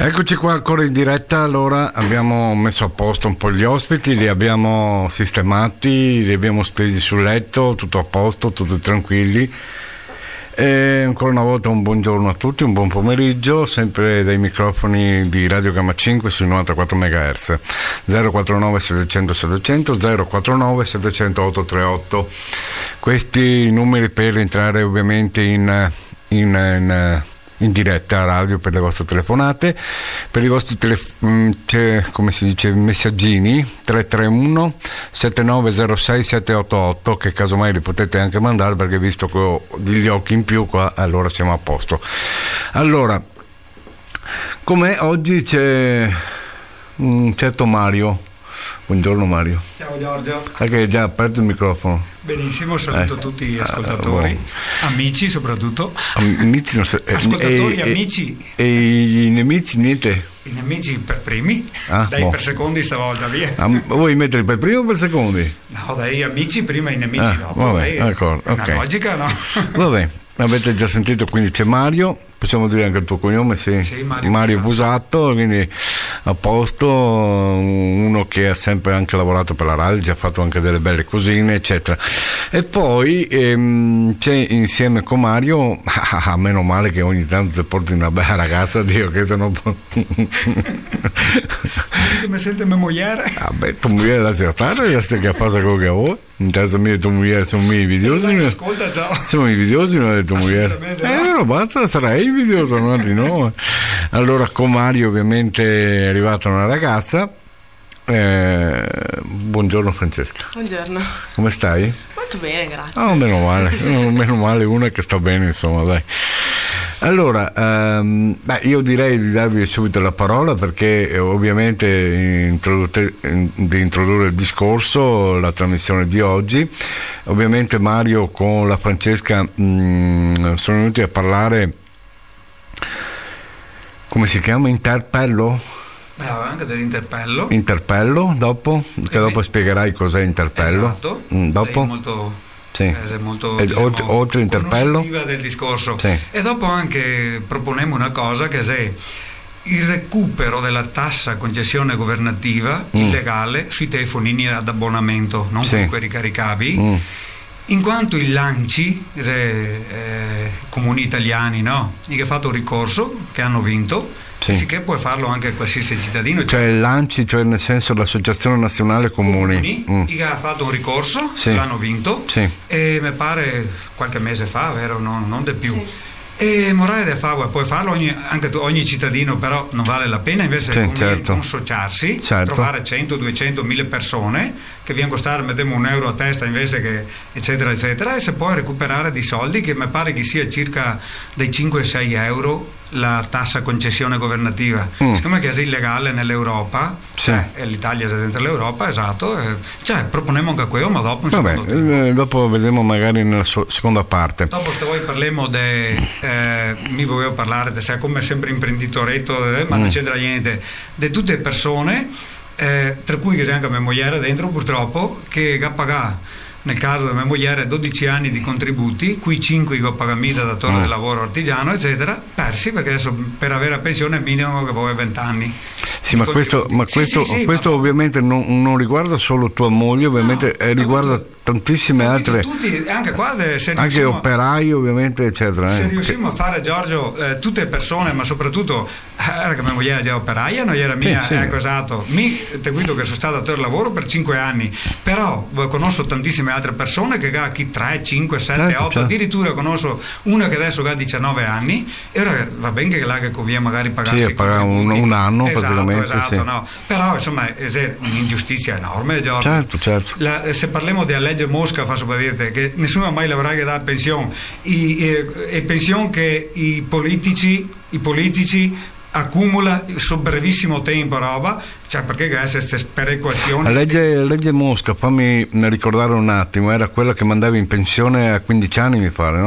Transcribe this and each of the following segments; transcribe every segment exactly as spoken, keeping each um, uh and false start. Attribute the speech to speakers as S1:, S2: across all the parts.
S1: Eccoci qua ancora in diretta. Allora abbiamo messo a posto un po' gli ospiti, li abbiamo sistemati, li abbiamo stesi sul letto, tutto a posto, tutti tranquilli. E ancora una volta un buongiorno a tutti, un buon pomeriggio, sempre dai microfoni di Radio Gamma cinque sui novantaquattro megahertz. Zero quattro nove settecento settecento, zero quattro nove settecento otto tre otto. Questi numeri per entrare ovviamente in, in, in in diretta radio per le vostre telefonate, per i vostri telef- come si dice messaggini tre tre uno sette nove zero sei sette otto otto, che casomai li potete anche mandare, perché visto che ho degli occhi in più qua, allora siamo a posto. Allora, come oggi c'è un certo Mario. Buongiorno Mario.
S2: Ciao Giorgio.
S1: Perché hai già aperto il microfono?
S2: Benissimo, saluto
S1: eh.
S2: tutti gli ascoltatori, uh, amici soprattutto.
S1: Amici, non so, eh,
S2: ascoltatori,
S1: e,
S2: amici.
S1: E, e i nemici niente?
S2: I nemici per primi,
S1: ah,
S2: dai
S1: boh.
S2: per secondi stavolta, via.
S1: Ah, vuoi mettere per primi o per secondi?
S2: No, dai amici prima, i nemici
S1: ah,
S2: dopo.
S1: Vabbè,
S2: dai,
S1: d'accordo,
S2: è una
S1: okay.
S2: logica, no?
S1: Vabbè, avete già sentito, quindi c'è Mario. Possiamo dire anche il tuo cognome? Sì,
S2: sì Mario,
S1: Mario Busato, quindi a posto, uno che ha sempre anche lavorato per la radio, già fatto anche delle belle cosine, eccetera. E poi ehm, c'è insieme con Mario, ah, meno male che ogni tanto ti porti una bella ragazza, Dio, che se no...
S2: Come sente mia moglie?
S1: Ah, beh, tu moglie lascia stare, lascia che fa quello che vuoi. In casa mia e tua moglie sono miei invidiosi.
S2: Ascolta, ciao.
S1: Sono invidiosi, non è tua moglie. Eh, no, basta, sarai invidioso, no, di no. Allora, con Mario ovviamente è arrivata una ragazza. Eh, buongiorno Francesca.
S3: Buongiorno.
S1: Come stai?
S3: Molto bene, grazie.
S1: Oh, meno male, meno male, una che sta bene, insomma, dai. Allora, um, beh, io direi di darvi subito la parola, perché eh, ovviamente introdotte, in, di introdurre il discorso, la trasmissione di oggi. Ovviamente Mario con la Francesca mh, sono venuti a parlare, come si chiama, interpello?
S2: Bravo, anche dell'interpello.
S1: Interpello, dopo? Che dopo mi... spiegherai cos'è interpello.
S2: Esatto.
S1: Mm, dopo?
S2: Molto...
S1: Sì.
S2: È molto,
S1: e,
S2: diciamo,
S1: oltre, oltre interpello
S2: del discorso,
S1: sì.
S2: E dopo anche proponiamo una cosa, che è il recupero della tassa concessione governativa mm. illegale sui telefonini ad abbonamento, non sì. quelli ricaricabili, mm. in quanto i lanci eh, eh, comuni italiani, no? che ha fatto un ricorso, che hanno vinto. Sì. Sì, che puoi farlo anche qualsiasi cittadino.
S1: Cioè il l'ANCI, cioè nel senso l'Associazione Nazionale Comuni,
S2: Comuni mm. che ha fatto un ricorso, sì. l'hanno vinto,
S1: sì.
S2: e mi pare qualche mese fa, vero? No, non di più.
S3: Sì.
S2: E morale da favola, puoi farlo ogni, anche tu, ogni cittadino, però non vale la pena, invece
S1: sì,
S2: di
S1: certo.
S2: consociarsi,
S1: certo.
S2: trovare cento, duecento, mille persone che viene a costare, mettiamo un euro a testa invece che eccetera eccetera, e se puoi recuperare dei soldi, che mi pare che sia circa dai cinque sei euro la tassa concessione governativa. Mm. Siccome che è illegale nell'Europa,
S1: sì.
S2: eh, l'Italia è dentro l'Europa, esatto, eh, cioè proponiamo anche quello, ma dopo un
S1: Vabbè, eh, dopo vedremo magari nella so- seconda parte.
S2: Dopo se voi parliamo de eh, mi volevo parlare de, se come sempre imprenditoretto, eh, ma mm. non c'entra niente, di tutte le persone, eh, tra cui che c'è anche mia moglie dentro, purtroppo, che ha pagato nel caso della mia moglie dodici anni di contributi, qui cinque che ho pagato da datore mm. del lavoro artigiano, eccetera, persi, perché adesso per avere la pensione minimo che vuoi venti anni.
S1: Sì, ma questo, ma questo,
S2: sì, sì, sì,
S1: questo
S2: ma...
S1: ovviamente non, non riguarda solo tua moglie, ovviamente no, eh, riguarda tutto, tantissime altre,
S2: tutti, anche qua se
S1: anche operai ovviamente, eccetera.
S2: Se
S1: eh.
S2: riusciamo a fare, Giorgio, eh, tutte le persone, ma soprattutto era che mia moglie era già operaia, non era mia,
S1: sì, sì.
S2: ecco, esatto. Mi te guido che sono stato datore di lavoro per cinque anni, però conosco tantissime altre persone che ha chi tre, cinque, sette, otto, addirittura conosco una che adesso ha diciannove anni, e ora va bene che là che conviene magari pagarsi
S1: sì, paga un, un anno
S2: esatto,
S1: praticamente,
S2: esatto,
S1: sì.
S2: no. Però insomma è un'ingiustizia enorme, Giorgio.
S1: Certo, certo.
S2: La, se parliamo della legge Mosca, faccio per dirti che nessuno ha mai lavorato che dà pensione, i, e, e pensione che i politici i politici accumula su brevissimo tempo roba, cioè perché queste sperequazioni.
S1: La legge, la legge Mosca, fammi ricordare un attimo, era quella che mandavi in pensione a quindici anni, mi pare, no?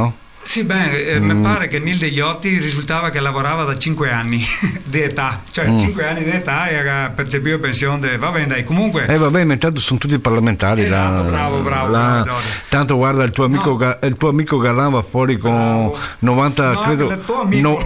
S2: Sì, beh, eh, mm. mi pare che Nil degli Otti risultava che lavorava da cinque anni di età, cioè mm. cinque anni di età e percepiva pensione. De... Va bene, dai, comunque.
S1: Eh, vabbè, ma intanto sono tutti parlamentari.
S2: Esatto,
S1: la,
S2: bravo, bravo.
S1: La...
S2: bravo
S1: tanto guarda, il tuo amico,
S2: no.
S1: il tuo amico Galan va fuori con bravo. novanta,
S2: no,
S1: credo, no,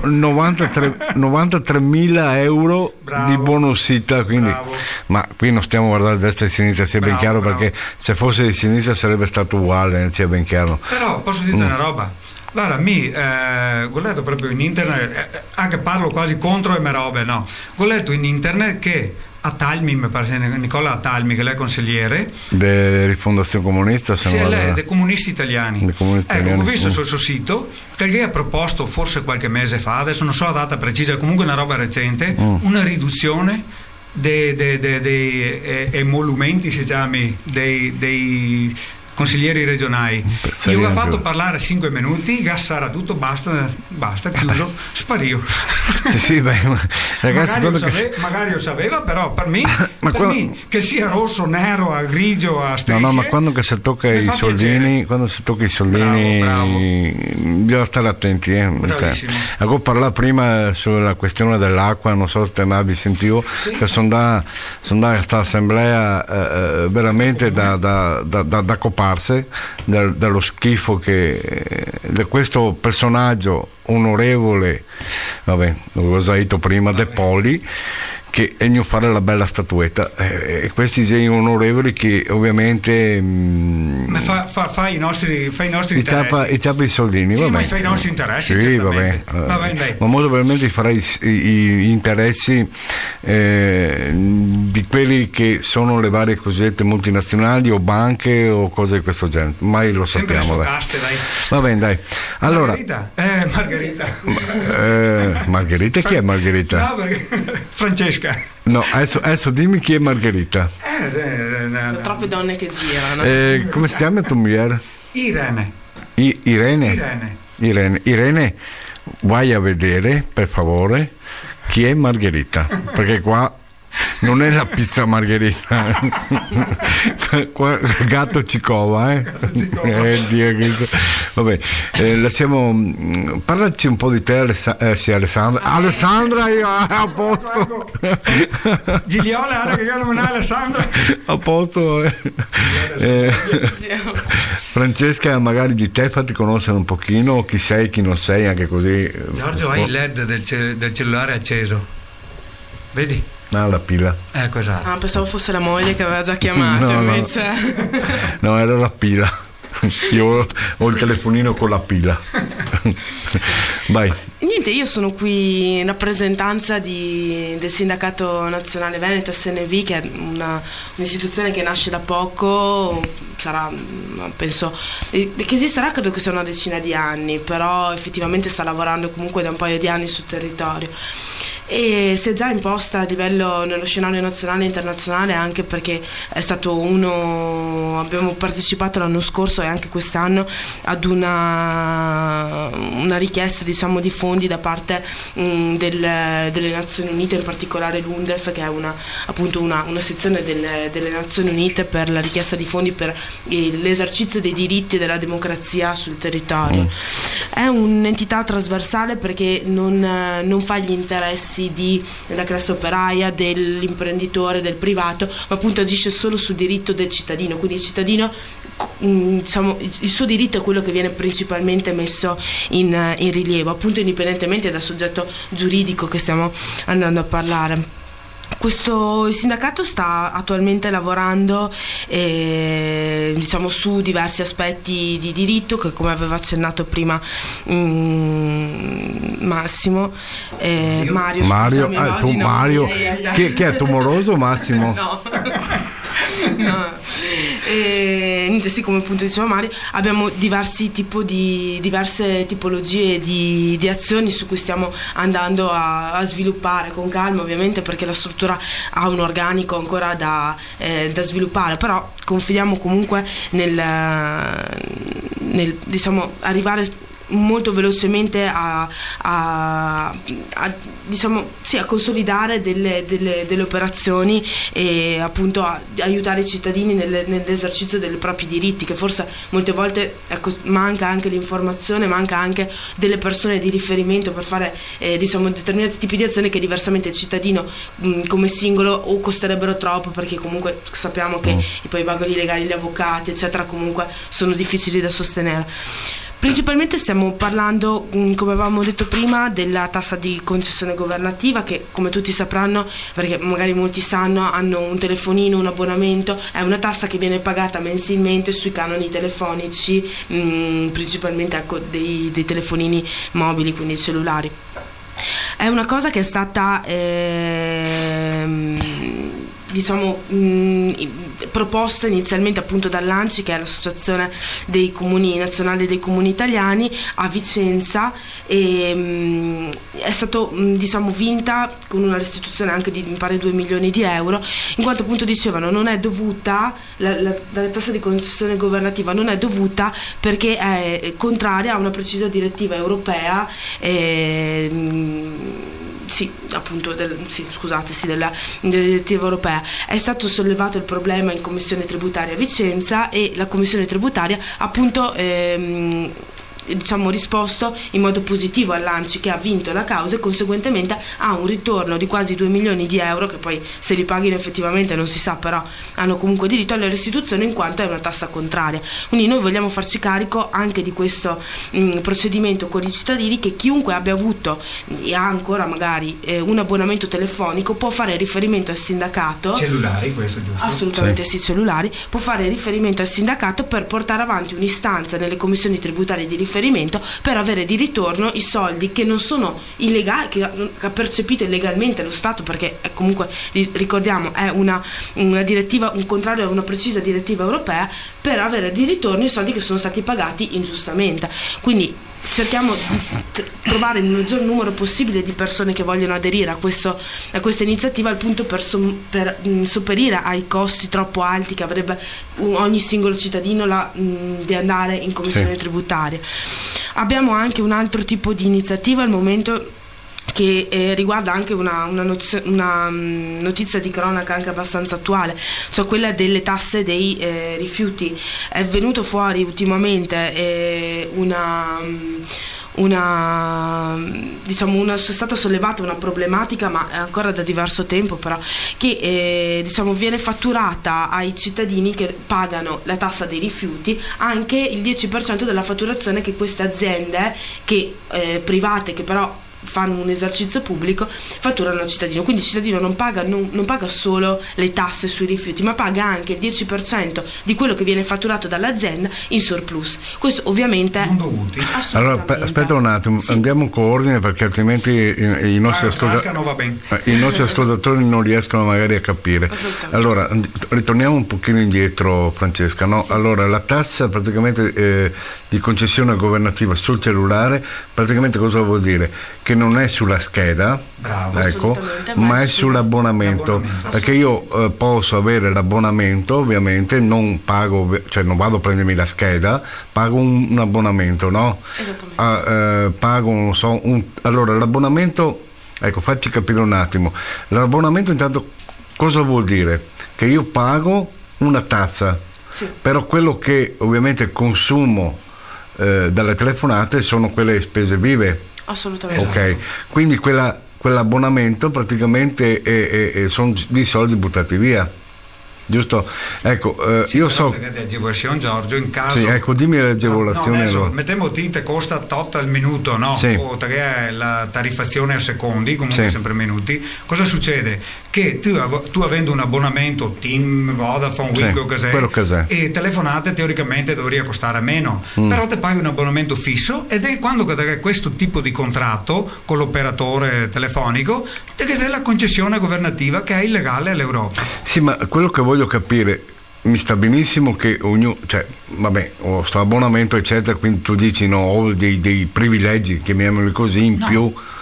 S1: novantatremila euro bravo. Di bonusita, quindi. Bravo. Ma qui non stiamo guardando a destra e a sinistra, sia bravo, ben chiaro, bravo. Perché se fosse di sinistra sarebbe stato uguale, sia ben chiaro.
S2: Però posso dirti mm. una roba. Guarda, mi eh, ho letto proprio in internet, eh, anche parlo quasi contro le mie robe, no? Ho letto in internet che Atalmi, mi pare Nicola Atalmi, che lei è consigliere
S1: della Rifondazione Comunista,
S2: se sì, lei è dei comunisti italiani.
S1: Dei comunisti
S2: ecco,
S1: italiani.
S2: Ho visto mm. sul suo sito che lei ha proposto forse qualche mese fa, adesso non so la data precisa, comunque una roba recente, mm. una riduzione dei, dei, dei, dei eh, emolumenti, si chiami, dei, dei consiglieri regionali. Io ho fatto parlare cinque minuti, gassara tutto, basta, basta, chiuso, spario.
S1: Sì, sì, beh, ragazzi,
S2: magari, lo
S1: che...
S2: sapeva, magari lo sapeva, però per me, per quando... me che sia rosso, nero, a grigio, a strisce.
S1: No, no, ma quando che si tocca i soldini, piacere. Quando si tocca i soldini, bravo, bravo. Bisogna stare attenti. Eh. Ecco, parlare prima sulla questione dell'acqua, non so se te mi abbia sentito, sì. Che sono da, son da questa assemblea eh, veramente da, da, da, da, da copare. Dal, dallo schifo che da questo personaggio onorevole, vabbè, l'ho detto prima, De Poli, che è non fare la bella statuetta, e eh, questi sei onorevoli che ovviamente mh,
S2: ma fa, fa, fa i nostri, fa i nostri
S1: i
S2: interessi
S1: ciappa, i ciappa i soldini,
S2: sì,
S1: vabbè.
S2: ma fa i nostri interessi,
S1: sì, vabbè.
S2: Vabbè, dai.
S1: Ma molto probabilmente farà i, i, gli interessi eh, di quelli che sono le varie cosiddette multinazionali o banche o cose di questo genere, mai lo
S2: sempre
S1: sappiamo,
S2: dai. Caste, dai.
S1: Va bene, dai. Allora,
S2: Margherita, eh, Margherita.
S1: Eh, Margherita, chi è Margherita?
S2: No, perché... Francesca.
S1: No, adesso, adesso dimmi chi è Margherita.
S2: Eh, sì, no, no.
S3: Sono troppe donne che girano.
S1: Eh, come si chiama tua moglie?
S2: Irene.
S1: I, Irene.
S2: Irene.
S1: Irene. Irene, vai a vedere, per favore, chi è Margherita, perché qua non è la pizza Margherita. Qua gatto Cicova, eh? eh Dio, che... Vabbè, eh, lasciamo. Parlaci un po' di te, Aless- eh, sì, Alessandra. Alessandra, io a posto.
S2: Gigliola, che non è Alessandra.
S1: A posto. Eh. Eh, Francesca, magari di te fatti conoscere un pochino, chi sei, chi non sei, anche così.
S2: Giorgio, hai il led del, ce- del cellulare acceso, vedi?
S1: No, la pila.
S2: Ecco, esatto.
S3: Ah, pensavo fosse la moglie che aveva già chiamato,
S1: no,
S3: invece.
S1: No. No, era la pila. Io ho il telefonino con la pila. Vai.
S3: Niente, io sono qui in rappresentanza di, del Sindacato Nazionale Veneto S N V, che è una, un'istituzione che nasce da poco, sarà, penso, che esisterà credo che sia una decina di anni, però effettivamente sta lavorando comunque da un paio di anni sul territorio. E si è già imposta a livello nello scenario nazionale e internazionale, anche perché è stato uno, abbiamo partecipato l'anno scorso e anche quest'anno ad una, una richiesta, diciamo, di fondi da parte mh, del, delle Nazioni Unite, in particolare l'U N D E F, che è una, appunto una, una sezione delle, delle Nazioni Unite per la richiesta di fondi per l'esercizio dei diritti e della democrazia sul territorio. Mm. È un'entità trasversale perché non, non fa gli interessi di, della classe operaia, dell'imprenditore, del privato, ma appunto agisce solo sul diritto del cittadino, quindi il cittadino, diciamo, il suo diritto è quello che viene principalmente messo in, in rilievo, appunto indipendentemente dal soggetto giuridico che stiamo andando a parlare. Questo il sindacato sta attualmente lavorando eh, diciamo su diversi aspetti di diritto che, come aveva accennato prima mm, Massimo eh, Mario
S1: Mario,
S3: scusami,
S1: ah, tu,
S3: no,
S1: Mario. Chi, chi è Tumoroso Massimo?
S3: No. No. E, niente, sì, come appunto diceva Mario, abbiamo diversi tipo di diverse tipologie di, di azioni su cui stiamo andando a, a sviluppare con calma, ovviamente, perché la struttura ha un organico ancora da, eh, da sviluppare, però confidiamo comunque nel, nel diciamo arrivare molto velocemente a, a, a, diciamo, sì, a consolidare delle, delle, delle operazioni e appunto a aiutare i cittadini nelle, nell'esercizio dei propri diritti, che forse molte volte ecco, manca anche l'informazione, manca anche delle persone di riferimento per fare eh, diciamo, determinati tipi di azioni che diversamente il cittadino mh, come singolo o costerebbero troppo, perché comunque sappiamo che mm. i poi vagoni legali, gli avvocati eccetera comunque sono difficili da sostenere. Principalmente stiamo parlando, come avevamo detto prima, della tassa di concessione governativa, che come tutti sapranno, perché magari molti sanno, hanno un telefonino, un abbonamento, è una tassa che viene pagata mensilmente sui canoni telefonici, mh, principalmente ecco, dei, dei telefonini mobili, quindi cellulari. È una cosa che è stata ehm, diciamo mh, proposta inizialmente appunto dall'A N C I, che è l'associazione dei comuni nazionale dei comuni italiani, a Vicenza, e mh, è stato mh, diciamo vinta con una restituzione anche di mi pare due milioni di euro, in quanto appunto dicevano non è dovuta la, la, la tassa di concessione governativa non è dovuta perché è contraria a una precisa direttiva europea e, mh, sì, appunto, del, sì, scusate, sì, della, della direttiva europea. È stato sollevato il problema in Commissione Tributaria a Vicenza e la Commissione Tributaria appunto ehm, diciamo risposto in modo positivo all'A N C I, che ha vinto la causa e conseguentemente ha un ritorno di quasi due milioni di euro, che poi se li paghino effettivamente non si sa, però hanno comunque diritto alla restituzione in quanto è una tassa contraria. Quindi noi vogliamo farci carico anche di questo mh, procedimento con i cittadini, che chiunque abbia avuto e ha ancora magari eh, un abbonamento telefonico può fare riferimento al sindacato.
S2: Cellulari, questo giusto?
S3: Assolutamente sì, sì, cellulari, può fare riferimento al sindacato per portare avanti un'istanza nelle commissioni tributarie di riferimento per avere di ritorno i soldi che non sono illegali, che ha percepito illegalmente lo Stato, perché è comunque, ricordiamo, è una, una direttiva, un contrario a una precisa direttiva europea, per avere di ritorno i soldi che sono stati pagati ingiustamente. Quindi cerchiamo di trovare il maggior numero possibile di persone che vogliono aderire a, questo, a questa iniziativa, al punto per, som, per mh, sopperire ai costi troppo alti che avrebbe un, ogni singolo cittadino la, mh, di andare in commissione sì. tributaria. Abbiamo anche un altro tipo di iniziativa al momento, che eh, riguarda anche una, una, notizia, una um, notizia di cronaca anche abbastanza attuale, cioè quella delle tasse dei eh, rifiuti. È venuto fuori ultimamente eh, una... Um, una diciamo una, è stata sollevata una problematica, ma è ancora da diverso tempo, però, che eh, diciamo viene fatturata ai cittadini che pagano la tassa dei rifiuti anche il dieci per cento della fatturazione che queste aziende che eh, private, che però fanno un esercizio pubblico, fatturano al cittadino. Quindi il cittadino non paga, non, non paga solo le tasse sui rifiuti, ma paga anche il dieci per cento di quello che viene fatturato dall'azienda in surplus. Questo ovviamente
S2: non dovuti.
S1: Allora aspetta un attimo, sì. Andiamo con ordine, perché altrimenti i, i, nostri, ah, ascolta- no, va bene. i nostri ascoltatori non riescono magari a capire. Allora ritorniamo un pochino indietro, Francesca, no? Sì. Allora la tassa praticamente eh, di concessione governativa sul cellulare, praticamente cosa vuol dire? Che non è sulla scheda,
S2: bravo,
S1: ecco, ma è sull'abbonamento, l'abbonamento, perché io eh, posso avere l'abbonamento, ovviamente non pago, cioè non vado a prendermi la scheda, pago un, un abbonamento, no?
S3: Esattamente.
S1: Ah, eh, pago, non so, un, allora l'abbonamento, ecco, facci capire un attimo, l'abbonamento intanto cosa vuol dire? Che io pago una tassa,
S3: sì.
S1: Però quello che ovviamente consumo eh, dalle telefonate sono quelle spese vive.
S3: Assolutamente.
S1: Ok, quindi quella, quell'abbonamento praticamente è, è, è, sono di soldi buttati via, giusto? Sì. Ecco, eh,
S2: sì,
S1: io so
S2: perché di agevolazione, Giorgio, in caso
S1: sì, ecco, dimmi le agevolazioni.
S2: No, no,
S1: allora.
S2: Mettiamo ti te costa tot al minuto, no?
S1: Sì.
S2: O te la tariffazione a secondi, comunque
S1: sì.
S2: sempre minuti. Cosa succede? Che tu, tu avendo un abbonamento TIM, Vodafone,
S1: sì,
S2: Wigo, cos'è,
S1: quello cos'è.
S2: E telefonate teoricamente dovrebbe costare meno, mm. però te paghi un abbonamento fisso, ed è quando hai questo tipo di contratto con l'operatore telefonico che è la concessione governativa, che è illegale all'Europa.
S1: Sì, ma quello che voglio capire, mi sta benissimo che ognuno, cioè, vabbè, ho sto abbonamento eccetera, quindi tu dici no, ho dei, dei privilegi, chiamiamoli così, in
S2: no,
S1: più.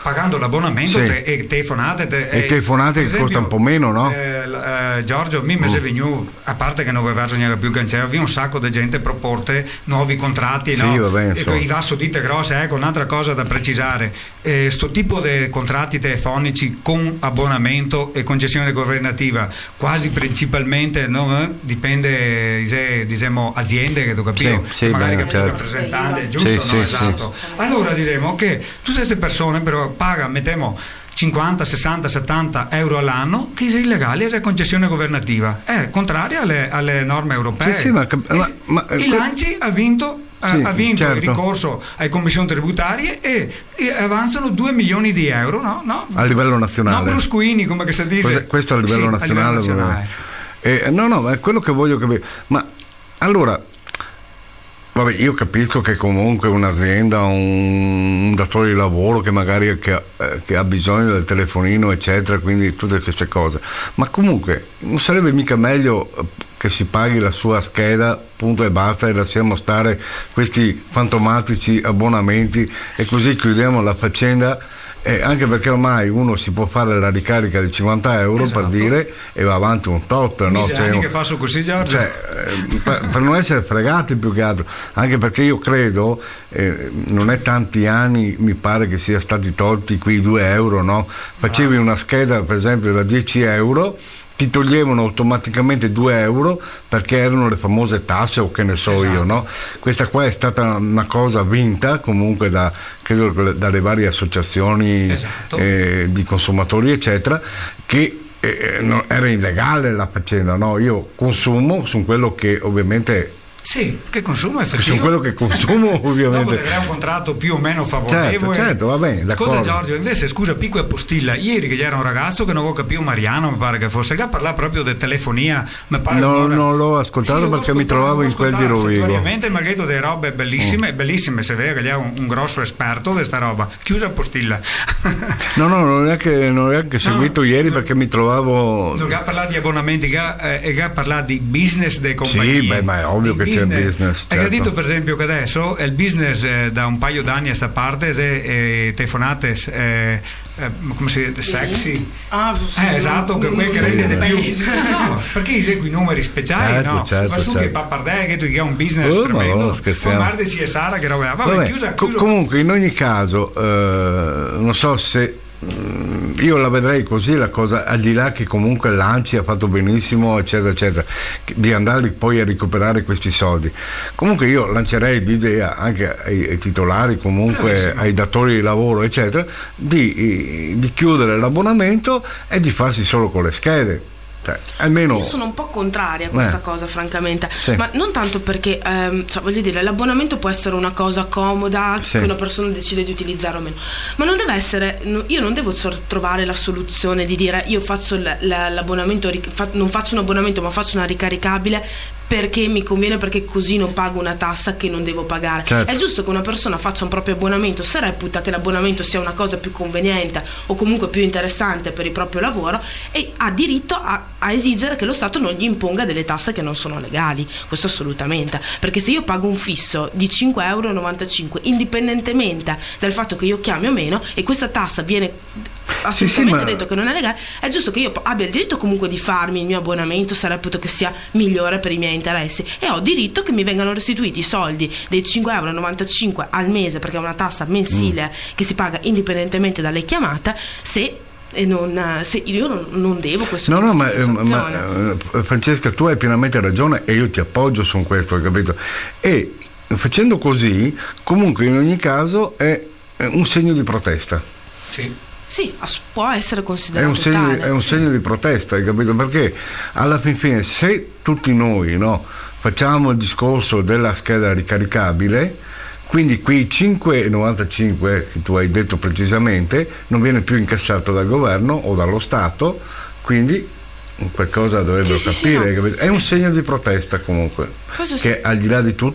S2: pagando l'abbonamento
S1: sì.
S2: te, e telefonate te,
S1: e telefonate che costa un po' meno, no?
S2: Eh, eh, Giorgio mi mese mm. venu, a parte che non aveva neanche più cancello, aveva un sacco di gente proporte nuovi contratti,
S1: sì,
S2: no?
S1: Vabbè,
S2: e i vasso dite grosse, ecco un'altra cosa da precisare, eh, sto tipo di contratti telefonici con abbonamento e concessione governativa quasi principalmente no? eh, dipende se, diciamo aziende che tu capisci,
S1: sì, sì,
S2: magari
S1: beh,
S2: che
S1: certo.
S2: rappresentante, giusto?
S1: Sì,
S2: No?
S1: sì,
S2: Esatto.
S1: sì.
S2: Allora diremo che tutte queste persone però pagano, mettiamo cinquanta, sessanta, settanta euro all'anno che è illegale, è concessione governativa, è contraria alle, alle norme europee.
S1: Sì, sì, ma, ma, ma,
S2: il Lanci ha vinto,
S1: sì,
S2: ha vinto
S1: certo.
S2: il ricorso alle commissioni tributarie e, e avanzano due milioni di euro, no? no?
S1: A livello nazionale.
S2: No, brusquini, come che si dice.
S1: Questo, questo a livello
S2: sì,
S1: nazionale.
S2: A livello nazionale.
S1: Eh, no, no, ma è quello che voglio capire. Ma allora, vabbè, io capisco che comunque un'azienda, un, un datore di lavoro che magari che, eh, che ha bisogno del telefonino, eccetera, quindi tutte queste cose. Ma comunque non sarebbe mica meglio che si paghi la sua scheda, punto e basta, e lasciamo stare questi fantomatici abbonamenti e così chiudiamo la faccenda? Eh, anche perché ormai uno si può fare la ricarica di cinquanta euro, esatto, per dire, e va avanti un tot, no?
S2: Cioè, anni un... che faccio così, Giorgio,
S1: cioè, eh, per, per non essere fregati più che altro, anche perché io credo eh, non è tanti anni, mi pare che sia stati tolti quei due euro, no? Facevi ah. una scheda per esempio da dieci euro, ti toglievano automaticamente due euro perché erano le famose tasse o che ne so, esatto, io, no? Questa qua è stata una cosa vinta comunque da, credo, dalle varie associazioni, esatto, eh, di consumatori eccetera, che eh, no, era illegale la faccenda, no? Io consumo su quello che ovviamente
S2: Sì, che consumo effettivo.
S1: Su quello che consumo ovviamente.
S2: Dopo avere un contratto più o meno favorevole.
S1: Certo, certo, va bene, d'accordo.
S2: Scusa Giorgio, invece scusa, piccola postilla, ieri che era un ragazzo che non avevo capito, Mariano mi pare che fosse, che parlava proprio di telefonia, mi pare
S1: no,
S2: un'ora.
S1: Non l'ho ascoltato, sì, perché mi trovavo in quel di Rovigo.
S2: Ovviamente mi ha detto delle robe bellissime, mm. bellissime, se vede che è un, un grosso esperto di sta roba. Chiusa postilla.
S1: no, no, non è che non è che seguito no, ieri no, perché mi trovavo.
S2: Non ha parlato di abbonamenti, che eh, ha parlato di business delle compagnie.
S1: Sì, beh, ma è ovvio che
S2: business.
S1: C'è business.
S2: Hai certo. detto per esempio che adesso il business eh, da un paio d'anni a sta parte eh, telefonate eh, eh, come si dice, sexy,
S3: ah, sì,
S2: eh, esatto, che quel che rende di più, no, perché segui i numeri speciali,
S1: certo,
S2: no?
S1: certo,
S2: ma su
S1: certo.
S2: che pappardè che tu che è un business
S1: oh,
S2: tremendo,
S1: ma
S2: guarda si è Sara che roba, vabbè,
S1: vabbè,
S2: chiusa,
S1: co- comunque in ogni caso eh, non so se io la vedrei così la cosa, al di là che comunque l'Anci ha fatto benissimo eccetera eccetera, di andare poi a recuperare questi soldi. Comunque io lancerei l'idea anche ai, ai titolari, comunque Bravissimo. ai datori di lavoro eccetera, di, di chiudere l'abbonamento e di farsi solo con le schede. Cioè, almeno...
S3: Io sono un po' contraria a questa
S1: eh.
S3: cosa, francamente,
S1: sì.
S3: ma non tanto perché ehm, cioè, voglio dire, l'abbonamento può essere una cosa comoda, sì, che una persona decide di utilizzare o meno, ma non deve essere, io non devo trovare la soluzione di dire io faccio l'abbonamento, non faccio un abbonamento ma faccio una ricaricabile perché mi conviene, perché così non pago una tassa che non devo pagare.
S1: Certo.
S3: È giusto che una persona faccia un proprio abbonamento se reputa che l'abbonamento sia una cosa più conveniente o comunque più interessante per il proprio lavoro, e ha diritto a, a esigere che lo Stato non gli imponga delle tasse che non sono legali, questo assolutamente, perché se io pago un fisso di cinque euro e novantacinque indipendentemente dal fatto che io chiami o meno, e questa tassa viene assolutamente sì, sì, detto che non è legale, è giusto che io abbia il diritto comunque di farmi il mio abbonamento se reputo che sia migliore per i miei interessi, e ho diritto che mi vengano restituiti i soldi dei cinque euro e novantacinque al mese, perché è una tassa mensile mm. che si paga indipendentemente dalle chiamate, se e non, se io non, non devo questo
S1: no
S3: tipo
S1: no
S3: di
S1: ma, ma Francesca, tu hai pienamente ragione e io ti appoggio su questo, hai capito? E facendo così comunque in ogni caso è un segno di protesta.
S2: Sì.
S3: Sì, può essere considerato
S1: è un segno,
S3: tale.
S1: È un
S3: sì.
S1: segno di protesta, hai capito? Perché alla fin fine se tutti noi, no, facciamo il discorso della scheda ricaricabile, quindi quei cinque euro e novantacinque che tu hai detto precisamente non viene più incassato dal governo o dallo Stato, quindi qualcosa dovrebbero
S3: sì,
S1: capire,
S3: sì, sì, no.
S1: È un segno di protesta comunque,
S3: Questo
S1: che
S3: sì.
S1: al di là di tutto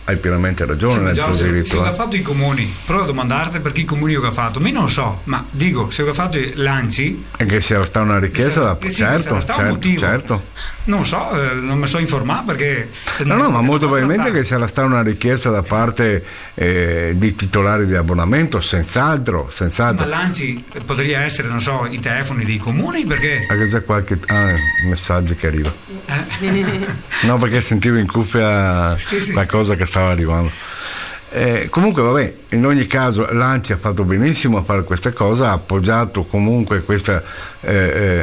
S1: hai pienamente ragione
S2: sì,
S1: nel tuo
S2: se,
S1: diritto.
S2: Se ho fatto i comuni, provo a domandarti per chi comuni ho fatto, ma non so, ma dico, se ho fatto i lanci
S1: e che sia stata una richiesta, da,
S2: sì,
S1: certo,
S2: che
S1: certo,
S2: un motivo.
S1: certo.
S2: Non so, eh, non mi so informare perché
S1: no, no, ma molto probabilmente che sarà stata una richiesta da parte eh, di titolari di abbonamento, senz'altro, senz'altro.
S2: Ma lanci potrebbe essere, non so, i telefoni dei comuni, perché
S1: anche se qualche ah, messaggio che arriva
S2: eh?
S1: no, perché sentivo in cuffia
S2: sì, sì.
S1: qualcosa che stava arrivando. Eh, comunque vabbè, in ogni caso l'Anci ha fatto benissimo a fare questa cosa, ha appoggiato comunque questa eh,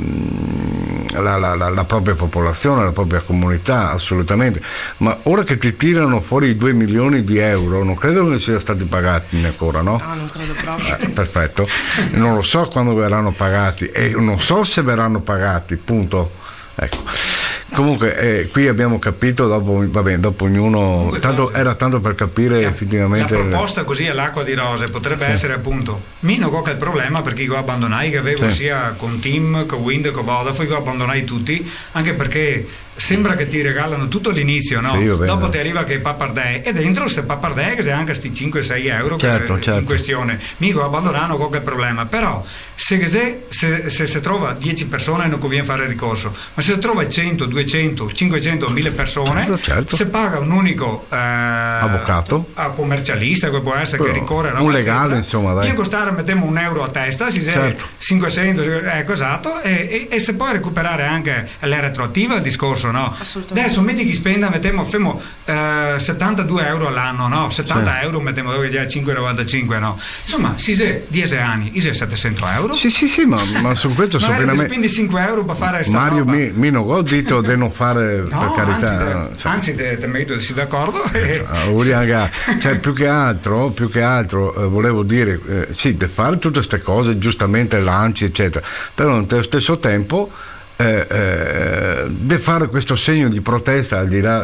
S1: ehm, la, la, la, la propria popolazione, la propria comunità, assolutamente. Ma ora che ti tirano fuori i due milioni di euro, non credo che siano stati pagati ancora, no?
S3: No, non credo proprio.
S1: Eh, perfetto, non lo so quando verranno pagati e non so se verranno pagati, punto. Ecco. Comunque eh, qui abbiamo capito, dopo, vabbè, dopo ognuno Comunque, tanto, era tanto per capire
S2: la,
S1: effettivamente
S2: la proposta così all'acqua di rose potrebbe sì. essere appunto meno che il problema perché io abbandonai che avevo sì. sia con Team, con Wind, con Vodafone, io abbandonai tutti, anche perché sembra che ti regalano tutto all'inizio, no? Sì, dopo ti arriva che è pappardè e dentro queste pappardè che c'è anche questi cinque sei euro
S1: certo,
S2: che,
S1: certo.
S2: in questione mica abbandonano qualche problema, però se, se, se, se si trova dieci persone non conviene fare ricorso, ma se si trova cento, duecento, cinquecento, mille persone
S1: certo, certo.
S2: se paga un unico eh,
S1: avvocato,
S2: a commercialista che può essere però, che ricorre
S1: un legale insomma dai.
S2: Io costare mettiamo un euro a testa si certo. cinquecento ecco esatto e, e, e se poi recuperare anche la retroattiva il discorso no? Adesso metti chi spenda mettiamo fermo eh, settantadue euro all'anno no? settanta sì. euro mettiamo dove già cinque virgola novantacinque no? Insomma si se dieci anni si settecento euro
S1: sì sì sì ma, ma su questo
S2: magari
S1: so
S2: ti spendi cinque euro per fare sta
S1: Mario
S2: roba.
S1: mi, mi non ho detto di non fare
S2: no,
S1: per carità
S2: anzi, te,
S1: no, cioè,
S2: anzi te, te metto si d'accordo e...
S1: cioè più che altro più che altro eh, volevo dire eh, sì di fare tutte queste cose giustamente lanci eccetera però allo stesso tempo Eh, eh, di fare questo segno di protesta al di là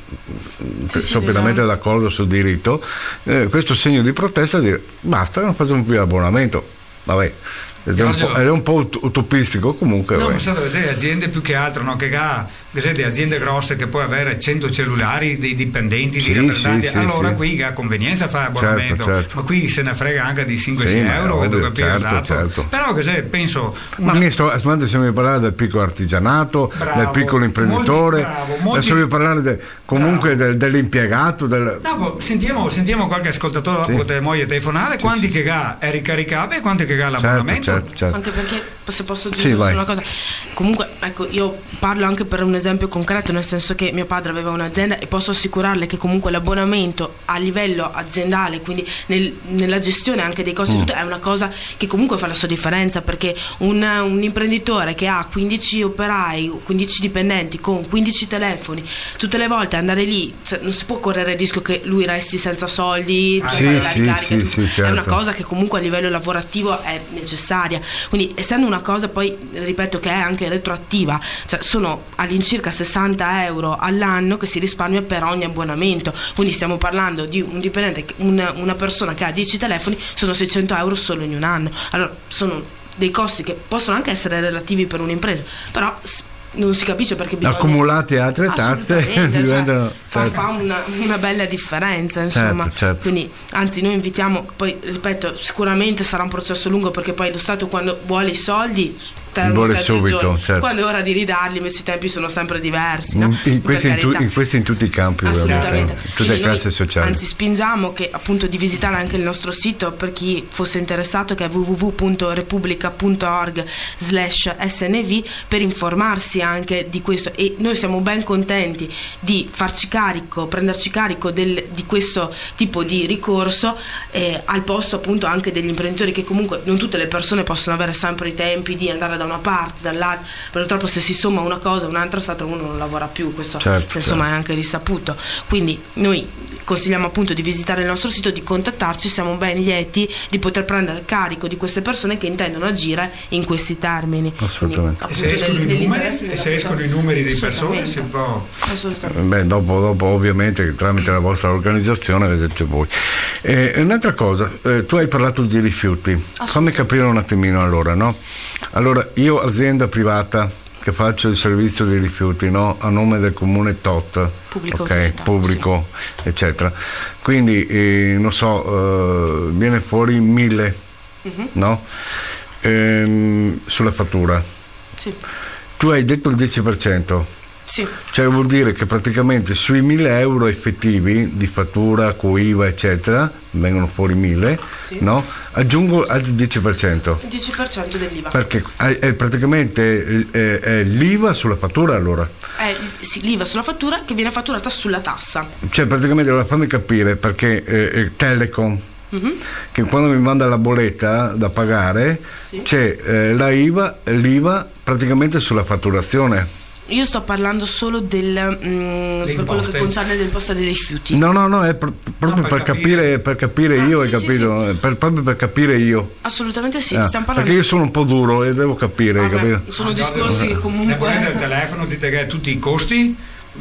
S1: eh, sì, sono sì, pienamente d'accordo sul diritto eh, questo segno di protesta dire basta non facciamo più l'abbonamento vabbè è un, po', è un po' utopistico comunque
S2: no, ma le aziende più che altro no, che ha delle aziende grosse che puoi avere cento cellulari dei dipendenti
S1: sì,
S2: di rappresentanti
S1: sì,
S2: allora
S1: sì,
S2: qui
S1: sì.
S2: ha convenienza a fare abbonamento
S1: certo, certo.
S2: ma qui se ne frega anche di cinque sei
S1: sì,
S2: euro vedo capire
S1: certo,
S2: esatto
S1: certo.
S2: però che se penso una...
S1: ma mi sto ascoltando se mi parlare del piccolo artigianato
S2: bravo,
S1: del piccolo imprenditore
S2: molti, bravo, molti...
S1: adesso vi parlare de, comunque del, dell'impiegato del...
S2: no, sentiamo, sentiamo qualche ascoltatore dopo sì. Te moglie telefonare sì, quanti sì. che ha è ricaricabile e quanti che ha l'abbonamento
S1: certo, certo, certo.
S3: anche perché se posso dire sì, una cosa comunque ecco io parlo anche per un esempio concreto nel senso che mio padre aveva un'azienda e posso assicurarle che comunque l'abbonamento a livello aziendale quindi nel, nella gestione anche dei costi mm. tutto, è una cosa che comunque fa la sua differenza perché un, un imprenditore che ha quindici operai quindici dipendenti con quindici telefoni tutte le volte andare lì cioè, non si può correre il rischio che lui resti senza soldi
S1: ah, sì,
S3: fare la
S1: sì,
S3: ricarica
S1: sì, sì, certo.
S3: è una cosa che comunque a livello lavorativo è necessaria quindi essendo una cosa poi ripeto che è anche retroattiva cioè sono all'incirca sessanta euro all'anno che si risparmia per ogni abbonamento quindi stiamo parlando di un dipendente una, una persona che ha dieci telefoni sono seicento euro solo in un anno allora sono dei costi che possono anche essere relativi per un'impresa però non si capisce perché bisogna
S1: accumulate altre tasse diventano
S3: cioè, fa, fa una, una bella differenza insomma
S1: certo, certo.
S3: quindi anzi noi invitiamo poi ripeto sicuramente sarà un processo lungo perché poi lo Stato quando vuole i soldi
S1: vuole subito certo.
S3: quando è ora di ridarli invece i tempi sono sempre diversi no?
S1: in, questi in, tu, in questi in tutti i campi
S3: assolutamente
S1: in tutte le classi sociali
S3: anzi spingiamo che appunto di visitare anche il nostro sito per chi fosse interessato che è w w w punto repubblica punto org slash s n v per informarsi anche di questo e noi siamo ben contenti di farci carico prenderci carico del, di questo tipo di ricorso eh, al posto appunto anche degli imprenditori che comunque non tutte le persone possono avere sempre i tempi di andare da una parte dall'altra purtroppo se si somma una cosa un'altra l'altra uno non lavora più questo
S1: certo,
S3: insomma
S1: certo.
S3: è anche risaputo quindi noi consigliamo appunto di visitare il nostro sito di contattarci siamo ben lieti di poter prendere carico di queste persone che intendono agire in questi termini
S1: assolutamente
S2: quindi, e se escono, nel, i, numeri, e se escono i numeri di persone si può
S3: assolutamente
S1: beh dopo, dopo ovviamente tramite la vostra organizzazione vedete voi eh, un'altra cosa eh, tu hai parlato di rifiuti fammi capire un attimino allora no allora io azienda privata che che faccio il servizio dei rifiuti, no? A nome del comune tot,
S3: Pubblico,
S1: ok,
S3: autorità,
S1: pubblico, sì. eccetera. Quindi, eh, non so, eh, viene fuori mille, uh-huh. no? Ehm, sulla fattura.
S3: Sì.
S1: Tu hai detto il dieci per cento.
S3: Sì.
S1: Cioè vuol dire che praticamente sui mille euro effettivi di fattura, con I V A eccetera, vengono fuori mille, sì. no? Aggiungo altri dieci per cento.
S3: Il dieci per cento dell'I V A.
S1: Perché è, è praticamente è, è l'I V A sulla fattura allora?
S3: È sì, l'I V A sulla fattura che viene fatturata sulla tassa.
S1: Cioè praticamente, allora fammi capire, perché eh, Telecom, mm-hmm. che quando mi manda la bolletta da pagare, sì. c'è eh, la I V A, l'I V A praticamente sulla fatturazione.
S3: Io sto parlando solo del mh, per quello che concerne l'imposta dei rifiuti.
S1: No, no, no, è pr- proprio no, per, per capire, per capire ah, io, sì, hai capito? Sì, sì. Per, proprio per capire io.
S3: Assolutamente sì,
S1: ah,
S3: stiamo parlando.
S1: Perché io sono un po' duro e devo capire, hai capito?
S3: Sono ah, discorsi che comunque.
S2: Nel telefono dite che tutti i costi,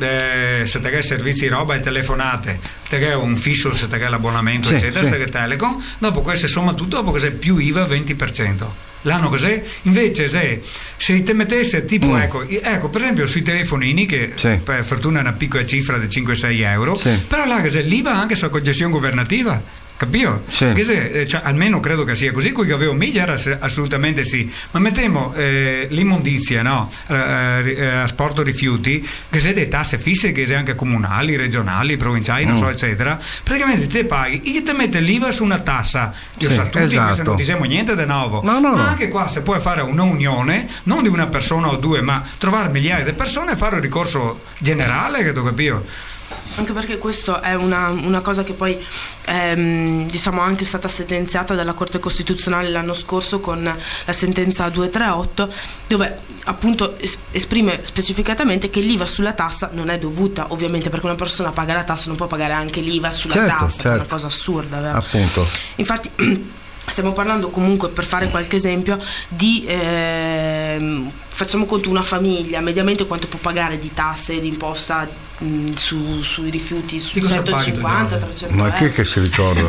S2: eh, se te che servizi roba e telefonate, te che un fisso, se te che l'abbonamento, sì, eccetera, sì. se che Telecom, dopo questo somma tutto, dopo che sei più I V A venti per cento. L'anno cos'è? Invece se, se te mettesse tipo, mm. ecco, ecco, per esempio sui telefonini, che
S1: sì.
S2: per fortuna è una piccola cifra di cinque sei euro,
S1: sì.
S2: però là che se l'I V A anche sulla concessione governativa, capito?
S1: Sì.
S2: Che se, cioè, almeno credo che sia così, qui che avevo meglio era se, assolutamente sì, ma mettiamo eh, l'immondizia, no? Eh, eh, asporto rifiuti, che se dei tasse fisse, che se anche comunali, regionali, provinciali, mm. non so, eccetera, praticamente te paghi, io ti mette l'I V A su una tassa, io
S1: sì,
S2: so tutti,
S1: esatto.
S2: se non diciamo niente di nuovo,
S1: no, no,
S2: ma
S1: no.
S2: anche qua se puoi fare un'unione, non di una persona o due, ma trovare migliaia di persone e fare un ricorso generale, che tu capito?
S3: Anche perché questo è una, una cosa che poi ehm, diciamo anche stata sentenziata dalla Corte Costituzionale l'anno scorso con la sentenza duecentotrentotto, dove appunto es- esprime specificatamente che l'I V A sulla tassa non è dovuta, ovviamente, perché una persona paga la tassa, non può pagare anche l'I V A sulla
S1: certo,
S3: tassa,
S1: certo.
S3: che è una cosa assurda, vero?
S1: Appunto.
S3: Infatti stiamo parlando comunque, per fare qualche esempio, di ehm, facciamo conto una famiglia, mediamente quanto può pagare di tasse e di imposta mh, su, sui rifiuti, su centocinquanta trecento
S1: ma
S3: euro.
S1: chi è che si ricorda?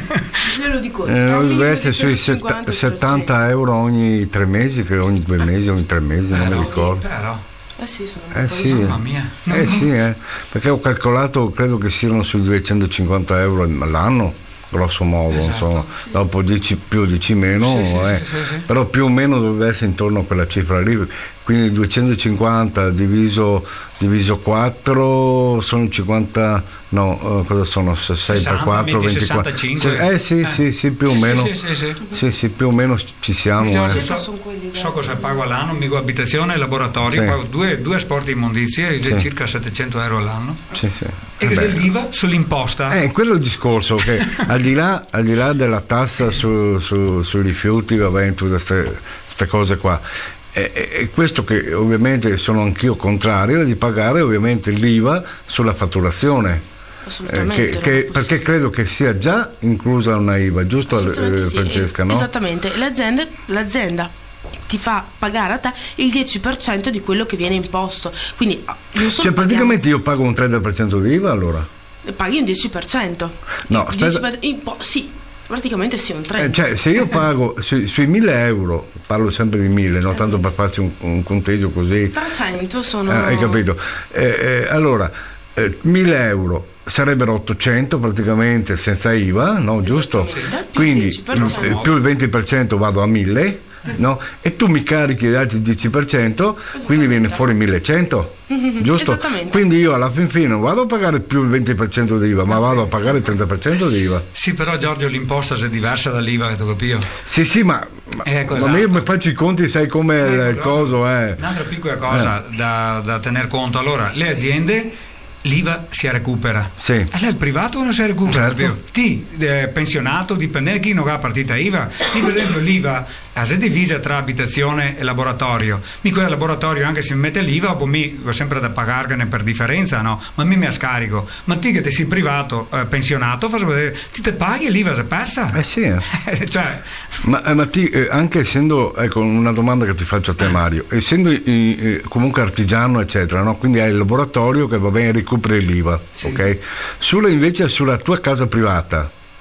S3: Io lo dico,
S1: eh, deve essere sui settanta euro ogni tre mesi, che ogni due mesi, ogni tre mesi, però, non mi ricordo.
S2: Però.
S3: Eh sì, sono
S1: eh sì,
S2: mamma mia. No,
S1: eh
S2: no.
S1: sì, eh, perché ho calcolato, credo che siano sui duecentocinquanta euro all'anno, grosso modo, esatto. insomma, dopo dieci più, dieci meno,
S2: sì, sì,
S1: eh.
S2: sì, sì, sì.
S1: però più o meno dovrebbe essere intorno a quella cifra lì, quindi duecentocinquanta diviso, diviso quattro sono cinquanta, no, uh, cosa sono? sei per quattro, ventiquattro.
S2: sessantacinque.
S1: Eh sì, eh. sì, sì, più
S2: sì,
S1: o meno.
S2: Sì, sì, sì.
S1: Sì, sì, più o meno ci siamo.
S2: Io
S1: eh.
S2: so, so cosa pago all'anno, mico abitazione e laboratorio, sì. pago due, due asporti immondizie, sì. circa settecento euro all'anno.
S1: Sì, sì.
S2: E che l'I V A sull'imposta.
S1: Eh, quello è il discorso, che al di là, al di là della tassa su, su, sui rifiuti, va bene, tutte queste cose qua. E, e questo che ovviamente sono anch'io contrario di pagare ovviamente l'I V A sulla fatturazione,
S3: assolutamente,
S1: eh, che, che, perché credo che sia già inclusa una I V A, giusto eh,
S3: sì,
S1: Francesca? No?
S3: Esattamente, l'azienda, l'azienda ti fa pagare a te il dieci per cento di quello che viene imposto, quindi non solo
S1: cioè praticamente
S3: paghiamo,
S1: io pago un trenta per cento di I V A allora?
S3: Paghi un dieci per cento.
S1: No,
S3: dieci per cento, po- sì, praticamente sì, un trenta.
S1: Eh, cioè se io pago sui, sui mille euro, parlo sempre di mille, no? Tanto per farci un, un conteggio così.
S3: trecento sono.
S1: Eh, hai capito? Eh, eh, allora, eh, mille euro sarebbero ottocento praticamente senza I V A, no? Giusto? Quindi il, più il venti per cento vado a mille, no? E tu mi carichi gli altri dieci per cento, quindi viene fuori millecento. Giusto? Quindi io alla fin fine non vado a pagare più il venti per cento di I V A, ma vado a pagare il trenta per cento di I V A.
S2: Sì, però Giorgio l'imposta è diversa dall'I V A, tu capito?
S1: Sì, sì, ma, ma,
S2: ecco,
S1: esatto. ma io mi faccio i conti, sai come ecco, il coso è.
S2: Un'altra piccola cosa eh. da, da tener conto, allora, le aziende l'I V A si recupera.
S1: Sì.
S2: E lei il privato non si recupera.
S1: Certo.
S2: Ti eh, pensionato, dipendente, chi non ha partita I V A. Io per esempio l'I V A è divisa tra abitazione e laboratorio. Mi quel laboratorio anche se mi mette l'I V A, poi mi ho sempre da pagarne per differenza, no? Ma mi mi scarico. Ma ti che ti sei privato, eh, pensionato, faccio vedere, ti te paghi e l'I V A si è persa.
S1: Eh sì.
S2: cioè.
S1: Ma, eh, ma ti, eh, anche essendo, ecco una domanda che ti faccio a te Mario, essendo eh, comunque artigiano eccetera, no? Quindi hai il laboratorio che va bene, recuperi l'I V A, sì. ok? Sulla invece sulla tua casa privata,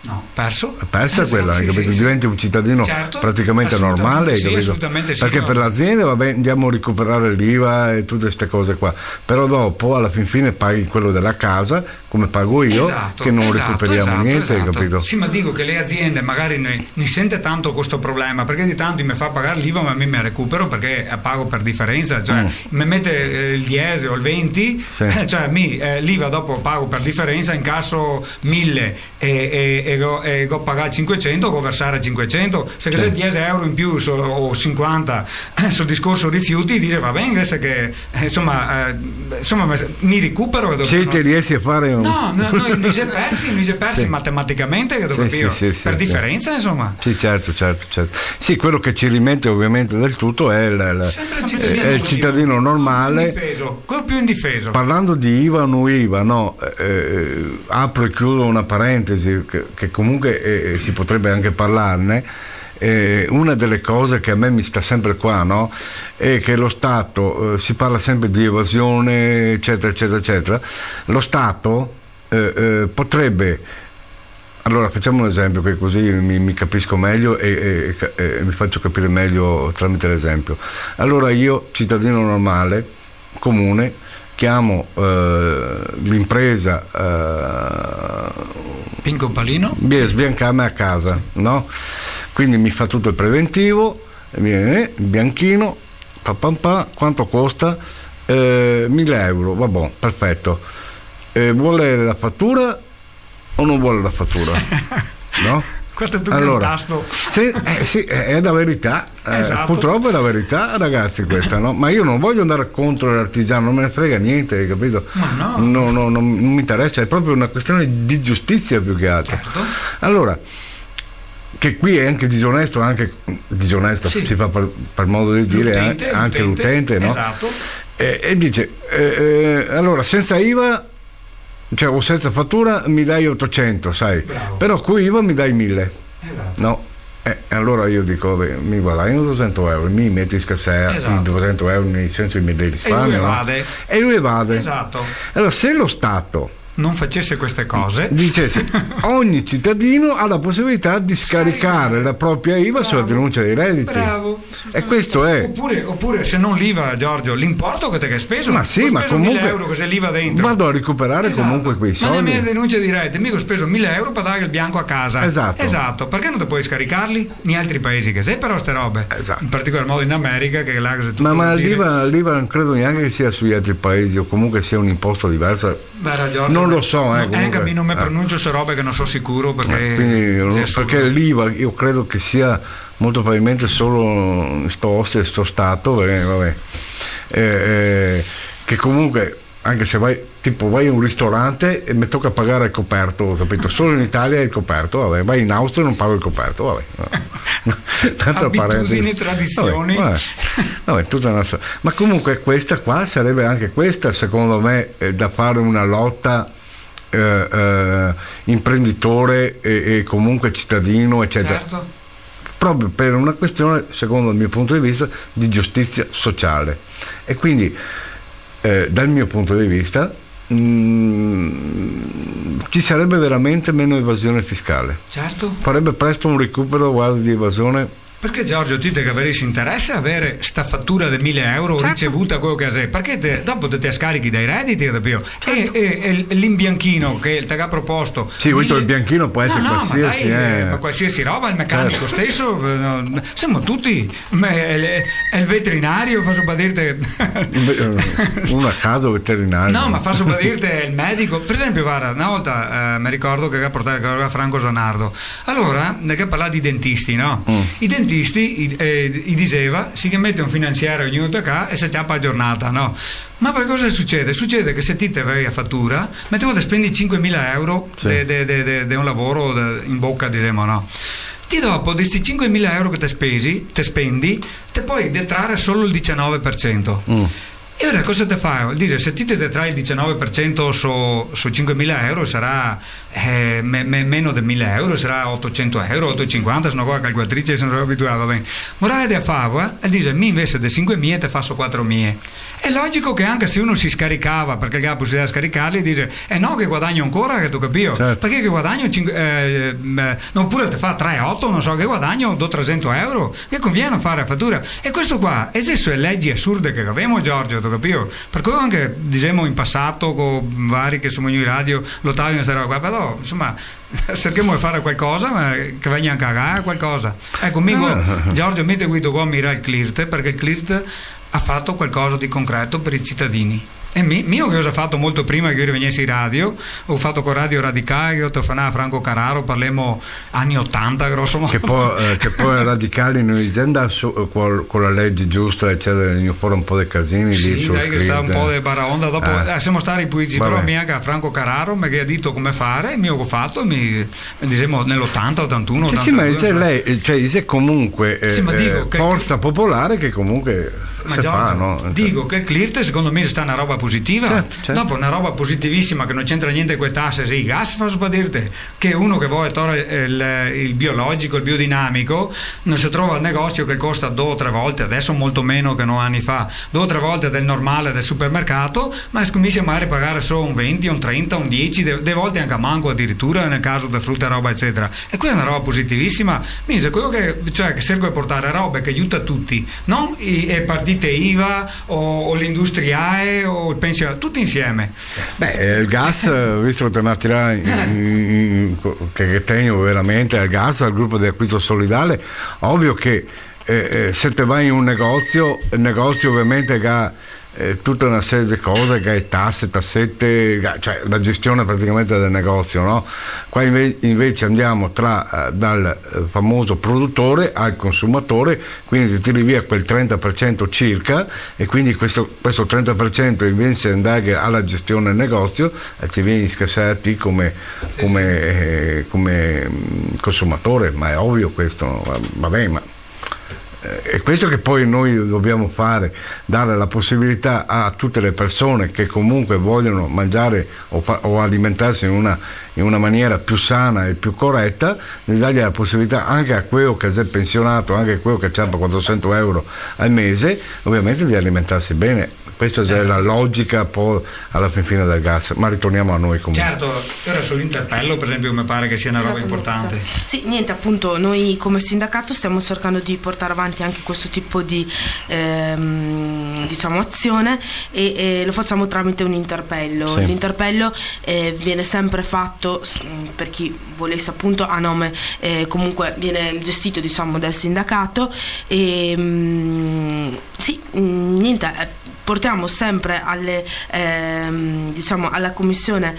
S2: No, perso.
S1: È persa
S2: eh,
S1: quella,
S2: sì,
S1: hai capito?
S2: Sì,
S1: diventi un cittadino
S2: certo,
S1: praticamente normale,
S2: sì,
S1: hai capito?
S2: Assolutamente sì,
S1: Perché
S2: no.
S1: per l'azienda va bene, andiamo a recuperare l'I V A e tutte queste cose qua, però dopo alla fin fine paghi quello della casa come pago io,
S2: esatto,
S1: che non
S2: esatto,
S1: recuperiamo
S2: esatto,
S1: niente,
S2: esatto.
S1: hai capito?
S2: Sì, ma dico che le aziende magari ne, ne sente tanto questo problema, perché di tanto mi fa pagare l'I V A ma a me mi recupero perché pago per differenza, cioè mm. mi mette eh, il dieci o il venti, sì. eh, cioè mi, eh, l'I V A dopo pago per differenza, incasso mille e, e, e, go, e go pagare cinquecento, go versare cinquecento, se sì. che dieci euro in più so, o cinquanta eh, sul discorso rifiuti, dire va bene se che eh, insomma, eh, insomma mi recupero.
S1: Se ti riesci a fare un...
S2: No, no, no, mi si è persi, mi si è persi sì. matematicamente, che devo
S1: sì,
S2: capire,
S1: sì, sì,
S2: per
S1: sì,
S2: differenza sì. insomma.
S1: Sì, certo, certo, certo. Sì, quello che ci rimette ovviamente del tutto è il, il, cittadino, è il cittadino normale.
S2: Quello più indifeso, quello più indifeso.
S1: Parlando di I V A o no I V A, no, eh, apro e chiudo una parentesi che, che comunque eh, si potrebbe anche parlarne. Eh, una delle cose che a me mi sta sempre qua, no, è che lo Stato, eh, si parla sempre di evasione, eccetera, eccetera, eccetera. Lo Stato eh, eh, potrebbe, allora facciamo un esempio che così mi, mi capisco meglio e, e, e mi faccio capire meglio tramite l'esempio. Allora io, cittadino normale, comune, chiamo eh, l'impresa eh,
S2: Pinco Palino
S1: viene sbiancarmi a casa, no? Quindi mi fa tutto il preventivo, viene il bianchino, pa, pa, pa, quanto costa? Eh, mille euro, va buono, perfetto. Eh, vuole la fattura o non vuole la fattura? No?
S2: Questo è tu
S1: allora,
S2: che tasto.
S1: Se, eh, sì, è la verità, eh,
S2: esatto.
S1: Purtroppo è la verità, ragazzi, questa, no? Ma io non voglio andare contro l'artigiano, non me ne frega niente, hai capito?
S2: Ma no.
S1: No, no, non mi interessa, è proprio una questione di giustizia più che altro.
S2: Certo.
S1: Allora, che qui è anche disonesto, anche disonesto sì. si fa per, per modo di dire l'utente, anche l'utente, l'utente, no?
S2: Esatto.
S1: E, e dice, eh, eh, allora senza I V A, cioè o senza fattura mi dai ottocento, sai, bravo. Però con I V A mi dai mille, esatto. No? E eh, allora io dico, beh, mi guadagno duecento euro, mi metti in scassetta, esatto. duecento euro nel senso di mi risparmio,
S2: e lui evade,
S1: no? E lui evade.
S2: Esatto.
S1: Allora se lo Stato
S2: non facesse queste cose,
S1: dicesse ogni cittadino ha la possibilità di scaricare, scaricare. la propria I V A bravo. Sulla denuncia dei redditi,
S2: bravo.
S1: E questo è
S2: oppure, oppure se non l'I V A, Giorgio, l'importo che te che hai speso,
S1: ma sì,
S2: ho
S1: ma
S2: speso
S1: comunque
S2: mille euro che se l'I V A dentro
S1: vado a recuperare esatto. comunque quei soldi.
S2: Ma nella mia denuncia di reddito mica ho speso mille euro per dare il bianco a casa,
S1: esatto,
S2: esatto. Perché non ti puoi scaricarli in altri paesi che sei però ste robe, esatto. In particolar modo in America che là, che
S1: ma, ma l'I V A, l'I V A non credo neanche che sia sugli altri paesi o comunque sia un imposto diverso.
S2: Beh, Giorgio,
S1: non lo so, eh,
S2: anche a me non mi pronuncio su robe che non sono sicuro perché,
S1: quindi, perché l'I V A io credo che sia molto probabilmente solo sto oste e sto stato, perché, vabbè, eh, eh, che comunque anche se vai tipo vai in un ristorante e mi tocca pagare il coperto, capito? Solo in Italia è il coperto, vabbè, vai in Austria e non pago il coperto, vabbè.
S2: Abitudini, tradizioni,
S1: vabbè, vabbè, vabbè, tutta una... ma comunque questa qua sarebbe anche questa secondo me eh, da fare una lotta eh, eh, imprenditore e, e comunque cittadino eccetera,
S2: certo.
S1: Proprio per una questione secondo il mio punto di vista di giustizia sociale e quindi eh, dal mio punto di vista Mm, ci sarebbe veramente meno evasione fiscale.
S2: Certo.
S1: Farebbe presto un recupero guarda, di evasione.
S2: Perché Giorgio, ti che avresti interesse avere sta fattura di mille euro certo. ricevuta quello che sei? Perché te, dopo te, te scarichi dai redditi certo. e, e, e l'imbianchino che ti ha proposto.
S1: Sì, mille... il bianchino può essere
S2: no, no,
S1: qualsiasi,
S2: ma dai,
S1: eh.
S2: ma qualsiasi roba, il meccanico certo. stesso, no, siamo tutti. È il veterinario, faccio per dirti.
S1: Uno a caso veterinario.
S2: No, ma faccio per dirti il medico. Per esempio, guarda, una volta eh, mi ricordo che ha portato Franco Zanardo. Allora, che parlava di dentisti, no? Mm. I dentisti I, eh, i diceva si che mette un finanziario ogni volta qua e si ciappa la giornata, no? Ma per cosa succede? Succede che se ti te vai a fattura mettiamo che spendi cinquemila euro di sì. un lavoro de, in bocca diremo, no? Ti dopo di questi cinquemila euro che te spesi te spendi te puoi detrarre solo il diciannove per cento. Mm. E ora cosa te fai? Vuol dire, se ti te trai il diciannove per cento su, su cinquemila euro sarà eh, me, me, meno di mille euro, sarà ottocento euro, ottocentocinquanta, sono qua calcolatrice, sono abituato, va bene. Morale di fava e dice, mi invece di cinquemila te faccio quattromila. È logico che anche se uno si scaricava, perché ha la possibilità di scaricarli, dice, eh no, che guadagno ancora, che tu capisci?
S1: Certo.
S2: Perché che guadagno, eh, eh, oppure te fa tre otto, non so, che guadagno do trecento euro, che conviene fare la fattura. E questo qua, esistono leggi assurde che abbiamo, Giorgio, tu capisci? Per cui anche, diciamo, in passato, con vari che siamo in radio, lottavamo in questa roba qua, però, insomma, cerchiamo di fare qualcosa, ma che venga a cagare qualcosa. Ecco, mico, Giorgio, mi guido qua a mirare il CLIRT, perché il CLIRT ha fatto qualcosa di concreto per i cittadini. E mio che ho fatto molto prima che io rivenissi in radio, ho fatto con Radio Radicale, ho telefonato a Franco Carraro, parliamo anni ottanta grosso modo.
S1: Che poi, eh, che poi Radicali in azienda con, con la legge giusta, eccetera, ne fuori un po' dei casini
S2: sì,
S1: lì.
S2: Dai, che sta un po' di baraonda, dopo
S1: eh.
S2: eh, siamo stati puici, però mi anche a Franco Carraro mi ha detto come fare, mio ho fatto, mi, diciamo nell'ottanta, ottantuno,
S1: cioè,
S2: ottantadue.
S1: Sì, ma cioè, lei, cioè, dice comunque eh,
S2: sì, ma dico,
S1: eh, forza popolare che comunque
S2: ma
S1: si
S2: Giorgio,
S1: fa, no?
S2: dico che il CLIRT secondo me sta una roba positiva,
S1: certo, certo.
S2: Dopo una roba positivissima che non c'entra niente con le tasse, sì, gas fa sbadirte, che uno che vuole togliere il, il biologico, il biodinamico, non si trova al negozio che costa due o tre volte, adesso molto meno che non anni fa, due o tre volte del normale del supermercato, ma comincia magari a pagare solo un venti, un trenta, un dieci, delle volte anche a manco addirittura nel caso di frutta e roba eccetera. E quella è una roba positivissima, mi dice quello che, cioè, che serve a portare roba che aiuta tutti, non i, i partite I V A o, o l'industriale o il pensiero, tutti insieme.
S1: Beh, il gas, visto che te ne tirare che, che tengo veramente al gas, al gruppo di acquisto solidale, ovvio che eh, se te vai in un negozio, il negozio ovviamente ha eh, tutta una serie di cose, che hai tasse, tassette, cioè la gestione praticamente del negozio, no? Qua inve- invece andiamo tra eh, dal famoso produttore al consumatore, quindi ti tiri via quel trenta per cento circa, e quindi questo, questo trenta per cento invece di andare alla gestione del negozio eh, ti vieni scassare a te come, sì, come, eh, come mh, consumatore, ma è ovvio questo, vabbè, ma è questo che poi noi dobbiamo fare, dare la possibilità a tutte le persone che comunque vogliono mangiare o, fa- o alimentarsi in una, in una maniera più sana e più corretta, di dargli la possibilità anche a quello che è pensionato, anche a quello che ha quattrocento euro al mese, ovviamente di alimentarsi bene. Questa è la logica poi alla fin fine del gas, ma ritorniamo a noi comunque.
S2: Certo, ora sull'interpello per esempio mi pare che sia una roba importante.
S3: Sì, niente, appunto noi come sindacato stiamo cercando di portare avanti anche questo tipo di ehm, diciamo azione e, e lo facciamo tramite un interpello. Sì. L'interpello eh, viene sempre fatto, per chi volesse appunto, a nome eh, comunque viene gestito diciamo dal sindacato e mh, sì, mh, niente, eh, portiamo sempre alle, ehm, diciamo alla commissione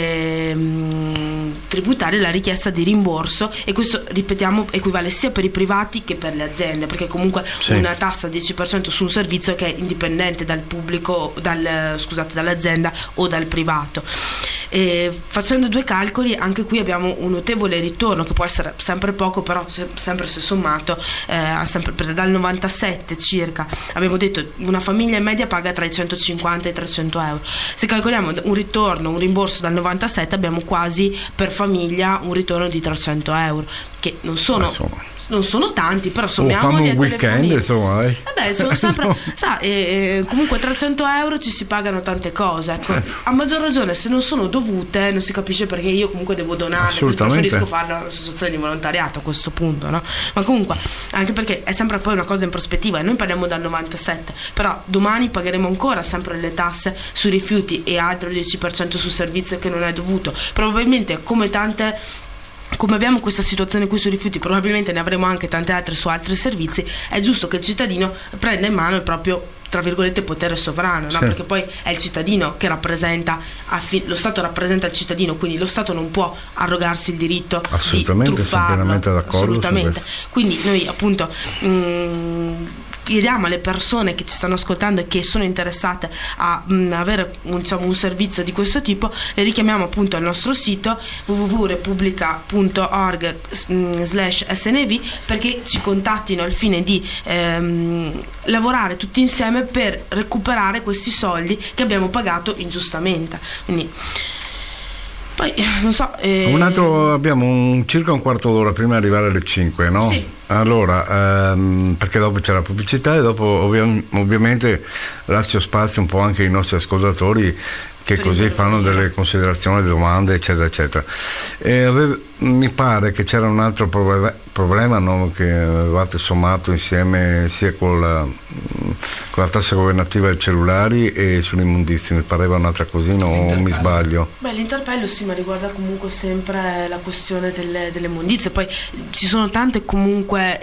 S3: ehm, tributaria la richiesta di rimborso, e questo ripetiamo equivale sia per i privati che per le aziende, perché comunque sì, una tassa al dieci per cento su un servizio che è indipendente dal pubblico, dal, scusate, dall'azienda o dal privato. E facendo due calcoli, anche qui abbiamo un notevole ritorno che può essere sempre poco, però se, sempre se sommato eh, sempre, dal novantasette circa abbiamo detto una famiglia in media paga tra i centocinquanta e i trecento euro. Se calcoliamo un ritorno, un rimborso dal novantasette, abbiamo quasi per famiglia un ritorno di trecento euro, che non sono non sono tanti, però sommiamoli
S1: oh, un weekend, insomma, eh.
S3: Vabbè, sono sempre sa, eh, comunque trecento euro ci si pagano tante cose, ecco. Certo. A maggior ragione se non sono dovute non si capisce perché io comunque devo donare, preferisco farlo all'associazione di volontariato a questo punto, no? Ma comunque anche perché è sempre poi una cosa in prospettiva, e noi parliamo dal novantasette, però domani pagheremo ancora sempre le tasse sui rifiuti e altro dieci per cento sul servizio che non è dovuto, probabilmente come tante come abbiamo questa situazione qui sui rifiuti, probabilmente ne avremo anche tante altre su altri servizi. È giusto che il cittadino prenda in mano il proprio, tra virgolette, potere sovrano, no? Sì. Perché poi è il cittadino che rappresenta, lo Stato rappresenta il cittadino, quindi lo Stato non può arrogarsi il diritto di truffarlo.
S1: Assolutamente d'accordo.
S3: Assolutamente. Quindi noi appunto mh, chiediamo alle persone che ci stanno ascoltando e che sono interessate a mh, avere un, diciamo, un servizio di questo tipo, le richiamiamo appunto al nostro sito w w w punto repubblica punto org slash s n v perché ci contattino al fine di ehm, lavorare tutti insieme per recuperare questi soldi che abbiamo pagato ingiustamente. Quindi poi non so eh...
S1: un altro, abbiamo un, circa un quarto d'ora prima di arrivare alle cinque, no?
S3: Sì.
S1: Allora, ehm, perché dopo c'è la pubblicità e dopo ovvia- ovviamente lascio spazio un po' anche ai nostri ascoltatori che
S3: per
S1: così fanno delle considerazioni, domande, eccetera, eccetera. E ave- mi pare che c'era un altro problema, problema no, che avevate sommato insieme sia con la, con la tassa governativa dei cellulari e sull'immondizia, mi pareva un'altra cosina o mi sbaglio?
S3: Beh, l'interpello sì, ma riguarda comunque sempre la questione delle, delle immondizie, poi ci sono tante comunque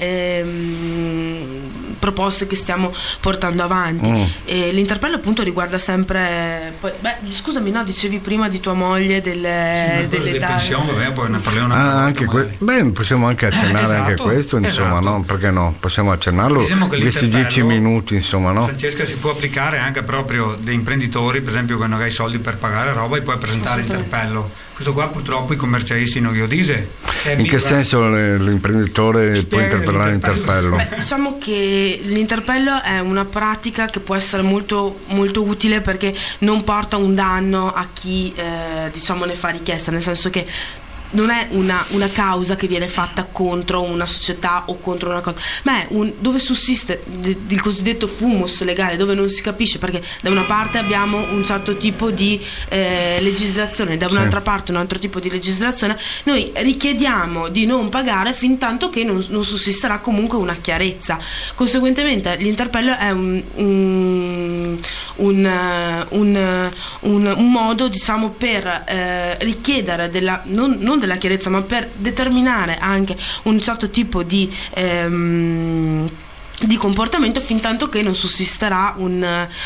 S3: ehm, proposte che stiamo portando avanti mm. e l'interpello appunto riguarda sempre poi, beh, scusami, no, dicevi prima di tua moglie delle,
S2: sì,
S3: delle
S2: pensioni, vabbè, poi ne parliamo una
S1: ah, anche que- beh, possiamo anche accennare
S2: esatto,
S1: anche a questo, insomma,
S2: esatto.
S1: no? Perché no? Possiamo accennarlo
S2: diciamo che
S1: questi dieci minuti, insomma, no?
S2: Francesca, si può applicare anche proprio dei imprenditori, per esempio, che non hai soldi per pagare roba e puoi presentare l'interpello. Questo qua purtroppo i commercialisti non glielo dice.
S1: In che senso l'imprenditore può interpellare l'interpello?
S3: Beh, diciamo che l'interpello è una pratica che può essere molto, molto utile perché non porta un danno a chi eh, diciamo ne fa richiesta, nel senso che non è una, una causa che viene fatta contro una società o contro una cosa, ma è un, dove sussiste il cosiddetto fumus legale, dove non si capisce, perché da una parte abbiamo un certo tipo di eh, legislazione, da un'altra sì. parte un altro tipo di legislazione. Noi richiediamo di non pagare fin tanto che non, non sussisterà comunque una chiarezza. Conseguentemente l'interpello è un, un, un, un, un, un modo, diciamo, per eh, richiedere della non, non della chiarezza, ma per determinare anche un certo tipo di ehm, di comportamento fin tanto che non sussisterà un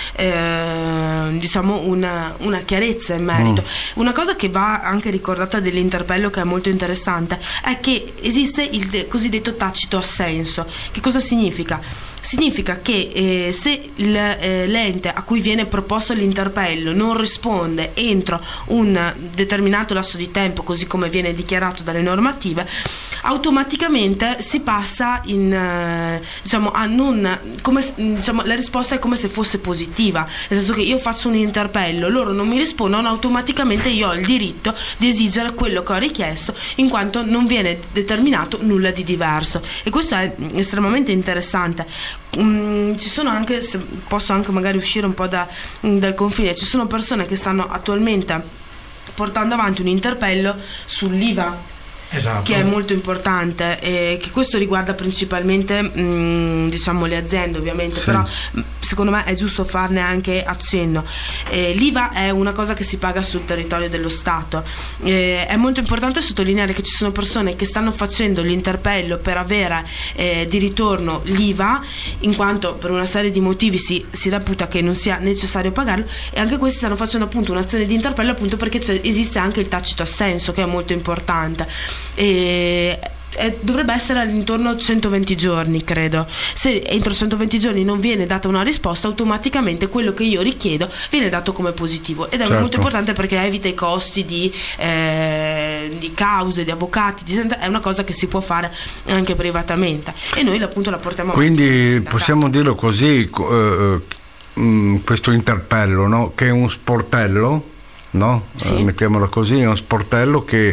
S3: eh, diciamo una, una chiarezza in merito. Mm. Una cosa che va anche ricordata dell'interpello, che è molto interessante, è che esiste il de- cosiddetto tacito assenso. Che cosa significa? Significa che eh, se il, eh, l'ente a cui viene proposto l'interpello non risponde entro un determinato lasso di tempo, così come viene dichiarato dalle normative, automaticamente si passa in eh, diciamo a non come diciamo la risposta è come se fosse positiva, nel senso che io faccio un interpello, loro non mi rispondono, automaticamente io ho il diritto di esigere quello che ho richiesto, in quanto non viene determinato nulla di diverso. E questo è estremamente interessante. Um, ci sono anche, se posso anche magari uscire un po' da, dal confine, ci sono persone che stanno attualmente portando avanti un interpello sull'I V A. Esatto. Che è molto importante e che questo riguarda principalmente mh, diciamo le aziende, ovviamente, sì. Però mh, secondo me è giusto farne anche accenno. eh, l'I V A è una cosa che si paga sul territorio dello Stato. eh, è molto importante sottolineare che ci sono persone che stanno facendo l'interpello per avere eh, di ritorno l'I V A, in quanto per una serie di motivi si, si reputa che non sia necessario pagarlo, e anche questi stanno facendo appunto un'azione di interpello appunto perché c'è, esiste anche il tacito assenso, che è molto importante. E eh, dovrebbe essere all'intorno centoventi giorni, credo. Se entro centoventi giorni non viene data una risposta, automaticamente quello che io richiedo viene dato come positivo, ed è certo. molto importante perché evita i costi di, eh, di cause, di avvocati, di, è una cosa che si può fare anche privatamente, e noi appunto la portiamo avanti.
S1: Quindi possiamo dirlo così, eh, mh, questo interpello, no? Che è un sportello, no? Sì. Eh, mettiamolo così, è uno sportello che,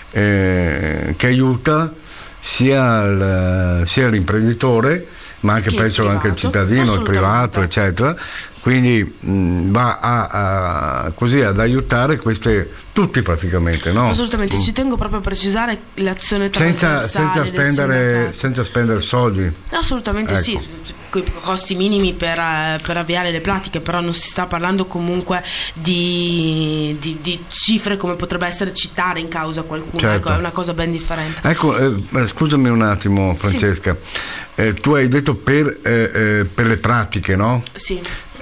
S1: eh, che aiuta sia, il, sia l'imprenditore, ma anche penso privato, anche il cittadino, il privato, eccetera. Quindi mh, va a, a, così ad aiutare queste tutti praticamente, no?
S3: Assolutamente, mm. ci tengo proprio a precisare l'azione
S1: senza,
S3: trasversale
S1: senza spendere senza spendere soldi.
S3: Assolutamente, ecco. Sì, costi minimi per, per avviare le pratiche, però non si sta parlando comunque di, di, di cifre come potrebbe essere citare in causa qualcuno, certo. Ecco, è una cosa ben differente.
S1: Ecco, eh, scusami un attimo, Francesca, sì. eh, tu hai detto per, eh, eh, per le pratiche, no?
S3: Sì.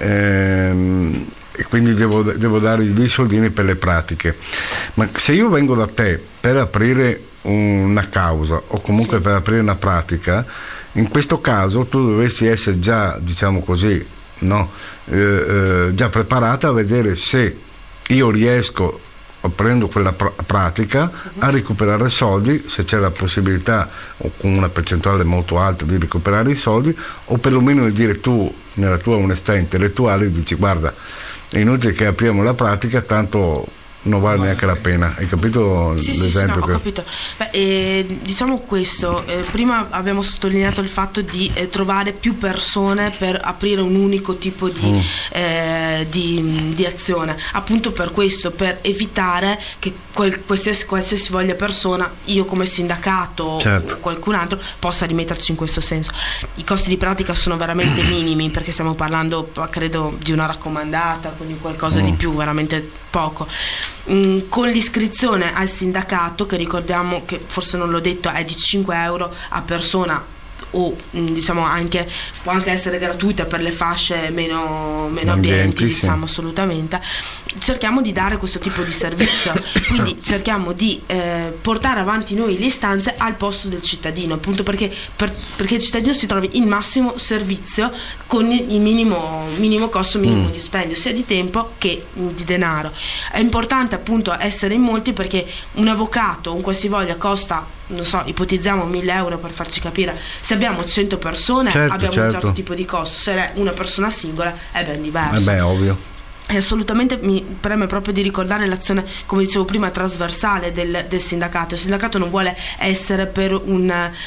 S1: Ehm, e quindi devo, devo dare dei soldini per le pratiche, ma se io vengo da te per aprire una causa o comunque sì. per aprire una pratica, in questo caso tu dovresti essere già, diciamo così, no? eh, eh, già preparata a vedere se io riesco, prendo quella pr- pratica a recuperare soldi, se c'è la possibilità o con una percentuale molto alta di recuperare i soldi, o perlomeno di dire, tu nella tua onestà intellettuale dici, guarda, è inutile che apriamo la pratica, tanto non vale neanche la pena. Hai capito
S3: sì, l'esempio? Sì, sì, no, ho capito. Beh, eh, diciamo questo, eh, prima abbiamo sottolineato il fatto di eh, trovare più persone per aprire un unico tipo di, mm. eh, di, di azione, appunto per questo, per evitare che qual, qualsiasi, qualsiasi voglia persona, io come sindacato certo. o qualcun altro, possa rimetterci in questo senso. I costi di pratica sono veramente minimi, perché stiamo parlando, credo, di una raccomandata, quindi qualcosa mm. di più, veramente poco. Mm, con l'iscrizione al sindacato, che ricordiamo che forse non l'ho detto, è di cinque euro a persona, o diciamo anche può anche essere gratuita per le fasce meno, meno ambienti, ambienti diciamo sì. assolutamente. Cerchiamo di dare questo tipo di servizio, quindi cerchiamo di eh, portare avanti noi le istanze al posto del cittadino, appunto perché, per, perché il cittadino si trovi il massimo servizio con il minimo, minimo costo, minimo mm. dispendio, sia di tempo che di denaro. È importante appunto essere in molti, perché un avvocato, un qualsivoglia, costa, non so, ipotizziamo mille euro, per farci capire. Se abbiamo cento persone
S1: certo,
S3: abbiamo
S1: certo.
S3: un certo tipo di costo, se è una persona singola è ben diverso.
S1: Eh beh, ovvio.
S3: E assolutamente mi preme proprio di ricordare l'azione, come dicevo prima, trasversale del, del sindacato. Il sindacato non vuole essere per un,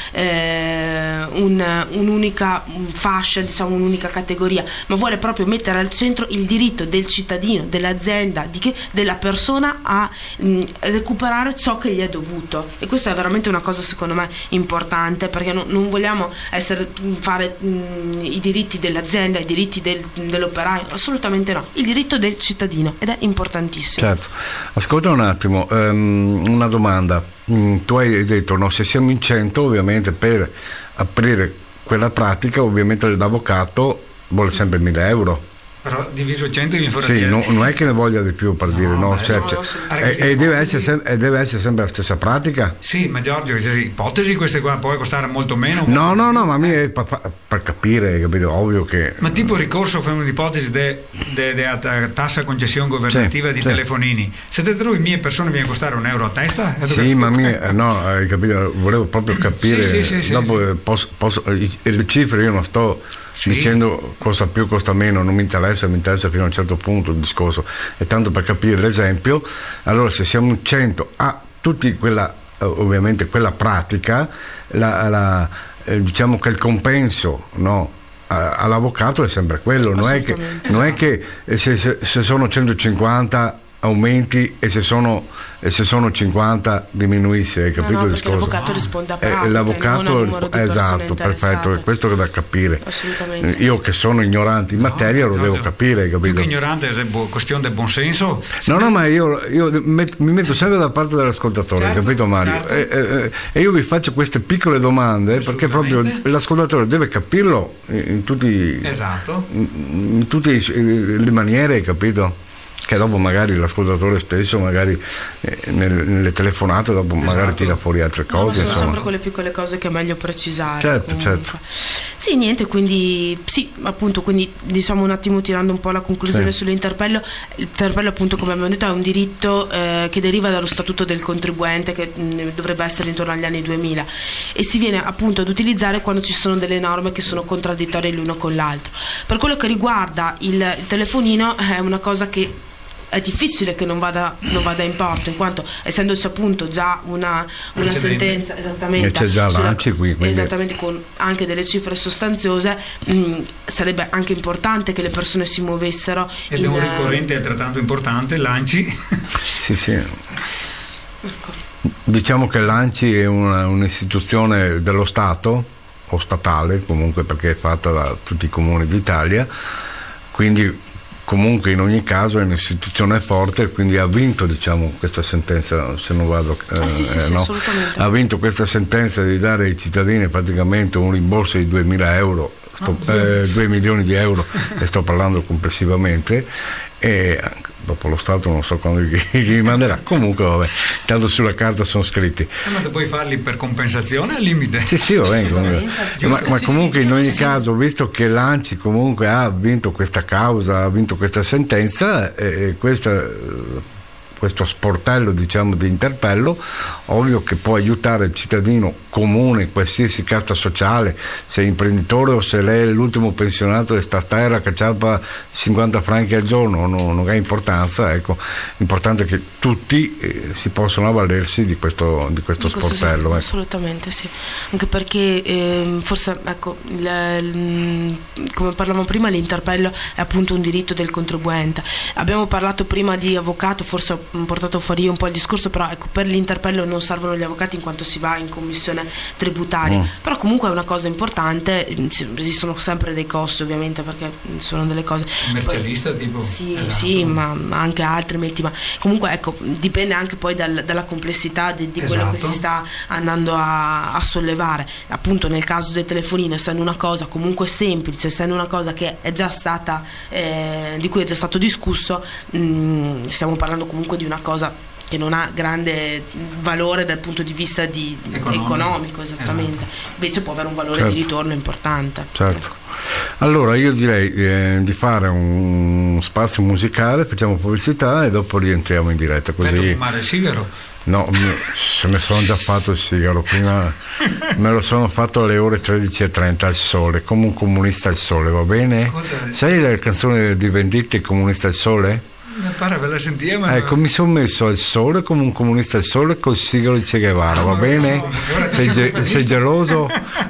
S3: eh, un, un'unica fascia, diciamo un'unica categoria, ma vuole proprio mettere al centro il diritto del cittadino, dell'azienda, di che, della persona a mh, recuperare ciò che gli è dovuto. E questa è veramente una cosa secondo me importante, perché non, non vogliamo essere, fare mh, i diritti dell'azienda, i diritti del, dell'operaio, assolutamente no, il diritto del cittadino, ed è importantissimo.
S1: Certo. Ascolta un attimo, um, una domanda. Mm, tu hai detto, no, se siamo in cento, ovviamente per aprire quella pratica, ovviamente l'avvocato vuole sempre mille euro.
S2: Però diviso cento in
S1: sì, no, non è che ne voglia di più, per no, dire no, cioè, no, cioè, e, e, deve essere sem- e deve essere sempre la stessa pratica.
S2: Sì, ma Giorgio, cioè, ipotesi queste qua può costare molto meno.
S1: No, no, no, ma mi è per, per capire, capito, ovvio che.
S2: Ma tipo ricorso fa un'ipotesi de, de, de, de tassa concessione governativa sì, di sì. telefonini. Se te trovi mie persone viene a costare un euro a testa?
S1: Sì, ma mie, no, hai capito, volevo proprio capire.
S2: Sì, sì, sì,
S1: dopo
S2: sì,
S1: posso, posso, le cifre io non sto sì. dicendo costa più, costa meno, non mi interessa, mi interessa fino a un certo punto il discorso, è tanto per capire l'esempio. Allora, se siamo in cento a tutti quella, ovviamente quella pratica, la, la, eh, diciamo che il compenso, no, all'avvocato è sempre quello, non è che, non è che se, se, se sono centocinquanta aumenti e se sono, e se sono cinquanta diminuisce, hai capito?
S3: No, no,
S1: il discorso?
S3: L'avvocato risponde a pratica,
S1: eh, l'avvocato
S3: non a numero di
S1: esatto, perfetto, è questo che è da capire.
S3: Assolutamente.
S1: Io che sono ignorante in materia no, lo no, devo no, capire, hai capito?
S2: Più che ignorante è questione del buon senso.
S1: No, no, ma io, io met, mi metto sempre da parte dell'ascoltatore, certo, capito Mario?
S2: Certo.
S1: E, e, e io vi faccio queste piccole domande perché proprio l'ascoltatore deve capirlo in, in tutti
S2: esatto.
S1: in, in tutte le maniere, hai capito? Che dopo magari l'ascoltatore stesso magari eh, nelle, nelle telefonate dopo esatto. magari tira fuori altre cose. No,
S3: sono
S1: insomma.
S3: sempre quelle piccole cose che è meglio precisare.
S1: Certo,
S3: comunque.
S1: certo.
S3: Sì, niente, quindi sì, appunto, quindi diciamo un attimo tirando un po' la conclusione sì. sull'interpello. L'interpello appunto, come abbiamo detto, è un diritto eh, che deriva dallo statuto del contribuente, che mh, dovrebbe essere intorno agli anni duemila, e si viene appunto ad utilizzare quando ci sono delle norme che sono contraddittorie l'uno con l'altro. Per quello che riguarda il, il telefonino, è una cosa che è difficile che non vada, non vada in porto, in quanto essendoci appunto già una, una sentenza esattamente,
S1: c'è già
S3: sulla,
S1: l'A N C I qui, quindi.
S3: esattamente, con anche delle cifre sostanziose, mh, sarebbe anche importante che le persone si muovessero.
S2: Ed è un ricorrente altrettanto importante, l'A N C I.
S1: Sì, sì. Ecco. Diciamo che l'A N C I è una, un'istituzione dello Stato, o statale comunque, perché è fatta da tutti i comuni d'Italia, quindi comunque in ogni caso è un'istituzione forte, quindi ha vinto, diciamo, questa sentenza, se non vado
S3: eh, eh, sì, sì,
S1: eh,
S3: sì,
S1: no?
S3: assolutamente.
S1: Ha vinto questa sentenza di dare ai cittadini praticamente un rimborso di duemila euro, sto, oh, eh, due milioni di euro, e sto parlando complessivamente, e dopo lo Stato non so quando gli, gli manderà, comunque vabbè, tanto sulla carta sono scritti.
S2: Eh, ma puoi farli per compensazione al limite?
S1: Sì, sì, va bene, comunque. Ma, ma comunque in ogni caso, visto che l'ANCI comunque ha vinto questa causa, ha vinto questa sentenza, e questa questo sportello, diciamo, di interpello, ovvio che può aiutare il cittadino comune, qualsiasi casta sociale, se è imprenditore o se lei è l'ultimo pensionato di sta terra che c'ha cinquanta franchi al giorno, no, non ha importanza, ecco, l'importante è che tutti eh, si possono avvalersi di questo, di questo di sportello. Ecco.
S3: Assolutamente sì, anche perché eh, forse, ecco, il, il, come parlavamo prima, l'interpello è appunto un diritto del contribuente. Abbiamo parlato prima di avvocato, forse ho portato fuori un po' il discorso, però ecco, per l'interpello non servono gli avvocati in quanto si va in commissione tributaria, mm. però comunque è una cosa importante, esistono sempre dei costi ovviamente perché sono delle cose.
S2: Commercialista poi, tipo?
S3: Sì,
S2: esatto.
S3: sì, ma, ma anche altri metti, ma comunque ecco, dipende anche poi dal, dalla complessità di, di quello esatto. che si sta andando a, a sollevare. Appunto nel caso del telefonino, essendo una cosa comunque semplice, essendo una cosa che è già stata eh, di cui è già stato discusso, mh, stiamo parlando comunque di una cosa che non ha grande valore dal punto di vista di economico, economico esattamente, esatto. invece può avere un valore certo. di ritorno importante.
S1: Certo. Allora io direi eh, di fare un spazio musicale, facciamo pubblicità e dopo rientriamo in diretta. Così...
S2: Per fumare il sigaro?
S1: No, se ne sono già fatto il sigaro, prima me lo sono fatto alle ore tredici e trenta al sole, come un comunista al sole, va bene? Ascolta, sai la canzone di Venditti, Comunista al sole?
S2: Mi pare ve la sentia, ma
S1: ecco, mi sono messo al sole come un comunista al sole col sigaro di Che Guevara, va bene? Sei, ge- sei geloso?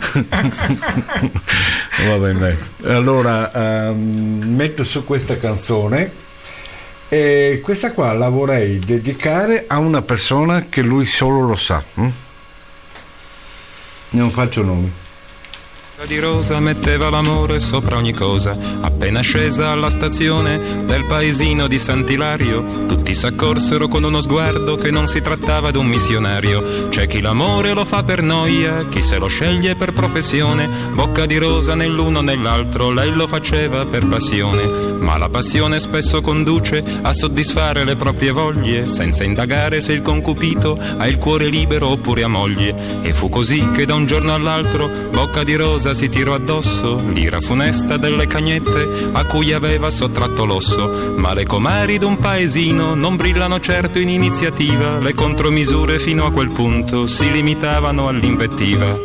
S1: Va bene. Allora um, metto su questa canzone e questa qua la vorrei dedicare a una persona che lui solo lo sa. Hm? Non faccio nomi.
S4: Di Rosa metteva l'amore sopra ogni cosa. Appena scesa alla stazione del paesino di Sant'Ilario, tutti s'accorsero con uno sguardo che non si trattava d'un missionario. C'è chi l'amore lo fa per noia, chi se lo sceglie per professione. Bocca di Rosa nell'uno nell'altro, lei lo faceva per passione. Ma la passione spesso conduce a soddisfare le proprie voglie, senza indagare se il concupito ha il cuore libero oppure ha moglie. E fu così che da un giorno all'altro Bocca di Rosa si tirò addosso l'ira funesta delle cagnette a cui aveva sottratto l'osso. Ma le comari d'un paesino non brillano certo in iniziativa, le contromisure fino a quel punto si limitavano all'invettiva.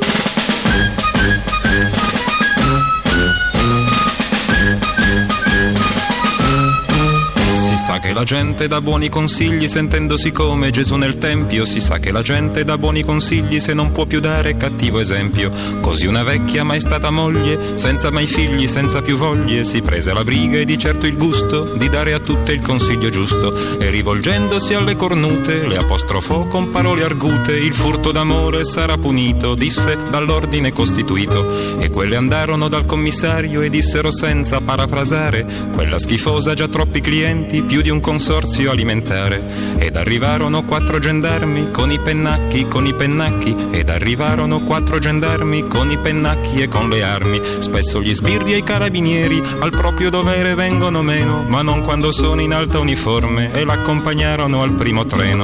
S4: Si sa che la gente dà buoni consigli sentendosi come Gesù nel tempio, si sa che la gente dà buoni consigli se non può più dare cattivo esempio. Così una vecchia mai stata moglie, senza mai figli, senza più voglie, si prese la briga e di certo il gusto di dare a tutte il consiglio giusto. E rivolgendosi alle cornute le apostrofò con parole argute: il furto d'amore sarà punito, disse, dall'ordine costituito. E quelle andarono dal commissario e dissero senza parafrasare: quella schifosa ha già troppi clienti, più di un consorzio alimentare. Ed arrivarono quattro gendarmi con i pennacchi, con i pennacchi, ed arrivarono quattro gendarmi con i pennacchi e con le armi. Spesso gli sbirri e i carabinieri al proprio dovere vengono meno, ma non quando sono in alta uniforme, e l'accompagnarono al primo treno.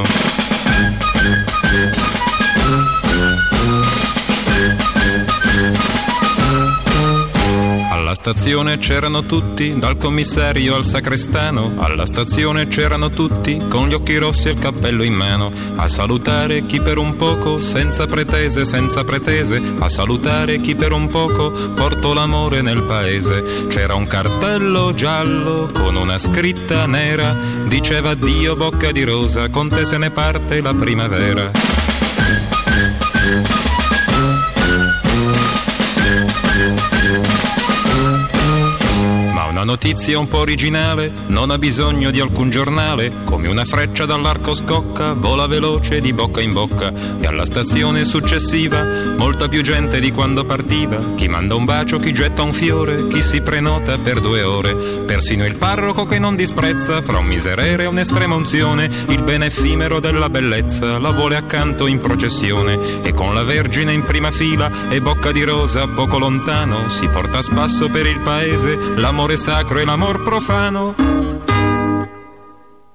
S4: Alla stazione c'erano tutti, dal commissario al sacrestano. Alla stazione c'erano tutti, con gli occhi rossi e il cappello in mano, a salutare chi per un poco, senza pretese, senza pretese, a salutare chi per un poco portò l'amore nel paese. C'era un cartello giallo con una scritta nera, diceva: addio Bocca di Rosa, con te se ne parte la primavera. Una notizia un po' originale non ha bisogno di alcun giornale, come una freccia dall'arco scocca, vola veloce di bocca in bocca. E alla stazione successiva molta più gente di quando partiva, chi manda un bacio, chi getta un fiore, chi si prenota per due ore. Persino il parroco che non disprezza, fra un miserere e un'estrema unzione, il bene effimero della bellezza la vuole accanto in processione. E con la Vergine in prima fila e Bocca di Rosa poco lontano, si porta a spasso per il paese l'amore sacro e l'amor profano.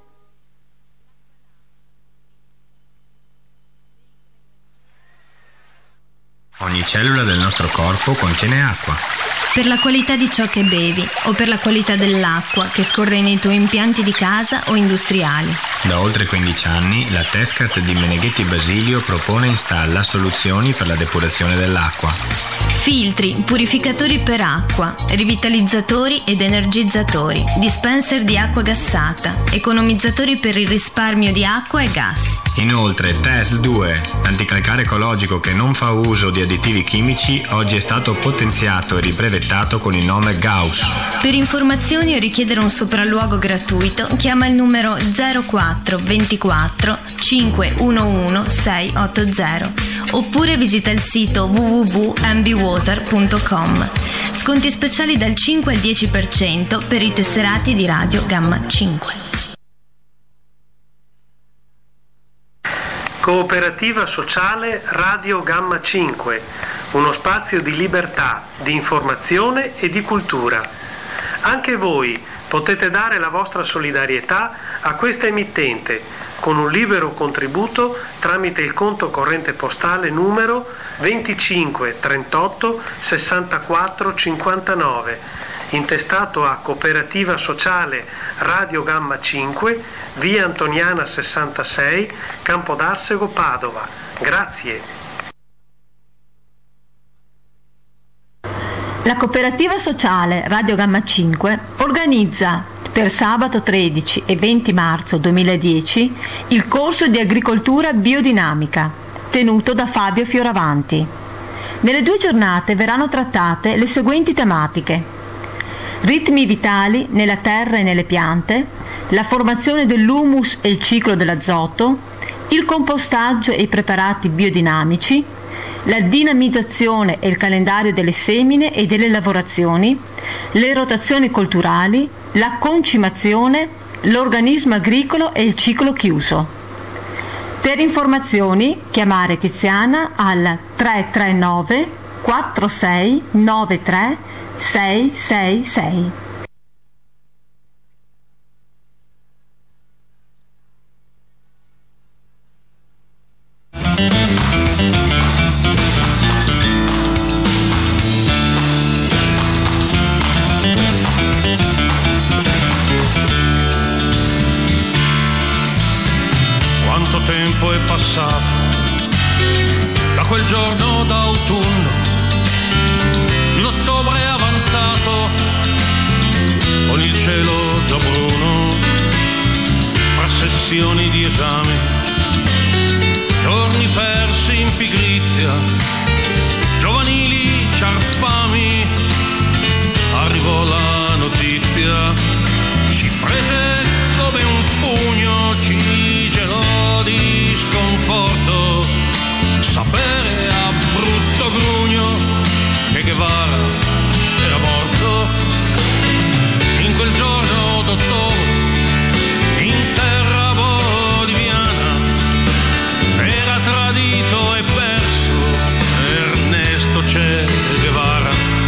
S5: Ogni cellula del nostro corpo contiene acqua.
S6: Per la qualità di ciò che bevi o per la qualità dell'acqua che scorre nei tuoi impianti di casa o industriali.
S5: Da oltre quindici anni la Tescat di Meneghetti Basilio propone e installa soluzioni per la depurazione dell'acqua.
S6: Filtri, purificatori per acqua, rivitalizzatori ed energizzatori, dispenser di acqua gassata, economizzatori per il risparmio di acqua e gas.
S5: Inoltre T E S L due, anticalcare ecologico che non fa uso di additivi chimici, oggi è stato potenziato e ribrevettato con il nome Gauss.
S6: Per informazioni o richiedere un sopralluogo gratuito, chiama il numero zero quattro ventiquattro cinquecentouno seicentottanta oppure visita il sito w w w punto m b water punto com. Sconti speciali dal cinque al dieci per cento per i tesserati di Radio Gamma cinque.
S7: Cooperativa sociale Radio Gamma cinque, uno spazio di libertà, di informazione e di cultura. Anche voi potete dare la vostra solidarietà a questa emittente con un libero contributo tramite il conto corrente postale numero venticinque trentotto sessantaquattro cinquantanove, intestato a Cooperativa Sociale Radio Gamma cinque, via Antoniana sessantasei, Campodarsego, Padova. Grazie.
S8: La Cooperativa Sociale Radio Gamma cinque organizza per sabato tredici e venti marzo duemiladieci il corso di agricoltura biodinamica tenuto da Fabio Fioravanti. Nelle due giornate verranno trattate le seguenti tematiche: ritmi vitali nella terra e nelle piante, la formazione dell'humus e il ciclo dell'azoto, il compostaggio e i preparati biodinamici, la dinamizzazione e il calendario delle semine e delle lavorazioni, le rotazioni colturali, la concimazione, l'organismo agricolo e il ciclo chiuso. Per informazioni chiamare Tiziana al tre tre nove quattro sei nove tre sei sei sei.
S9: Tempo è passato da quel giorno d'autunno di un ottobre avanzato, con il cielo già bruno, fra sessioni di esame, giorni persi in pigrizia, giovanili ciarpami. Arrivò la notizia, ci prese come un pugno, ci gelò di sconforto, sapere a brutto grugno che Guevara era morto. In quel giorno d'ottobre, in terra boliviana, era tradito e perso Ernesto Che Guevara.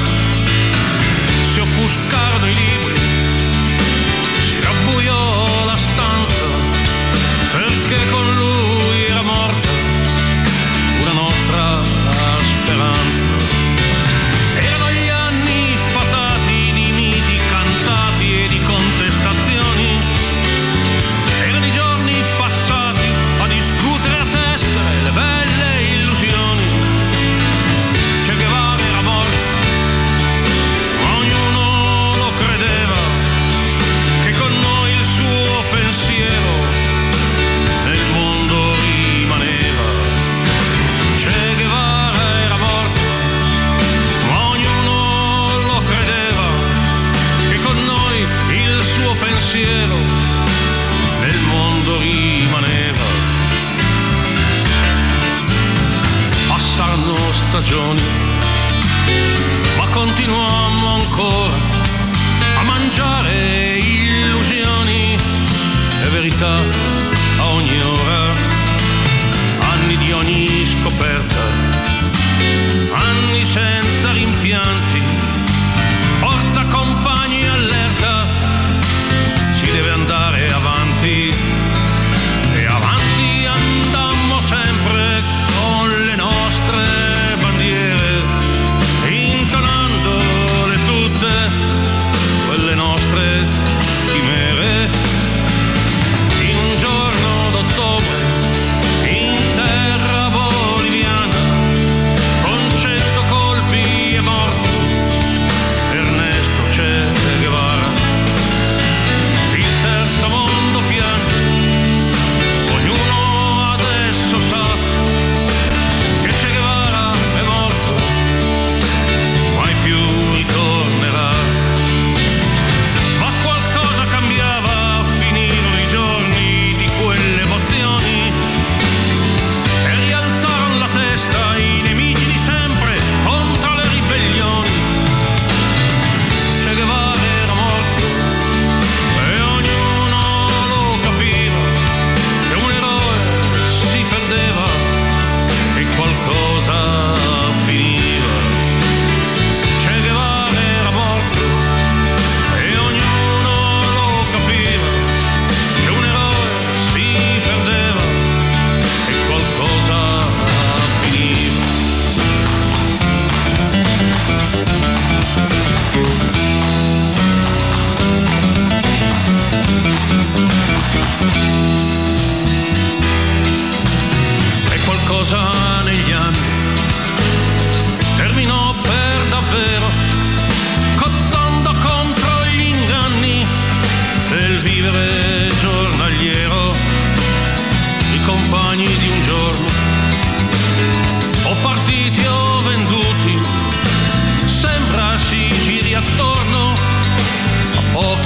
S9: Si offuscarono i libri, si rabbuiò la stanza, perché con lui era morta una nostra speranza. Erano gli anni fatati di miti cantati e di contestazioni, erano i giorni passati a discutere a tessere le belle illusioni. Che Guevara era morto, ma ognuno lo credeva, che con noi il suo pensiero nel mondo rimaneva. Che Guevara era morto, ma ognuno lo credeva, che con noi il suo pensiero nel mondo rimaneva. Passarono stagioni, ma continuammo ancora a mangiare illusioni e verità a ogni ora. Anni di ogni scoperta, anni senza rimpianti, forza compagni allerta, si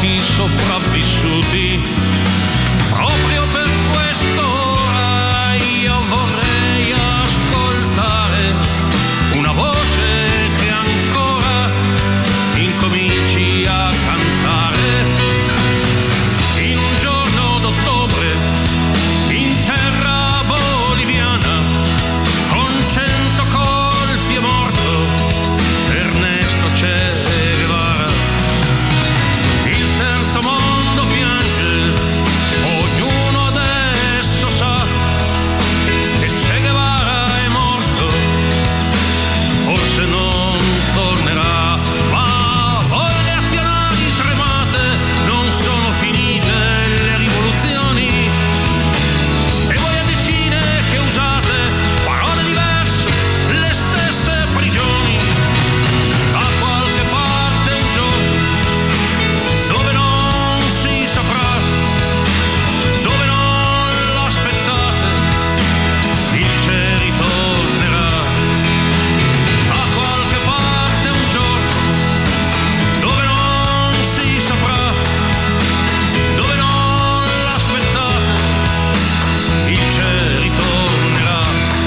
S9: buoni sopravvissuti. Proprio per quest'ora io vorrei ascoltare una voce che ancora incominci a cantare. In un giorno d'ottobre in terra boliviana con cento colpi è morto Ernesto Che Guevara. Il terzo mondo piange, ognuno adesso sa che Che Guevara è morto, forse non tornerà. Ma voi reazionari tremate, non sono finite le rivoluzioni, e voi a decine che usate parole diverse, le stesse prigioni. Da qualche parte un giorno, dove non si saprà, dove non l'aspettate, il Che ritornerà. Da qualche parte un giorno, dove non si saprà, dove non l'aspettate, il Che ritornerà.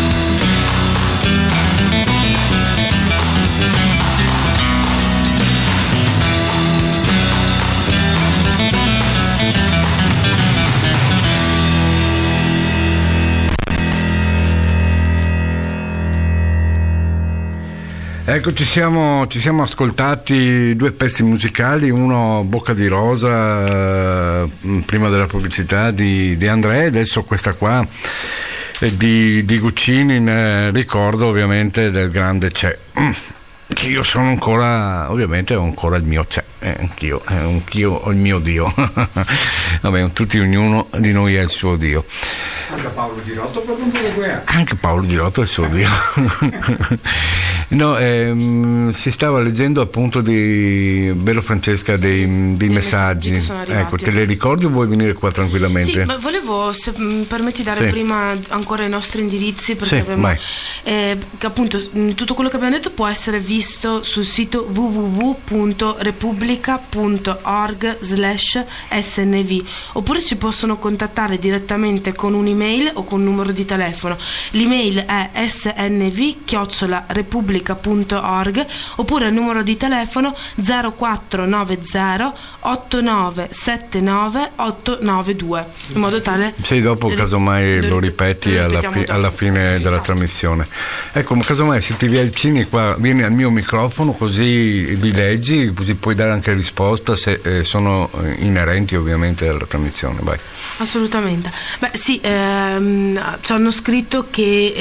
S1: Ecco, ci siamo, ci siamo ascoltati due pezzi musicali, uno Bocca di Rosa, eh, prima della pubblicità di, di Andrea, e adesso questa qua eh, di, di Guccini, in ricordo ovviamente del grande Che. Che io sono ancora, ovviamente ho ancora il mio Che, eh, anch'io, eh, anch'io ho il mio Dio. Vabbè, tutti, ognuno di noi ha il suo Dio.
S2: Anche Paolo Di Rotto per un po' di guerra.
S1: Anche Paolo Di Rotto è il suo Dio. No, ehm, si stava leggendo appunto di Bello Francesca dei, sì, dei messaggi.
S3: messaggi
S1: ecco, te li ricordi o vuoi venire qua tranquillamente?
S3: Sì, ma volevo, se mi permetti, dare
S1: sì.
S3: prima ancora i nostri indirizzi, perché
S1: sì,
S3: abbiamo, eh, che appunto tutto quello che abbiamo detto può essere visto sul sito w w w punto repubblica punto org slash s n v, oppure ci possono contattare direttamente con un'email o con un numero di telefono. L'email è s n v chiocciola repubblica punto org, oppure il numero di telefono zero quattro nove zero otto nove sette nove otto nove due, in modo tale
S1: sì, dopo casomai lo ripeti alla, fi- alla fine della esatto. trasmissione. Ecco, casomai se ti vicini qua, vieni al mio microfono, così li leggi, così puoi dare anche risposta se eh, sono inerenti ovviamente alla trasmissione. Vai.
S3: Assolutamente. Beh sì, ehm, ci hanno scritto che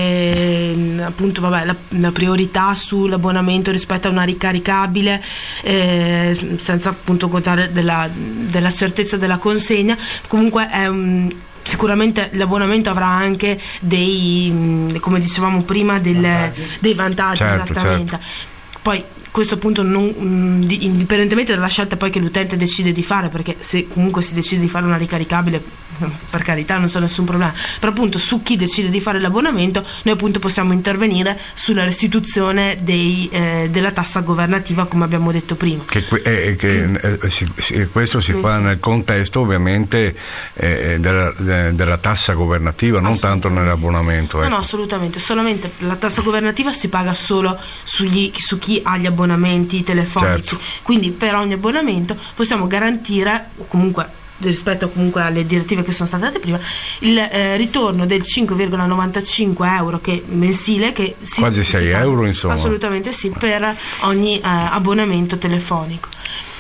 S3: eh, appunto vabbè la, la priorità sull'abbonamento rispetto a una ricaricabile, eh, senza appunto contare della, della certezza della consegna. Comunque è un sicuramente l'abbonamento avrà anche dei, come dicevamo prima, del, vantaggi. dei vantaggi, certo, esattamente. Certo. Poi questo appunto non, indipendentemente dalla scelta poi che l'utente decide di fare, perché se comunque si decide di fare una ricaricabile, per carità, non c'è nessun problema, però appunto su chi decide di fare l'abbonamento noi appunto possiamo intervenire sulla restituzione dei, eh, della tassa governativa, come abbiamo detto prima.
S1: Che, eh, che eh, si, si, questo si sì, fa sì. nel contesto ovviamente eh, della, de, della tassa governativa, non tanto nell'abbonamento. Ecco.
S3: No, no, assolutamente, solamente la tassa governativa si paga solo sugli, su chi ha gli abbonamenti telefonici, certo. Quindi per ogni abbonamento possiamo garantire, comunque rispetto comunque alle direttive che sono state date prima, il eh, ritorno del cinque virgola novantacinque euro che mensile, che si,
S1: quasi
S3: si
S1: sei
S3: paga,
S1: euro insomma,
S3: assolutamente sì, per ogni eh, abbonamento telefonico.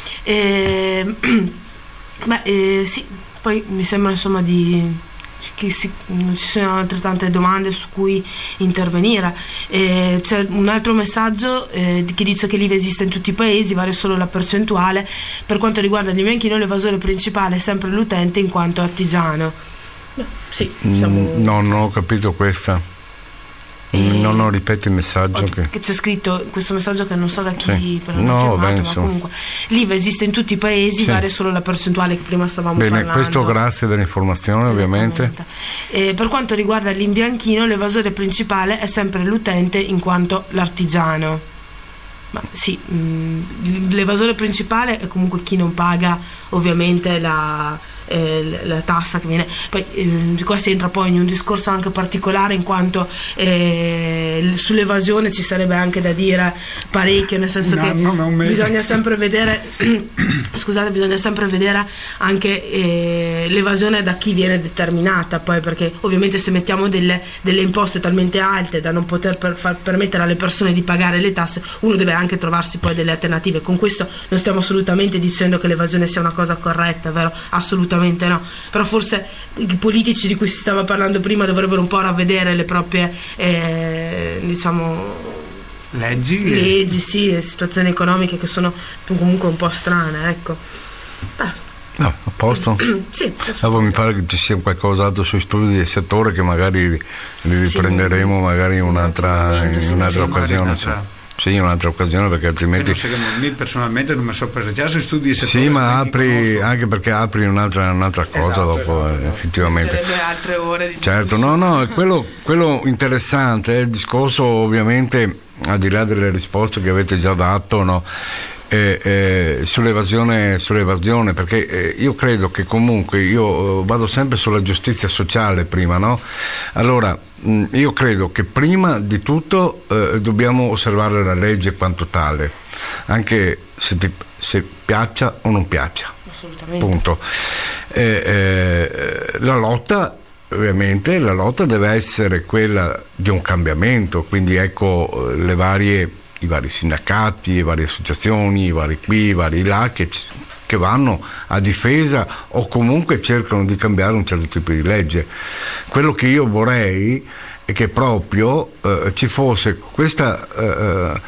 S3: E, beh eh, sì, poi mi sembra insomma di che si, non ci siano altrettante domande su cui intervenire. Eh, c'è un altro messaggio eh, che dice che l'I V A esiste in tutti i paesi, vale solo la percentuale. Per quanto riguarda il bianchino, l'evasore principale è sempre l'utente in quanto artigiano. No, sì, siamo...
S1: mm, no, non ho capito questa. E no, no, ripeti il messaggio che...
S3: che c'è scritto questo messaggio che non so da chi,
S1: sì.
S3: per non
S1: no,
S3: firmato, ma comunque l'I V A esiste in tutti i paesi, sì. Vale solo la percentuale che prima stavamo
S1: Bene,
S3: parlando.
S1: Questo grazie dell'informazione ovviamente.
S3: E per quanto riguarda l'imbianchino, l'evasore principale è sempre l'utente in quanto l'artigiano. Ma sì, mh, l'evasore principale è comunque chi non paga ovviamente la, eh, la tassa che viene. Poi eh, qua si entra poi in un discorso anche particolare, in quanto eh, sull'evasione ci sarebbe anche da dire parecchio, nel senso che bisogna sempre vedere scusate, bisogna sempre vedere anche eh, l'evasione da chi viene determinata, poi, perché ovviamente se mettiamo delle, delle imposte talmente alte da non poter per far permettere alle persone di pagare le tasse, uno deve anche trovarsi poi delle alternative. Con questo non stiamo assolutamente dicendo che l'evasione sia una cosa corretta, vero? Assolutamente no, però forse i politici di cui si stava parlando prima dovrebbero un po' ravvedere le proprie eh, diciamo
S2: leggi
S3: leggi sì, e situazioni economiche che sono comunque un po' strane, ecco. Beh.
S1: No, a posto?
S3: Sì,
S1: allora, mi pare che ci sia qualcos'altro sui studi del settore che magari li riprenderemo sì, magari in un'altra, in un'altra occasione. Sì, in un'altra occasione, perché altrimenti.
S2: Io personalmente non mi so per già sui studi di settore.
S1: Sì, ma apri anche perché apri un'altra, un'altra cosa esatto, dopo, eh, effettivamente.
S3: Altre ore di
S1: certo, no, no, quello, quello interessante è il discorso, ovviamente, al di là delle risposte che avete già dato, no? Eh, eh, sull'evasione, sull'evasione perché eh, io credo che comunque io eh, vado sempre sulla giustizia sociale prima, no? Allora mh, io credo che prima di tutto eh, dobbiamo osservare la legge quanto tale, anche se, ti, se piaccia o non piaccia,
S3: assolutamente.
S1: Punto. Eh, eh, la lotta ovviamente la lotta deve essere quella di un cambiamento, quindi ecco le varie i vari sindacati, le varie associazioni, i vari qui, i vari là che, che vanno a difesa o comunque cercano di cambiare un certo tipo di legge. Quello che io vorrei è che proprio eh, ci fosse questa eh,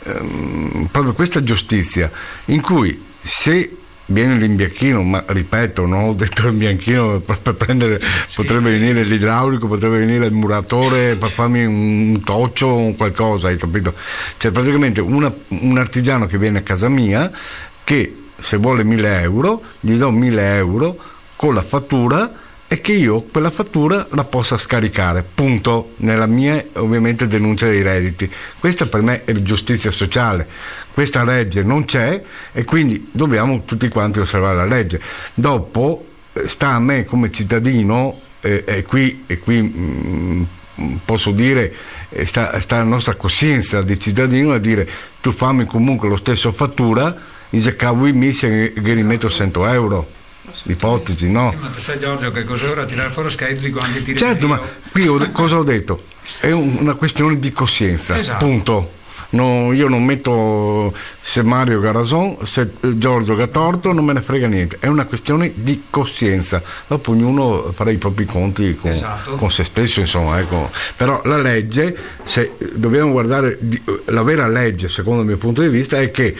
S1: eh, proprio questa giustizia in cui se viene l'imbianchino, ma ripeto, non ho detto l'imbianchino per prendere, sì. Potrebbe venire l'idraulico, potrebbe venire il muratore per farmi un toccio o qualcosa, hai capito? Cioè praticamente una, un artigiano che viene a casa mia che se vuole mille euro gli do mille euro con la fattura e che io quella fattura la possa scaricare, punto, nella mia ovviamente denuncia dei redditi. Questa per me è giustizia sociale, questa legge non c'è e quindi dobbiamo tutti quanti osservare la legge. Dopo sta a me come cittadino eh, e qui, e qui mh, posso dire sta, sta la nostra coscienza di cittadino a dire tu fammi comunque lo stesso fattura, dice cavui mi se che rimetto cento euro. Ipotesi, no?
S2: Sì, ma te sai Giorgio che cos'è ora tirare fuori scritto dico anche tirare
S1: certo, ma qui ho, cosa ho detto? È un, una questione di coscienza, esatto. Punto. No, io non metto se Mario Garason, se Giorgio che ha torto, non me ne frega niente, è una questione di coscienza, dopo ognuno farà i propri conti con, esatto. con se stesso, insomma, ecco. Però la legge, se dobbiamo guardare la vera legge secondo il mio punto di vista è che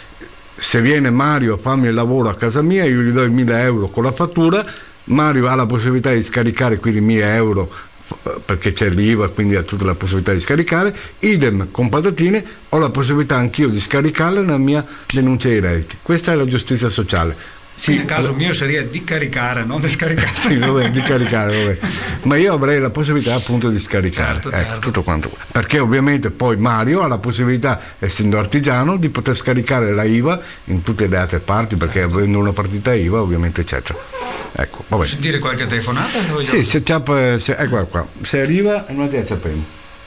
S1: se viene Mario a farmi il lavoro a casa mia, io gli do i mille euro con la fattura, Mario ha la possibilità di scaricare quindi mille euro perché c'è l'I V A, quindi ha tutta la possibilità di scaricare, idem con patatine, ho la possibilità anch'io di scaricarla nella mia denuncia dei redditi. Questa è la giustizia sociale.
S2: Sì, nel caso mio sarebbe di caricare, non di scaricare.
S1: Sì, vabbè, di caricare, vabbè. Ma io avrei la possibilità appunto di scaricare.
S2: Certo,
S1: ecco,
S2: certo.
S1: Tutto quanto. Perché ovviamente poi Mario ha la possibilità, essendo artigiano, di poter scaricare la I V A in tutte le altre parti, perché certo. avendo una partita I V A ovviamente eccetera. Ecco, vabbè.
S2: Posso dire qualche telefonata?
S1: Sì, se c'è, se, eccola qua. Se arriva, non ti acciappiamo.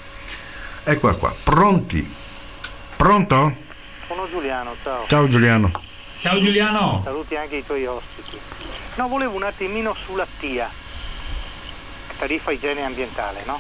S1: Eccola qua. Pronti? Pronto?
S10: Sono Giuliano, ciao.
S1: Ciao Giuliano.
S2: Ciao Giuliano.
S10: Saluti anche i tuoi ospiti. No, volevo un attimino sulla T I A, tariffa igiene ambientale, no?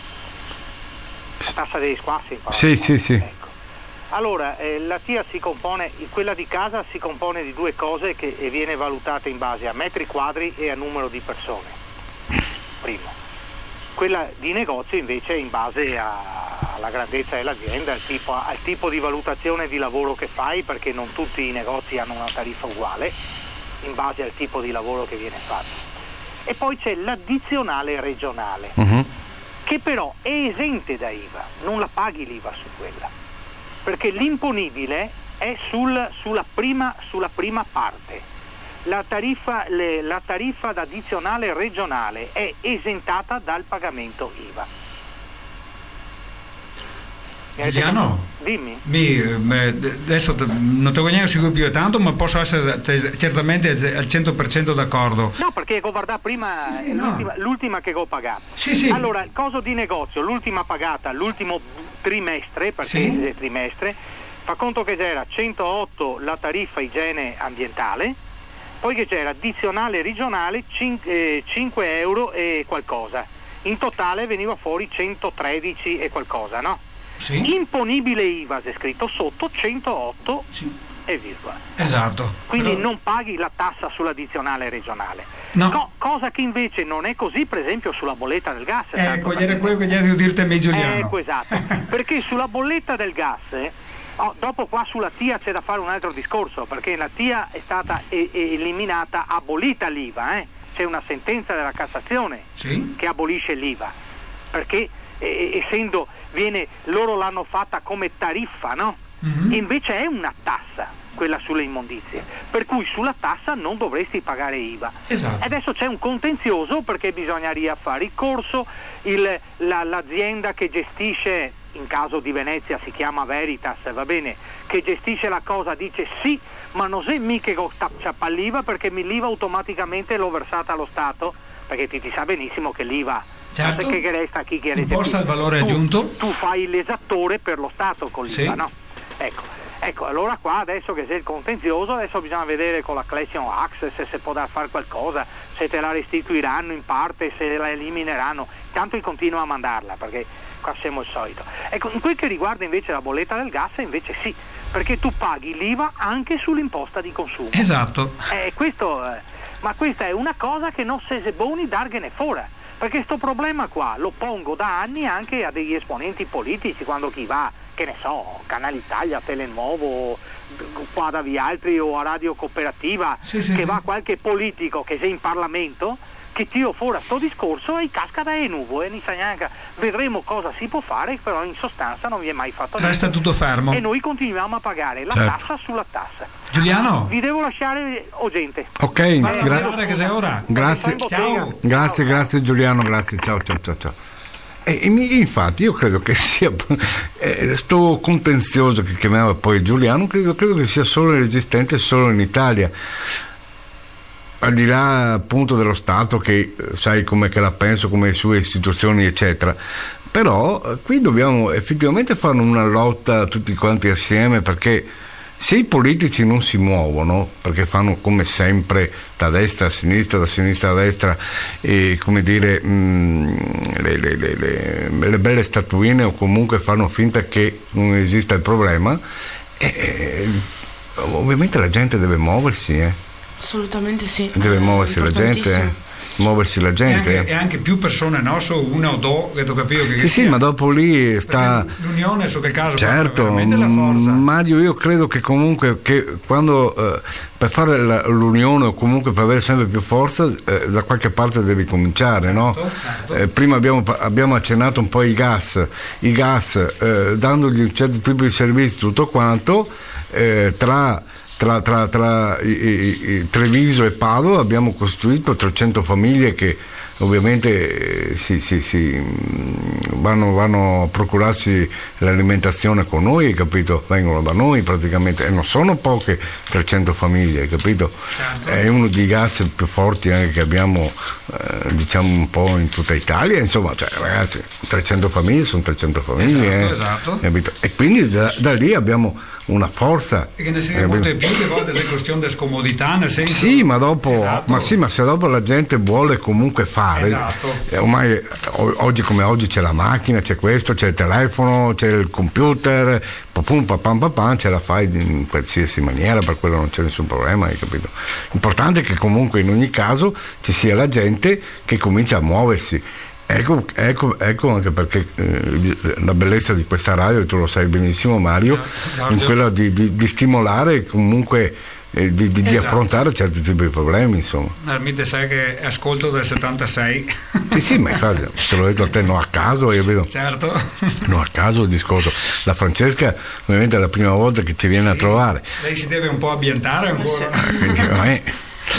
S10: La tassa dei squassi.
S1: Sì, sì, sì.
S10: Ecco. Allora, eh, la T I A si compone, quella di casa si compone di due cose che e viene valutata in base a metri quadri e a numero di persone. Primo. Quella di negozio invece è in base a, alla grandezza dell'azienda, al tipo, al tipo di valutazione di lavoro che fai, perché non tutti i negozi hanno una tariffa uguale, in base al tipo di lavoro che viene fatto. E poi c'è l'addizionale regionale, uh-huh. che però è esente da I V A, non la paghi l'I V A su quella, perché l'imponibile è sul, sulla, prima, sulla prima parte. La tariffa, le, la tariffa d'addizionale regionale è esentata dal pagamento I V A.
S2: Giuliano,
S10: dimmi.
S2: Mi, adesso non te voglio seguire più tanto, ma posso essere certamente al cento per cento d'accordo.
S10: No, perché ho guardato prima sì, sì, l'ultima, no. l'ultima che ho pagato.
S2: Sì, sì.
S10: Allora, il coso di negozio, l'ultima pagata, l'ultimo trimestre, perché sì. è trimestre, fa conto che c'era centootto la tariffa igiene ambientale, poi che c'era addizionale regionale cinque euro e qualcosa. In totale veniva fuori centotredici e qualcosa, no? Sì. Imponibile I V A, è scritto sotto centootto sì. e virgola.
S2: Esatto.
S10: Quindi
S2: Però...
S10: non paghi la tassa sull'addizionale regionale.
S2: No.
S10: Co- cosa che invece non è così, per esempio, sulla bolletta del gas.
S2: Ecco, era quello che devo dirti me, Giuliano.
S10: Ecco, esatto. Perché sulla bolletta del gas, oh, dopo qua sulla T I A c'è da fare un altro discorso, perché la T I A è stata e- eliminata, abolita l'I V A, eh? C'è una sentenza della Cassazione
S2: sì.
S10: che abolisce l'I V A, perché eh, essendo viene loro l'hanno fatta come tariffa, no? Mm-hmm. E invece è una tassa quella sulle immondizie, per cui sulla tassa non dovresti pagare I V A.
S2: Esatto.
S10: Adesso c'è un contenzioso perché bisogneria fare ricorso, il, la, l'azienda che gestisce, in caso di Venezia si chiama Veritas, va bene, che gestisce la cosa dice sì, ma non è mica che tapcia l'I V A, perché l'I V A automaticamente l'ho versata allo Stato, perché ti, ti sa benissimo che l'I V A
S2: certo.
S10: che resta chi che
S2: imposta al valore
S10: tu,
S2: aggiunto.
S10: Tu fai l'esattore per lo Stato con l'I V A, sì. no? Ecco, ecco, allora qua adesso che c'è il contenzioso, adesso bisogna vedere con la collection access se si potrà fare qualcosa, se te la restituiranno in parte, se la elimineranno. Tanto io continuo a mandarla perché qua siamo il solito. Ecco, in quel che riguarda invece la bolletta del gas, invece sì, perché tu paghi l'I V A anche sull'imposta di consumo.
S2: Esatto.
S10: Eh, questo, eh, ma questa è una cosa che non si è buoni dargliene fuori, perché sto problema qua lo pongo da anni anche a degli esponenti politici, quando chi va, che ne so, Canale Italia, Telenuovo, qua da Vialtri o a Radio Cooperativa,
S2: sì, sì,
S10: che
S2: sì.
S10: va qualche politico che sei in Parlamento, che tiro fuori sto discorso e casca da enuvo e non sa neanche, vedremo cosa si può fare, però in sostanza non vi è mai fatto niente.
S2: Resta tutto fermo.
S10: E noi continuiamo a pagare la
S2: certo.
S10: tassa sulla tassa.
S2: Giuliano,
S10: vi devo lasciare, o oh, gente.
S1: Ok,
S2: gra- che sei ora.
S1: Grazie.
S2: Ciao.
S1: Grazie, grazie Giuliano, grazie. Ciao, ciao, ciao, ciao. E, e infatti io credo che sia eh, sto contenzioso che chiamava poi Giuliano, credo, credo che sia solo resistente solo in Italia, al di là appunto dello Stato che sai come che la penso, come le sue istituzioni eccetera, però qui dobbiamo effettivamente fare una lotta tutti quanti assieme, perché se i politici non si muovono, perché fanno come sempre da destra a sinistra, da sinistra a destra, e come dire mh, le, le, le, le, le belle statuine, o comunque fanno finta che non esista il problema, e, ovviamente la gente deve muoversi, eh.
S3: Assolutamente sì.
S1: Deve muoversi la gente, eh. muoversi la gente
S2: e anche, e anche più persone, no? So una o due che ho capito che
S1: sì sì, ma dopo lì sta
S2: perché l'unione su che caso
S1: certo
S2: veramente la forza.
S1: Mario, io credo che comunque che quando eh, per fare la, l'unione o comunque per avere sempre più forza eh, da qualche parte devi cominciare, certo, no? Certo. Eh, prima abbiamo, abbiamo accennato un po' i gas i gas eh, dandogli un certo tipo di servizi tutto quanto, eh, tra Tra, tra, tra i, i, i Treviso e Padova abbiamo costruito trecento famiglie che ovviamente eh, si, si, si, vanno, vanno a procurarsi l'alimentazione con noi, capito? Vengono da noi praticamente, e non sono poche trecento famiglie, capito?
S2: Certo.
S1: È uno dei gas più forti anche che abbiamo eh, diciamo un po' in tutta Italia, insomma, cioè, ragazzi, trecento famiglie sono trecento famiglie,
S2: esatto,
S1: eh,
S2: esatto.
S1: Capito? E quindi da, da lì abbiamo una forza,
S2: e che ne sia molte più che volte è questione di scomodità, nel senso
S1: sì, ma dopo
S2: esatto.
S1: ma sì, ma se dopo la gente vuole comunque fare,
S2: esatto.
S1: eh, ormai oggi come oggi c'è la macchina, c'è questo, c'è il telefono, c'è il computer, pum pam pam pam, ce la fai in qualsiasi maniera, per quello non c'è nessun problema, hai capito? L'importante è che comunque in ogni caso ci sia la gente che comincia a muoversi. Ecco, ecco, ecco anche perché eh, la bellezza di questa radio, tu lo sai benissimo Mario,
S2: Giorgio.
S1: in quella di, di, di stimolare comunque eh, di, di,
S2: esatto.
S1: di affrontare certi tipi di problemi, insomma.
S2: Veramente sai che ascolto del settantasei.
S1: Sì, sì, ma infatti te l'ho detto a te, non a caso, io vedo.
S2: Certo.
S1: Non a caso il discorso. La Francesca ovviamente è la prima volta che ti viene
S2: sì,
S1: a trovare.
S2: Lei si deve un po' ambientare ancora.
S1: Quindi, eh,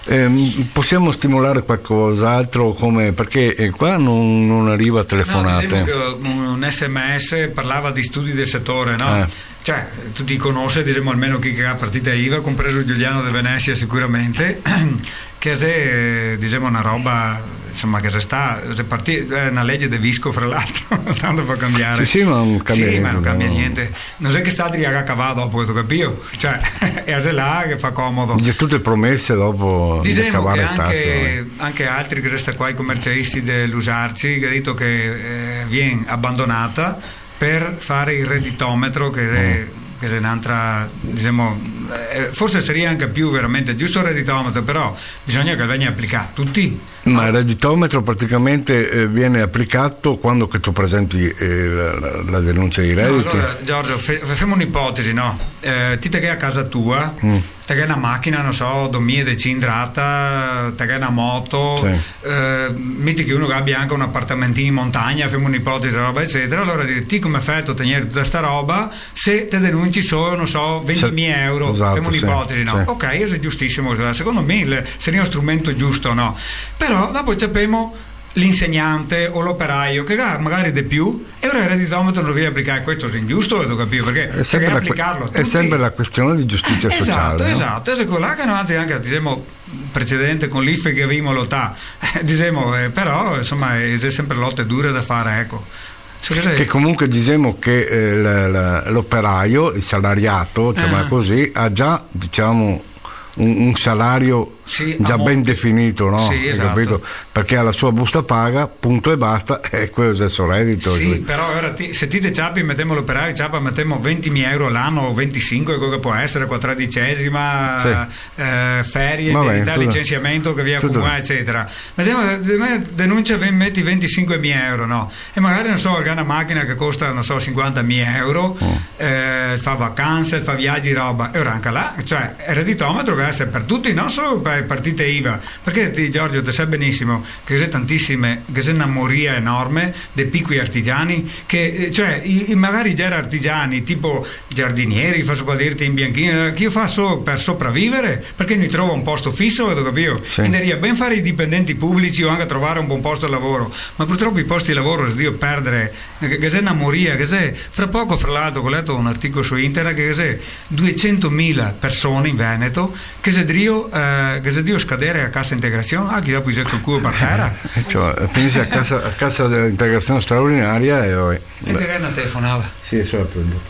S1: Eh, possiamo stimolare qualcos'altro, come, perché eh, qua non, non arriva telefonate.
S2: No, diciamo che un S M S parlava di studi del settore, no? Eh. Cioè, tu ti conosci, diciamo, almeno chi che ha partita I V A, compreso Giuliano De Venezia sicuramente, che è diciamo, una roba, insomma, che se sta, se partì, è una legge di Visco fra l'altro, tanto per cambiare.
S1: Sì, sì, ma non cambia
S2: sì,
S1: niente.
S2: ma non cambia
S1: no.
S2: niente. Non è che sta a cavare dopo, tu capito? Cioè, è a là che fa comodo.
S1: Dice tutte promesse dopo
S2: diciamo
S1: di
S2: che
S1: anche,
S2: tasse, anche altri che resta qua, i commercialisti dell'Usarci, che ha detto che eh, viene abbandonata per fare il redditometro che è, mm. che è un'altra, diciamo, eh, forse sarebbe anche più veramente giusto il redditometro, però bisogna che venga applicato tutti.
S1: Ma il redditometro praticamente eh, viene applicato quando che tu presenti eh, la, la denuncia di redditi.
S2: No, allora Giorgio, fe, facciamo un'ipotesi, no? Eh, ti te che a casa tua, mm. te che una macchina, non so, domie decindrata, te che una moto, sì. eh, metti che uno abbia anche un appartamentino in montagna, facciamo un'ipotesi, roba eccetera, allora ti come effetto tenere tutta sta roba se te denunci solo, non so, ventimila euro,
S1: esatto,
S2: facciamo un'ipotesi, sì, no? Sì. Ok, è giustissimo, secondo me seria uno strumento giusto, no? Però dopo sappiamo l'insegnante o l'operaio che magari di più e ora il redditometro non lo devi applicare, questo è ingiusto, devo capire, perché
S1: è sempre,
S2: applicarlo
S1: è sempre la questione di giustizia
S2: esatto,
S1: sociale,
S2: esatto, esatto, è là che noi anche diciamo precedente con l'I F E che avevamo lottato eh, diciamo, eh, però insomma è sempre lotte dure da fare, ecco.
S1: Che comunque diciamo che eh, l- l- l'operaio, il salariato, diciamo
S2: eh.
S1: così, ha già diciamo un, un salario
S2: sì,
S1: già ben definito, no?
S2: Sì, esatto.
S1: Capito? Perché ha la sua busta paga, punto e basta, e quello è il suo reddito.
S2: Sì,
S1: quindi.
S2: però ora ti, se ti te ciapi mettiamo l'operaio, ciapa mettiamo ventimila euro l'anno o venticinque, quello che può essere, quattordicesima, sì. eh, ferie, indennità, licenziamento che via comune, eccetera. Mettiamo, denuncia, metti venticinquemila euro, no? E magari, non so, ha una macchina che costa, non so, cinquantamila euro, oh. eh, fa vacanze, fa viaggi, roba, e ora anche là, cioè, il redditometro deve essere per tutti, non solo per partite I V A, perché ti, Giorgio, te sai benissimo che c'è tantissime, che c'è una moria enorme dei piccoli artigiani, che cioè i, magari già artigiani tipo giardinieri, faccio qua dirti in bianchino, che io faccio per sopravvivere, perché mi trovo un posto fisso, vedo capito? Sì. Quindi ben fare i dipendenti pubblici o anche trovare un buon posto di lavoro, ma purtroppo i posti di lavoro si devono perdere, che c'è una moria, che c'è, fra poco, fra l'altro, ho letto un articolo su internet che c'è duecentomila persone in Veneto che si devono eh, che si devono scadere a cassa integrazione, ah, chi dopo c'è quel culo per terra,
S1: cioè, finisce a cassa, a cassa dell'integrazione straordinaria e poi
S2: e te una telefonata.
S1: Sì, solo prendo.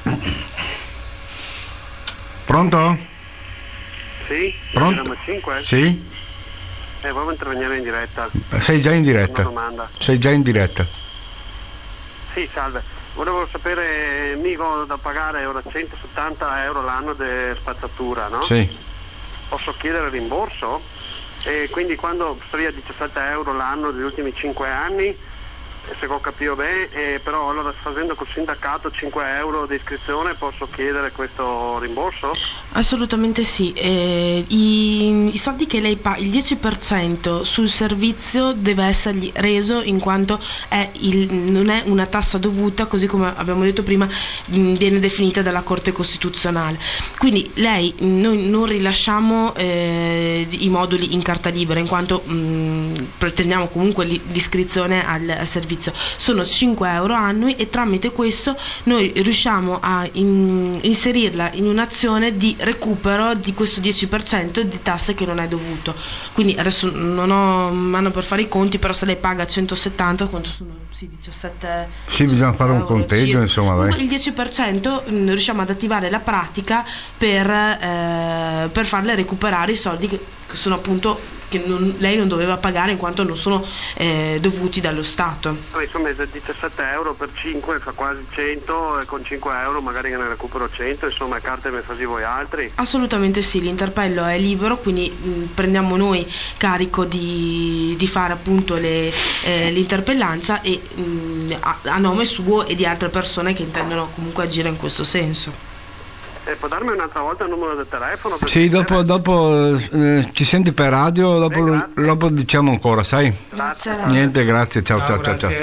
S1: Pronto?
S7: Sì?
S1: Pronto?
S7: cinque?
S1: Sì?
S7: Eh, volevo intervenire in diretta.
S1: Sei già in diretta?
S7: Una domanda.
S1: Sei già in diretta?
S7: Sì, salve. Volevo sapere, mico da pagare ora centosettanta euro l'anno di spazzatura, no?
S1: Sì.
S7: Posso chiedere rimborso? E quindi quando sarebbe diciassette euro l'anno degli ultimi cinque anni, se ho capito bene, eh, però allora facendo col sindacato cinque euro di iscrizione posso chiedere questo rimborso?
S3: Assolutamente sì, eh, i, i soldi che lei paga, il dieci per cento sul servizio deve essergli reso in quanto è il, non è una tassa dovuta, così come abbiamo detto prima mh, viene definita dalla Corte Costituzionale, quindi lei, noi non rilasciamo eh, i moduli in carta libera in quanto mh, pretendiamo comunque l'iscrizione al, al servizio. Sono cinque euro annui e tramite questo noi riusciamo a in, inserirla in un'azione di recupero di questo dieci per cento di tasse che non è dovuto. Quindi adesso non ho mano per fare i conti, però se lei paga centosettanta, quanto sono? Sì, diciassette.
S1: Sì, bisogna fare un conteggio, sì. Insomma. Dai.
S3: Il dieci per cento mh, riusciamo ad attivare la pratica per, eh, per farle recuperare i soldi che, che sono appunto che non, lei non doveva pagare in quanto non sono eh, dovuti dallo Stato.
S7: Ah, insomma diciassette euro per cinque fa quasi cento e con cinque euro magari ne recupero cento, insomma carte me fasi voi altri?
S3: Assolutamente sì, l'interpello è libero, quindi mh, prendiamo noi carico di, di fare appunto le, eh, l'interpellanza e mh, a, a nome suo e di altre persone che intendono comunque agire in questo senso.
S7: Eh, può darmi un'altra volta il numero del telefono?
S1: Sì, dopo, dopo eh, ci senti per radio, dopo,
S7: eh,
S1: dopo diciamo ancora, sai?
S7: Grazie.
S1: Niente, grazie, ciao ciao ciao. ciao.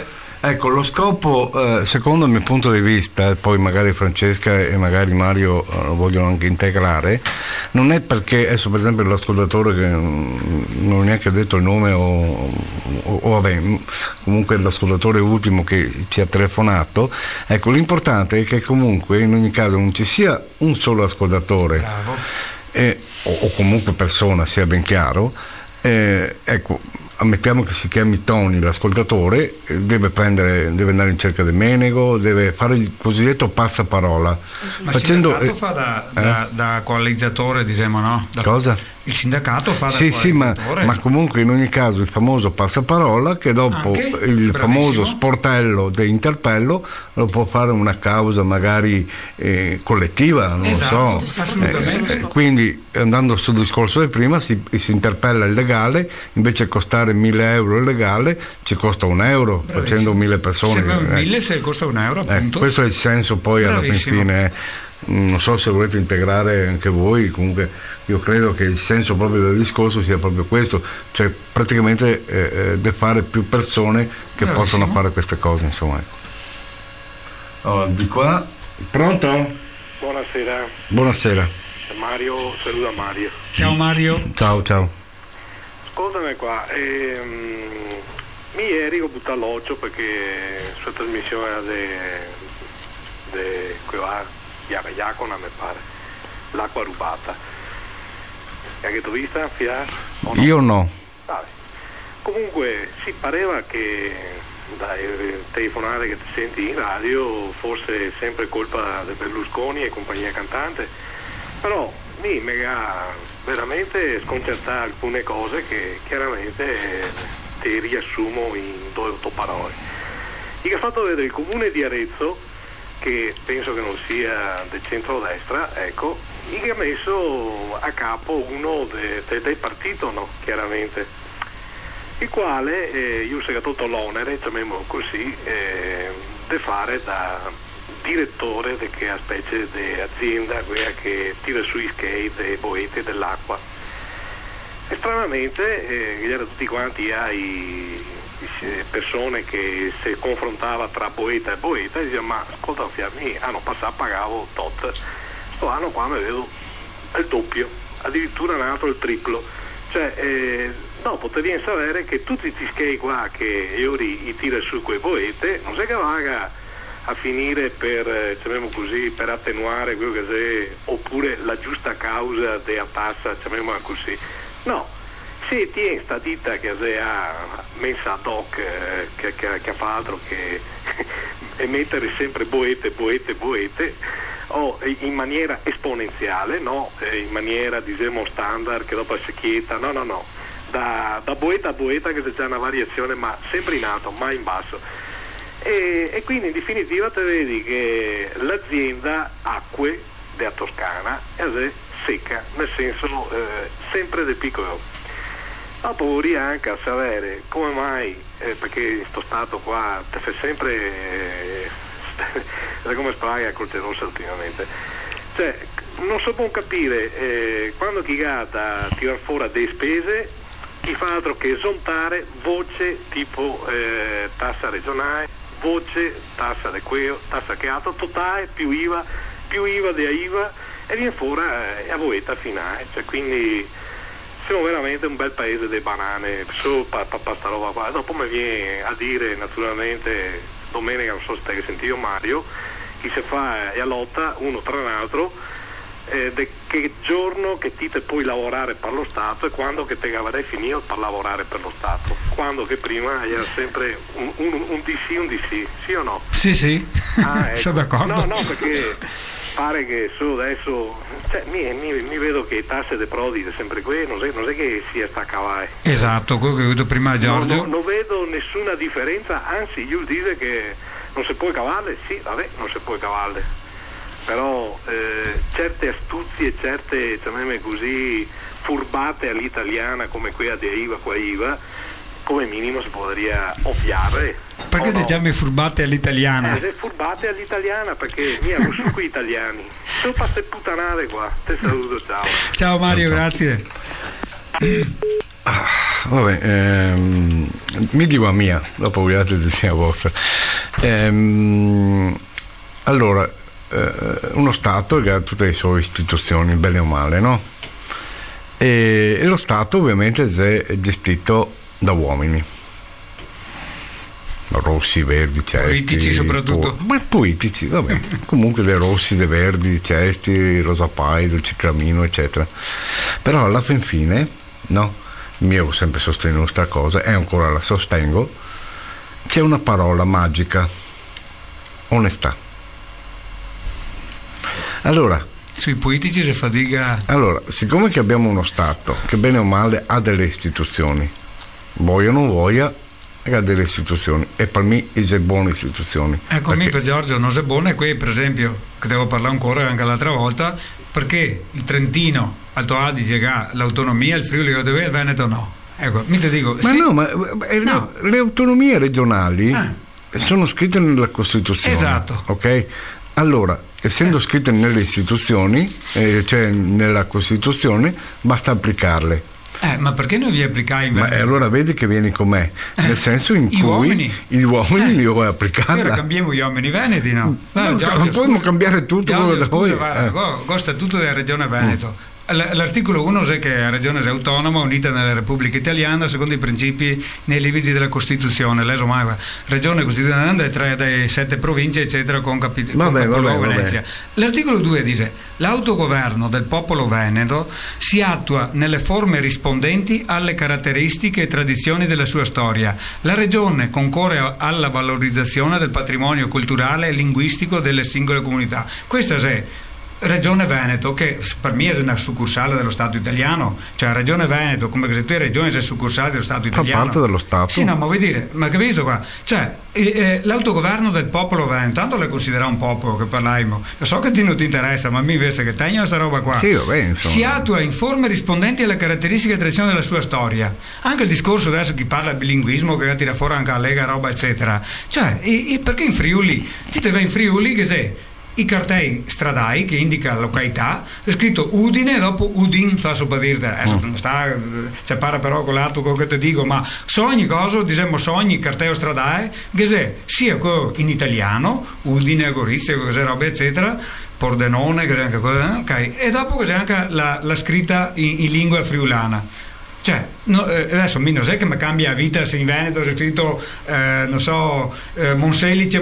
S1: Ecco, lo scopo, eh, secondo il mio punto di vista, poi magari Francesca e magari Mario eh, lo vogliono anche integrare, non è perché, adesso per esempio l'ascoltatore che non ho neanche detto il nome o, o, o vabbè, comunque l'ascoltatore ultimo che ci ha telefonato, ecco, l'importante è che comunque in ogni caso non ci sia un solo ascoltatore eh, o, o comunque persona, sia ben chiaro, eh, ecco, ammettiamo che si chiami Tony, l'ascoltatore deve prendere, deve andare in cerca del menego, deve fare il cosiddetto passaparola.
S2: Ma
S1: facendo,
S2: il sindacato fa da, eh? da, da coalizzatore, diciamo, no? Da,
S1: cosa?
S2: Il sindacato fa da
S1: sì, sì, ma, ma comunque in ogni caso il famoso passaparola che dopo
S2: Anche?
S1: il
S2: Bravissimo.
S1: famoso sportello dell'interpello lo può fare una causa magari eh, collettiva, non
S2: esatto,
S1: lo so.
S2: Assolutamente.
S1: Eh, quindi andando sul discorso del prima si, si interpella il legale, invece di costare mille euro il legale ci costa un euro. Bravissimo. Facendo mille persone.
S2: Se
S1: eh.
S2: mille se costa un euro appunto.
S1: Eh, questo è il senso poi alla fine. Non so se volete integrare anche voi, comunque io credo che il senso proprio del discorso sia proprio questo, cioè praticamente eh, di fare più persone che
S2: Bravissimo.
S1: possono fare queste cose, insomma. Oh, di qua, pronto?
S11: Buonasera.
S1: Buonasera.
S11: Mario, saluta Mario.
S2: Ciao Mario.
S1: Ciao, ciao.
S11: Ascoltami qua, ehm, mi ieri ho buttato l'occhio perché sua trasmissione di quella Chiara Iacona mi pare, l'acqua rubata. E anche tu vista? Fia? No?
S1: Io no.
S11: Vabbè. Comunque si pareva che dai telefonate che ti senti in radio fosse sempre colpa di Berlusconi e compagnia cantante, però mi mega veramente sconcerta alcune cose che chiaramente ti riassumo in due o otto parole. Il che ha fatto vedere il comune di Arezzo, che penso che non sia del centrodestra, ecco, che ha messo a capo uno de, de, del partito, no, chiaramente, il quale eh, io ho tolto l'onere, chiamiamolo così, eh, di fare da direttore di quella specie di azienda quella che tira sui skate e boete dell'acqua. E stranamente, eh, gli erano tutti quanti ai persone che si confrontava tra poeta e poeta e diceva ma ascolta fiammi, hanno passato pagavo tot, sto anno qua mi vedo il doppio, addirittura un altro il triplo, cioè eh, dopo ti viene a sapere che tutti questi skate qua che Iori i tira su quei poete non sai che vaga a finire per, chiamiamo così, per attenuare quello che c'è, oppure la giusta causa della tassa, chiamiamola così, no. Se tiene sta ditta che ha messa ad hoc, eh, che, che, che fa altro che emettere sempre boete, boete, boete, o in maniera esponenziale, no? In maniera, diciamo, standard, che dopo si chieta, no, no, no, da, da boeta a boeta che c'è già una variazione, ma sempre in alto, mai in basso. E, e quindi in definitiva te vedi che l'azienda Acque della Toscana è secca, nel senso eh, sempre del piccolo. Dopo vorrei anche a sapere come mai, eh, perché sto stato qua ti fa sempre eh, come spaga col Rossa ultimamente, cioè non so buon capire eh, quando chi ha da tirar fuori delle spese chi fa altro che esontare voce tipo eh, tassa regionale, voce tassa di quello, tassa che altro, totale più I V A, più I V A di I V A e viene fuori eh, a boeta finale, cioè quindi siamo veramente un bel paese delle banane, solo pa, pa, pa sta roba qua. Dopo mi viene a dire naturalmente domenica, non so se te che sentivo Mario, chi si fa è a lotta uno tra l'altro eh, de che giorno che ti te puoi lavorare per lo Stato e quando che te avrai finito per lavorare per lo Stato, quando che prima era sempre un, un, un D C un D C, sì o no?
S2: Sì sì,
S11: ah, ecco.
S2: Sono d'accordo.
S11: No no perché pare che su adesso cioè, mi, mi, mi vedo che tasse dei Prodi è sempre qui, non so, non so che sia sta cavai.
S2: Esatto, quello che ho detto prima Giorgio.
S11: Non, non, non vedo nessuna differenza, anzi io dice che non si può cavarle, sì, vabbè, non si può cavarle. Però eh, certe astuzie, certe, chiamiamole così, furbate all'italiana come quella di I V A, qua I V A, come minimo si potrebbe ovviare.
S2: Perché ti chiami furbate all'italiana?
S11: Eh, furbate all'italiana perché mi hanno su qui italiani. Sono queste puttanate qua. Te saluto, ciao.
S2: Ciao Mario, grazie.
S1: vabbè, ehm, mi dico a mia, dopo voi altri dite a vostra. Ehm, allora, eh, uno Stato che ha tutte le sue istituzioni, bene o male, no? E, e lo Stato ovviamente è gestito da uomini. Rossi, verdi, cesti,
S2: politici soprattutto,
S1: po- ma politici, vabbè, comunque dei rossi, dei verdi, cesti, Rosa Pai, Dolce Cramino, eccetera. Però alla fin fine, no, io ho sempre sostenuto questa cosa e ancora la sostengo, c'è una parola magica: onestà. Allora,
S2: sui politici si fatica.
S1: Allora, siccome che abbiamo uno Stato che bene o male ha delle istituzioni, voglia o non voglia, ha delle istituzioni, e per me è buone istituzioni.
S2: Ecco, perché... per Giorgio non è buono, e qui per esempio, che devo parlare ancora anche l'altra volta, perché il Trentino, Alto Adige ha l'autonomia, il Friuli e il Veneto no. Ecco, mi te dico,
S1: ma
S2: sì,
S1: no, ma eh,
S2: no.
S1: le autonomie regionali
S2: eh.
S1: sono scritte nella Costituzione.
S2: Esatto.
S1: Ok? Allora, essendo scritte nelle istituzioni, eh, cioè nella Costituzione, basta applicarle.
S2: Eh, ma perché non vi applicai in
S1: Ma eh, allora vedi che vieni con me, nel
S2: eh,
S1: senso in
S2: gli
S1: cui
S2: uomini.
S1: gli uomini
S2: eh.
S1: li vuoi applicare.
S2: Ora cambiamo gli uomini veneti, no?
S1: no, no Giorgio, non possiamo cambiare tutto
S2: Giorgio,
S1: quello da
S2: scusa,
S1: voi.
S2: Guarda,
S1: Eh.
S2: go, statuto della Regione Veneto. Mm. L'articolo uno è che la regione è autonoma, unita nella Repubblica Italiana secondo i principi nei limiti della Costituzione. L'esomava regione costituzionale è tre delle sette province, eccetera, con, capi-
S1: vabbè,
S2: con capoluogo
S1: vabbè,
S2: Venezia.
S1: vabbè.
S2: L'articolo due dice: l'autogoverno del popolo veneto si attua nelle forme rispondenti alle caratteristiche e tradizioni della sua storia. La regione concorre alla valorizzazione del patrimonio culturale e linguistico delle singole comunità. Questa è Regione Veneto, che per me è una succursale dello Stato italiano, cioè Regione Veneto, come se tu hai regione sei succursale dello Stato italiano.
S1: Fa parte dello Stato.
S2: Sì, no, ma vuoi dire, ma capito qua? Cioè, eh, eh, l'autogoverno del popolo veneto, tanto le considera un popolo che parlaimo. Io so che ti non ti interessa, ma mi invece che tengo questa roba qua.
S1: Sì, vabbè, insomma.
S2: Si attua in forme rispondenti alle caratteristiche e tradizioni della sua storia. Anche il discorso adesso chi parla di bilinguismo, che tira fuori anche la Lega, roba, eccetera. Cioè, e, e perché in Friuli? Ti te vai in Friuli che sei? I cartelli stradali che indica la località è scritto Udine e dopo Udin, fa so per dirti adesso non sta, c'è para però con l'altro quello che ti dico, ma so ogni cosa diciamo so ogni cartello stradale che se sia in italiano Udine, Gorizia, cose robe eccetera, Pordenone che anche quello, ok, e dopo c'è anche la, la scritta in, in lingua friulana. Cioè, no, eh, adesso mi non sai che mi cambia la vita se in Veneto è scritto, eh, non so, eh, Monselice,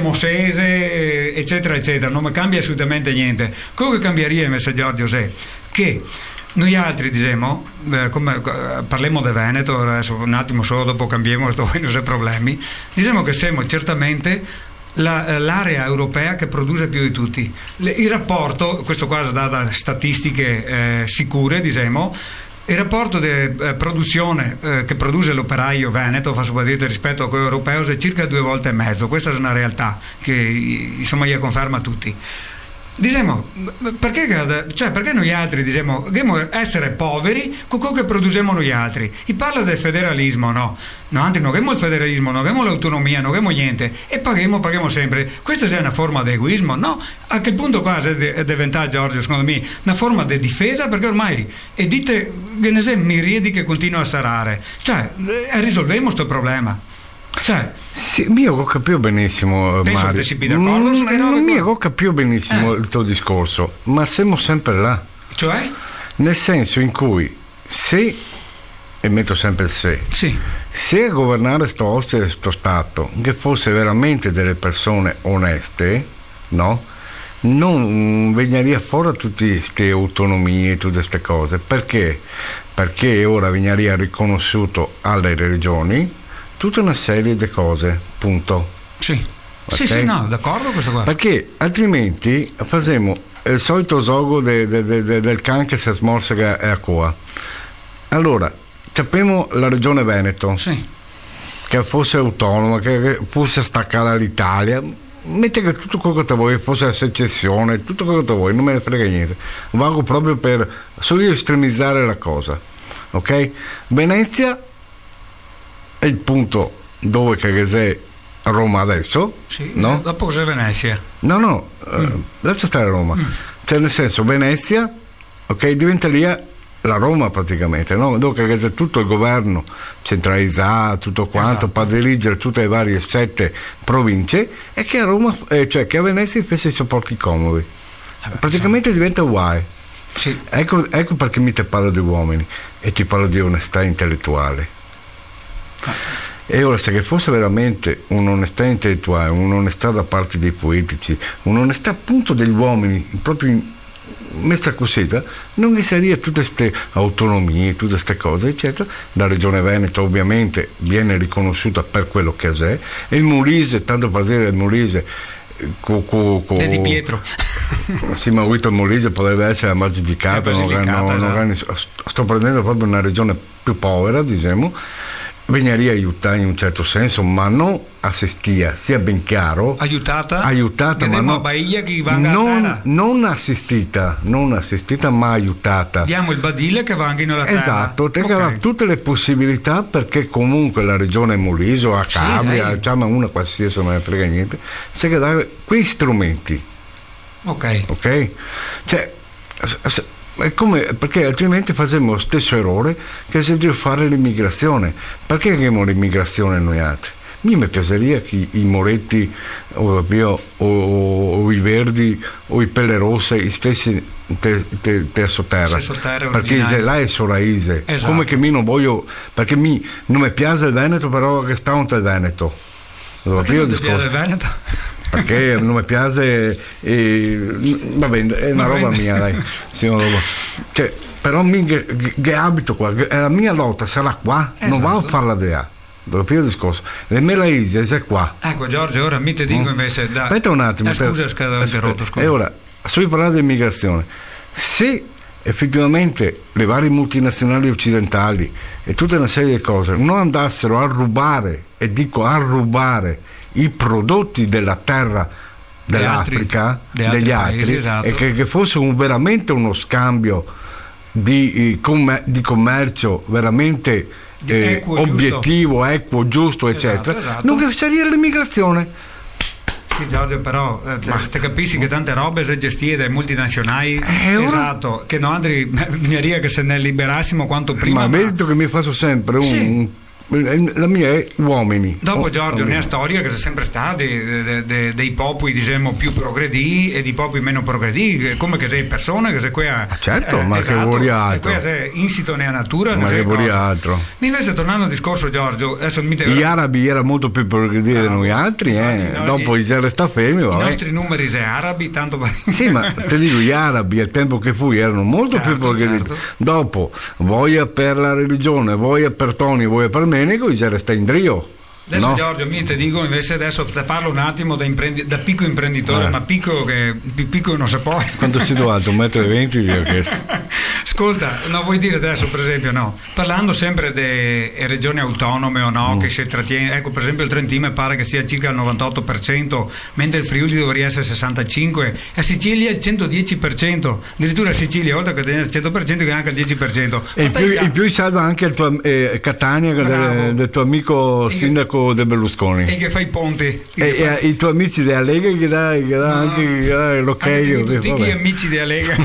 S2: Mosese, eccetera, eccetera, non mi cambia assolutamente niente. Quello che cambierebbe, Messer Giorgio, è che noi altri, diciamo, eh, come, eh, parliamo di Veneto, adesso un attimo solo dopo cambiamo, questo poi non c'è problemi, diciamo che siamo certamente La, l'area europea che produce più di tutti. Le, il rapporto, questo qua da, da statistiche eh, sicure, diciamo, il rapporto di eh, produzione eh, che produce l'operaio veneto, fa soprattutto rispetto a quello europeo, è circa due volte e mezzo. Questa è una realtà che insomma gli conferma a tutti. Diciamo, perché, cioè, perché noi altri diciamo, dobbiamo essere poveri con quello che produciamo noi altri? Si parla del federalismo, no? No, anzi, non abbiamo il federalismo, non abbiamo l'autonomia, non abbiamo niente e paghiamo, paghiamo sempre. Questa è una forma di egoismo? No, a che punto qua è diventata, Giorgio, secondo me, una forma di difesa, perché ormai e dite, che ne sei, miriadi che continua a sarare. Cioè, eh, risolviamo questo problema. Cioè,
S1: sì, io ho capito benissimo,
S2: penso
S1: Mario.
S2: che si d'accordo,
S1: mm,
S2: non
S1: io ho capito benissimo
S2: eh.
S1: il tuo discorso, ma siamo sempre là.
S2: Cioè?
S1: Nel senso in cui se, e metto sempre il se,
S2: sì.
S1: se a governare sto oste, sto Stato, che fosse veramente delle persone oneste, no? Non veniria fuori tutte queste autonomie, tutte queste cose. Perché? Perché ora veniria riconosciuto alle regioni tutta una serie di cose, punto.
S2: Sì,
S1: okay?
S2: sì, sì, no, d'accordo questo qua.
S1: Perché altrimenti facciamo il solito gioco de, de, de, de, del can che si smorza a coa. Allora, sappiamo la regione Veneto,
S2: sì.
S1: che fosse autonoma, che fosse staccata dall'Italia, metti che tutto quello che te vuoi, fosse la secessione, tutto quello che te vuoi, non me ne frega niente. Vago proprio per solo estremizzare la cosa, ok? Venezia è il punto dove che sei a Roma adesso,
S2: sì,
S1: no?
S2: Dopo cos'è Venezia?
S1: No, no, mm. uh, adesso stai a Roma. Mm. Cioè nel senso Venezia, ok, diventa lì la Roma praticamente, no? Dopo che c'è tutto il governo centralizzato, tutto quanto,
S2: Esatto.
S1: per dirigere tutte le varie sette province, e che a Roma, eh, cioè che a Venezia invece ci sono pochi comodi.
S2: Eh beh,
S1: praticamente sì. Diventa guai.
S2: Sì.
S1: Ecco, ecco perché mi te parlo di uomini e ti parlo di onestà intellettuale. E ora, se che fosse veramente un'onestà intellettuale, un'onestà da parte dei politici, un'onestà appunto degli uomini, proprio messa così, non ci sarebbe tutte queste autonomie, tutte queste cose, eccetera. La regione Veneto ovviamente viene riconosciuta per quello che è, e il Molise, tanto per dire il Molise, Co, co, co,
S2: Di Pietro.
S1: Sì, ma il Molise potrebbe essere Basilicata, non, non, non, sto prendendo proprio una regione più povera, diciamo, veniva aiutata in un certo senso, ma non assistia, sia ben chiaro,
S2: aiutata,
S1: aiutata ma
S2: no,
S1: non, non assistita, non assistita ma aiutata.
S2: Diamo il badile che vanno nella terra.
S1: Esatto, te okay. Tutte le possibilità, perché comunque la regione Molise o a Calabria, sì, diciamo una qualsiasi, non me ne frega niente, se che dare quei strumenti.
S2: Ok.
S1: Ok? Cioè, è come, perché altrimenti facciamo lo stesso errore che se deve fare l'immigrazione. Perché abbiamo l'immigrazione noi altri? Mi piacerebbe che i Moretti o, o, o, o i Verdi o i Pelle Rosse i stessi te, te, te sotterra, perché se là è Soraise, esatto. Come che mi non voglio, perché mi non mi piace il Veneto, però che sta il Veneto.
S2: Perché non ti piace il Veneto?
S1: Perché non mi piace, eh, va bene, è una va roba bene. Mia, dai. Sì, una roba. Cioè, però mi, che, che abito qua, che la mia lotta sarà qua, esatto. Non vado a farla di là. Dopo il discorso, le Melaise è qua.
S2: Ecco Giorgio, ora mi te dico invece da...
S1: Aspetta un attimo.
S2: Eh, scusa, scusa, interrotto, scusa.
S1: E ora, sto parlando di immigrazione. Se effettivamente le varie multinazionali occidentali e tutta una serie di cose non andassero a rubare, e dico a rubare, i prodotti della terra dell'Africa,
S2: altri,
S1: degli
S2: altri,
S1: altri,
S2: esatto.
S1: E che, che fosse un, veramente uno scambio di, commer- di commercio veramente eh,
S2: equo,
S1: obiettivo, giusto. Equo, giusto, eccetera,
S2: esatto, esatto.
S1: Non sarebbe l'immigrazione.
S2: Sì, Giorgio, però eh, te capisci che tante robe si gestite dai multinazionali, eh, esatto, ora... che non andri, mi arriva che se ne liberassimo quanto prima.
S1: Ma, ma... vedo che mi faccio sempre un... Sì. La mia è uomini.
S2: Dopo Giorgio, nella storia che sono sempre stati de, de, dei popoli, diciamo, più progredì e di popoli meno progredì, come che sei persone che sei qui a,
S1: certo, eh, ma
S2: esatto,
S1: che vuoi altro,
S2: che sei insito nella natura,
S1: ma che vuoi altro.
S2: Mi invece tornando al discorso Giorgio, adesso mi te...
S1: gli arabi erano molto più progredì no, di noi altri, eh. No, dopo i resta fermi,
S2: i nostri numeri sei arabi, tanto per...
S1: sì, ma te dico, gli arabi al tempo che fui erano molto certo, più progredì, certo. Dopo voglia per la religione, voglia per Toni, voglia per Menico, i resta in Drio.
S2: Adesso
S1: no.
S2: Giorgio, mi te dico invece, adesso te parlo un attimo da, imprendi- da piccolo imprenditore, eh. ma piccolo che piccolo non si può.
S1: Quanto si do alto? un metro e venti?
S2: Ascolta, no, vuoi dire adesso per esempio, no, parlando sempre delle regioni autonome o no, mm. che si trattiene, ecco per esempio il Trentino mi pare che sia circa il novantotto per cento, mentre il Friuli dovrebbe essere il sessantacinque per cento, a Sicilia il centodieci per cento, addirittura a Sicilia oltre che tenere il cento per cento che anche il dieci per cento.
S1: E in più, in più salva anche il tuo, eh, Catania del, del tuo amico e sindaco che, De Berlusconi.
S2: E che fa i ponti.
S1: E, e fa... i tuoi amici della Lega che dà, che dà no, anche che dà l'ok.
S2: Anche tutti gli amici della Lega.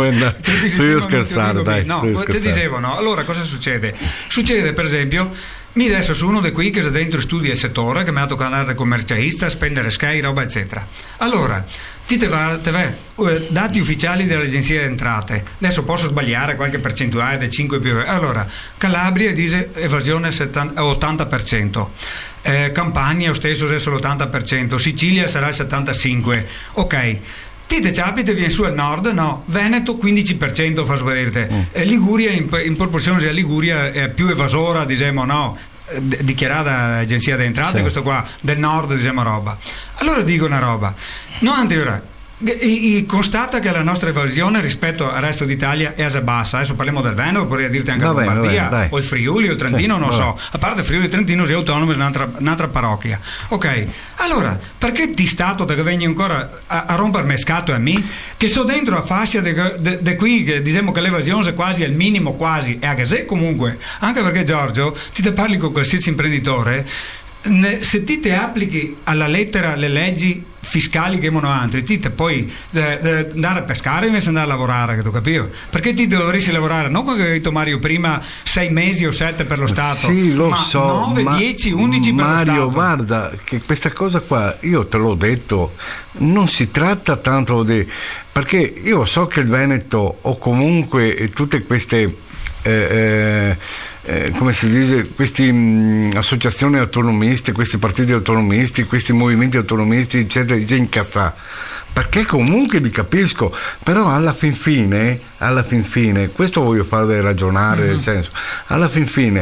S1: Se io scherzare, dai.
S2: No, ti dicevano, allora cosa succede? Succede per esempio, mi adesso sono uno di qui che dentro studia il settore, che mi ha toccato andare da commercialista, spendere Sky, roba eccetera. Allora, ti te va, te va, dati ufficiali dell'agenzia delle entrate, adesso posso sbagliare qualche percentuale del cinque più. Allora, Calabria dice evasione ottanta per cento. Eh, Campania lo stesso adesso l'ottanta per cento, Sicilia sarà il settantacinque per cento. Ok. Ti capite, viene su al nord, no, Veneto quindici per cento fa vedere, mm. eh, Liguria in, in proporzione a Liguria è più evasora, diciamo, no, d- dichiarata l'agenzia delle entrate, sì. Questo qua del nord, diciamo roba. Allora dico una roba, no, anteriore, I, I constata che la nostra evasione rispetto al resto d'Italia è a bassa. Adesso parliamo del Veneto, vorrei dirti anche la Lombardia bene, o il Friuli o il Trentino, sì, non vabbè. so. A parte Friuli e il Trentino si è autonomo, è un'altra, un'altra parrocchia. Ok, allora perché di Stato che vengi ancora a, a rompermi scatto a me? Che so dentro a fascia di qui, che diciamo che l'evasione è quasi al minimo, quasi, e anche se comunque, anche perché Giorgio, ti te parli con qualsiasi imprenditore. se ti te applichi alla lettera le leggi fiscali che abbiamo altri, ti te poi de, de andare a pescare invece andare a lavorare, che tu capivo? Perché ti dovresti lavorare non come ha detto Mario prima, sei mesi o sette per lo Stato,
S1: sì, lo
S2: ma
S1: so,
S2: nove,
S1: ma
S2: dieci, undici per
S1: Mario,
S2: lo Stato.
S1: guarda che questa cosa qua, io te l'ho detto, non si tratta tanto di, perché io so che il Veneto o comunque tutte queste Eh, eh, eh, come si dice, queste mh, associazioni autonomiste, questi partiti autonomisti, questi movimenti autonomisti eccetera, già incazza, perché comunque li capisco, però alla fin fine alla fin fine questo voglio farvi ragionare, mm-hmm. nel senso, alla fin fine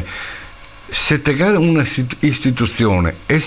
S1: se te una istituzione è,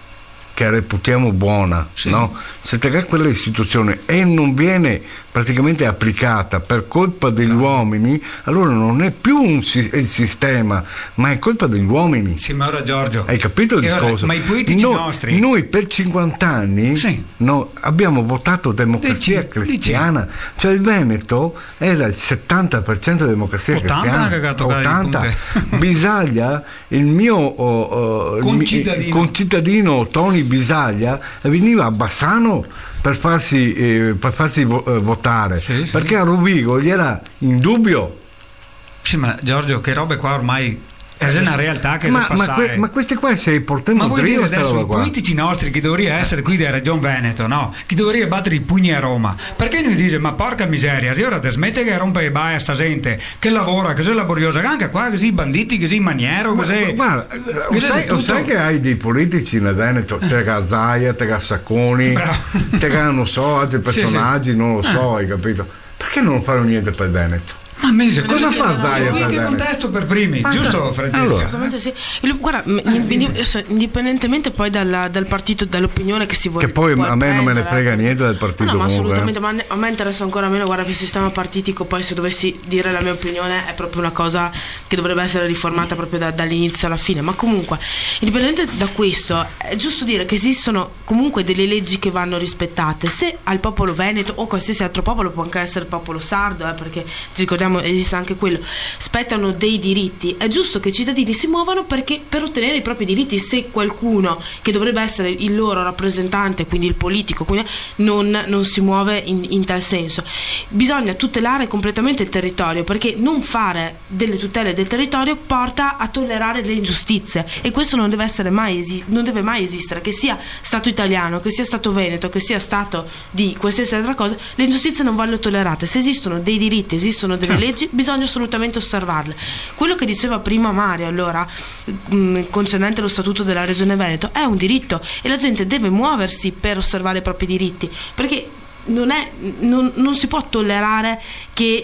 S1: che reputiamo buona, sì. no? Se te quella istituzione e non viene praticamente applicata per colpa degli no. uomini, allora non è più un, il sistema, ma è colpa degli uomini.
S2: Sì, ma ora Giorgio,
S1: hai capito il discorso?
S2: Ma i politici
S1: no,
S2: nostri,
S1: noi per cinquanta anni sì. no, abbiamo votato democrazia dici, cristiana, dici. Cioè il Veneto era il settanta per cento democrazia
S2: ottanta
S1: cristiana, ottanta. Bisaglia, il mio oh, oh, concittadino. concittadino Tony Bisaglia veniva a Bassano per farsi, eh, per farsi vo- eh, votare, sì, perché sì. a Rovigo gli era in dubbio.
S2: Sì, ma Giorgio, che robe qua ormai è una realtà che
S1: ma,
S2: deve passare.
S1: Ma, que- ma queste qua se portiamo
S2: ma vuoi dire adesso i
S1: qua.
S2: politici nostri che dovrebbero essere qui della Regione Veneto, no? Che dovrebbero battere i pugni a Roma, perché noi dice ma porca miseria, se ora te smette che rompe i bai a sta gente che lavora, che è laboriosa, anche qua così banditi, così maniero, così.
S1: Guarda, lo sai, lo sai che hai dei politici nel Veneto, te ga Zaia, te ga Sacconi, te ga non so, altri personaggi, sì, sì. non lo so, hai capito? Perché non fanno niente per il Veneto?
S2: Ma mese,
S1: cosa fa Zaia?
S2: In che contesto per primi, ma giusto Francesco?
S3: Allora. Assolutamente sì. Guarda, indipendentemente poi dalla, dal partito, dall'opinione che si vuole.
S1: Che poi a me non me ne frega niente del partito.
S3: No, no, ma
S1: comunque.
S3: assolutamente, ma a me interessa ancora meno, guarda, che il sistema partitico, poi se dovessi dire la mia opinione, è proprio una cosa che dovrebbe essere riformata proprio da, dall'inizio alla fine. Ma comunque, indipendentemente da questo, è giusto dire che esistono comunque delle leggi che vanno rispettate. Se al popolo veneto o qualsiasi altro popolo, può anche essere il popolo sardo, eh, perché ci ricordiamo esiste anche quello, spettano dei diritti, è giusto che i cittadini si muovano perché per ottenere i propri diritti. Se qualcuno che dovrebbe essere il loro rappresentante, quindi il politico, quindi non, non si muove in, in tal senso, bisogna tutelare completamente il territorio, perché non fare delle tutele del territorio porta a tollerare le ingiustizie, e questo non deve essere mai esi- non deve mai esistere, che sia stato italiano, che sia stato veneto, che sia stato di qualsiasi altra cosa, le ingiustizie non vanno tollerate. Se esistono dei diritti, esistono delle leggi, bisogna assolutamente osservarle. Quello che diceva prima Mario, allora, mh, concernente lo statuto della Regione Veneto, è un diritto e la gente deve muoversi per osservare i propri diritti, perché non, è, non, non si può tollerare che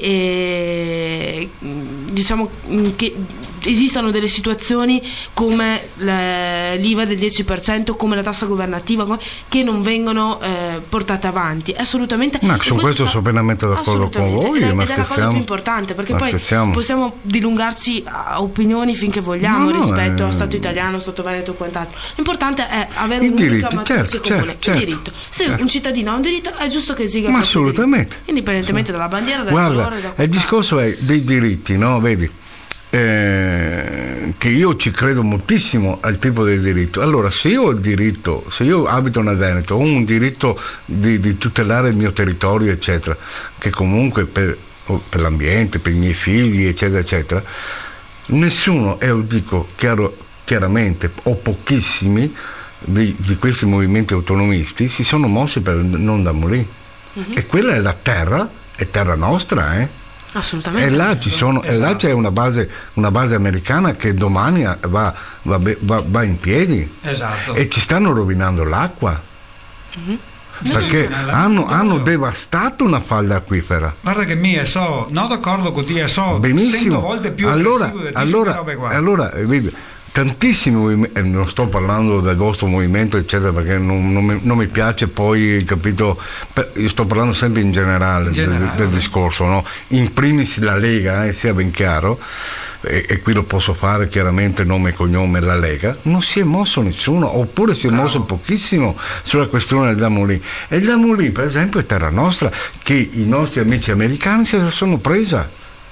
S3: eh, diciamo che esistano delle situazioni come l'I V A del dieci per cento, come la tassa governativa, che non vengono eh, portate avanti. Assolutamente.
S1: Ma su questo sono pienamente d'accordo con voi.
S3: Ed è,
S1: ma
S3: ed è la cosa più importante, perché poi possiamo dilungarci a opinioni finché vogliamo, no, rispetto eh, a Stato italiano, Stato veneto e quant'altro. L'importante è avere un'unica matrice
S1: certo,
S3: comune,
S1: certo,
S3: il diritto. Se
S1: certo.
S3: un cittadino ha un diritto, è giusto che esiga,
S1: ma assolutamente,
S3: indipendentemente sì. dalla bandiera, dal
S1: Guarda,
S3: colore, da
S1: il discorso è dei diritti, no? Vedi, eh, che io ci credo moltissimo al tipo di diritto. Allora, se io ho il diritto, se io abito nel Veneto, ho un diritto di, di tutelare il mio territorio, eccetera, che comunque per, per l'ambiente, per i miei figli, eccetera, eccetera, nessuno, e lo dico chiaro, chiaramente, o pochissimi Di, di questi movimenti autonomisti si sono mossi per non da morire, uh-huh. e quella è la terra, è terra nostra, eh?
S3: Assolutamente.
S1: E là, ci sono, esatto. e là c'è una base, una base americana che domani va, va, va, va in piedi,
S2: esatto.
S1: e ci stanno rovinando l'acqua, uh-huh. perché hanno, hanno devastato una falda acquifera.
S2: Guarda che mia, so, non d'accordo con te, so
S1: benissimo,
S2: cento volte più
S1: allora,
S2: aggressivo di
S1: allora,
S2: robe qua.
S1: allora vedi, tantissimi movimenti, non sto parlando del vostro movimento eccetera, perché non, non, mi, non mi piace poi, capito, io sto parlando sempre in generale, in generale. Del, del discorso, no? In primis la Lega, eh, sia ben chiaro, e, e qui lo posso fare chiaramente, nome e cognome, la Lega, non si è mosso nessuno, oppure si è Bravo. mosso pochissimo sulla questione del Damolì, e il Damolì per esempio è terra nostra, che i nostri amici americani se la sono presa.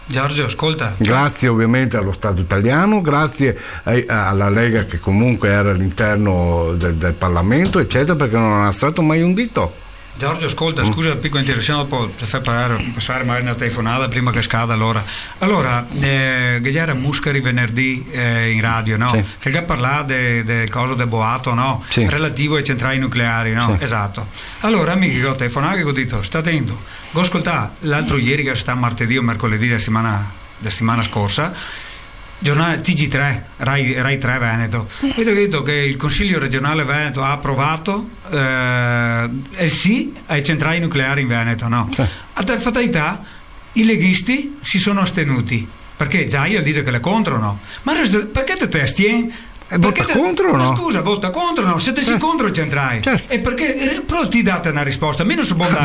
S2: Giorgio, ascolta.
S1: Grazie ovviamente allo Stato italiano, grazie ai, alla Lega che comunque era all'interno del, del Parlamento, eccetera, perché non ha stato mai un dito.
S2: Giorgio, ascolta, scusa, piccola interruzione, dopo ti fai parlare, passare magari una telefonata prima che scada allora. Allora, eh, Gagliara Muscari venerdì eh, in radio, no?
S1: Sì.
S2: Che ha parlato del de coso del boato, no?
S1: Sì.
S2: Relativo ai centrali nucleari, no?
S1: Sì.
S2: Esatto. Allora, amici che ho telefonato e ho detto, sta attento, ho ascoltato l'altro ieri che sta martedì o mercoledì della settimana, della settimana scorsa, giornale T G tre, Rai, Rai tre Veneto, e ho detto che il Consiglio regionale Veneto ha approvato eh, il sì ai centrali nucleari in Veneto, no?
S1: Sì.
S2: A tal fatalità i leghisti si sono astenuti, perché Giaia dice che le contro, no? Ma perché te te astieni?
S1: E vota
S2: te,
S1: contro o no?
S2: Scusa, vota contro, no? Siete sì
S1: Certo.
S2: contro i centrali.
S1: Certo.
S2: E perché eh, però ti date una risposta, a me non so buona.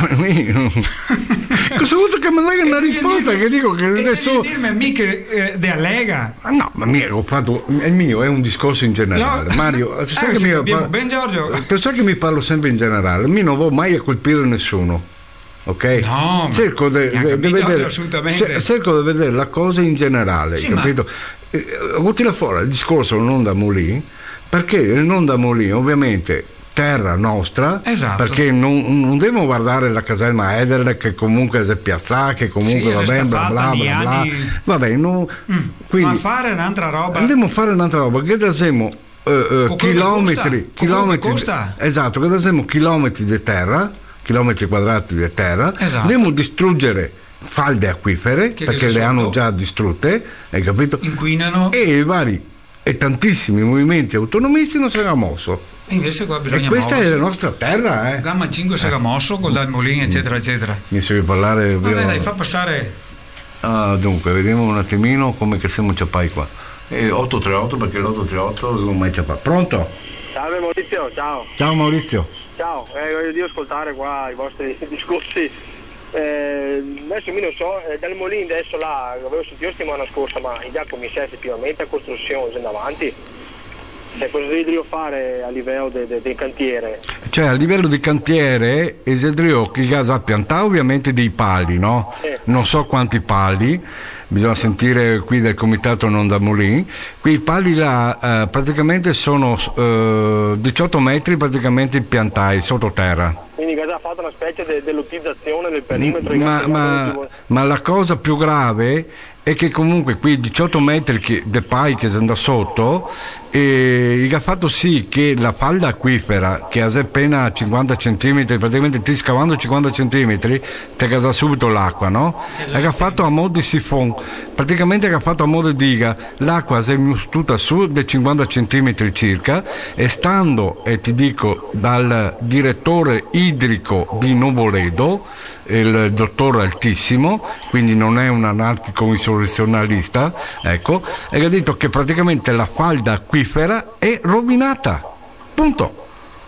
S1: Cosa vuoi che mi dai una risposta?
S2: Dirmi,
S1: che dico che
S2: e
S1: adesso.
S2: devi dirmi mica eh, della Lega.
S1: Ah, no, ma mio, ho fatto, il mio è un discorso in generale.
S2: No.
S1: Mario,
S2: Eh,
S1: sai che
S2: sì,
S1: mi
S2: capiamo
S1: par-
S2: ben, Giorgio.
S1: tu sai che mi parlo sempre in generale, io non vado mai a colpire nessuno. Ok?
S2: No,
S1: cerco di vedere,
S2: assolutamente.
S1: cerco di vedere la cosa in generale,
S2: Sì,
S1: capito? Ma... Eh, ho tirato fuori il discorso non da Molin, perché il non da Molin ovviamente terra nostra,
S2: esatto.
S1: Perché non, non devo guardare la caserma Eder che comunque è piazzata, che comunque
S2: sì,
S1: va bene, bla bla bla, bla.
S2: Anni...
S1: Vabbè, no,
S2: mm.
S1: quindi,
S2: ma fare un'altra roba,
S1: andiamo a fare un'altra roba che siamo uh, uh, chilometri, chilometri esatto, che siamo chilometri di terra, chilometri quadrati di terra,
S2: esatto.
S1: Dobbiamo distruggere falde acquifere che perché le hanno già distrutte, hai capito?
S2: Inquinano
S1: e i vari e tantissimi movimenti autonomisti non si era mosso.
S2: E invece qua bisogna
S1: e questa
S2: muoversi.
S1: è la nostra terra, eh.
S2: Gamma cinque si era mosso con Dal Molin, eccetera, eccetera.
S1: Mi devi parlare.
S2: Vabbè, dai, fa passare.
S1: Ah, dunque, vediamo un attimino come che siamo ciappai qua. E otto tre otto perché l'otto tre otto non mai ciappai. Pronto?
S12: Salve Maurizio, ciao.
S1: Ciao Maurizio.
S12: Ciao, eh, voglio di ascoltare qua i vostri discorsi. Eh, adesso mi non so, eh, Dal Molin adesso là, avevo sentito la settimana scorsa, ma in Giacomo c'è effettivamente a costruzione in avanti. Cioè, cosa devi fare a livello del de, de cantiere?
S1: Cioè a livello di cantiere esedrio chi ha piantato ovviamente dei pali, no?
S12: Sì.
S1: Non so quanti pali, bisogna sentire qui del comitato non da Molin. Qui i pali là eh, praticamente sono eh, diciotto metri praticamente piantai sottoterra.
S12: Quindi che ha fatto una specie de, dell'utilizzazione del perimetro.
S1: Ma, ma, ma la cosa più grave è che comunque qui diciotto metri che, de pai che sono da sotto e ha fatto sì che la falda acquifera che ha appena cinquanta centimetri, praticamente ti scavando cinquanta centimetri ti casa subito l'acqua, no? E ha fatto a modo di sifon, praticamente ha fatto a modo di diga, l'acqua si è mustuta su di cinquanta centimetri circa e stando, e ti dico, dal direttore idrico di Nuvoledo, il dottor Altissimo, quindi non è un anarchico insurrezionalista, ecco, e ha detto che praticamente la falda acquifera è rovinata, punto.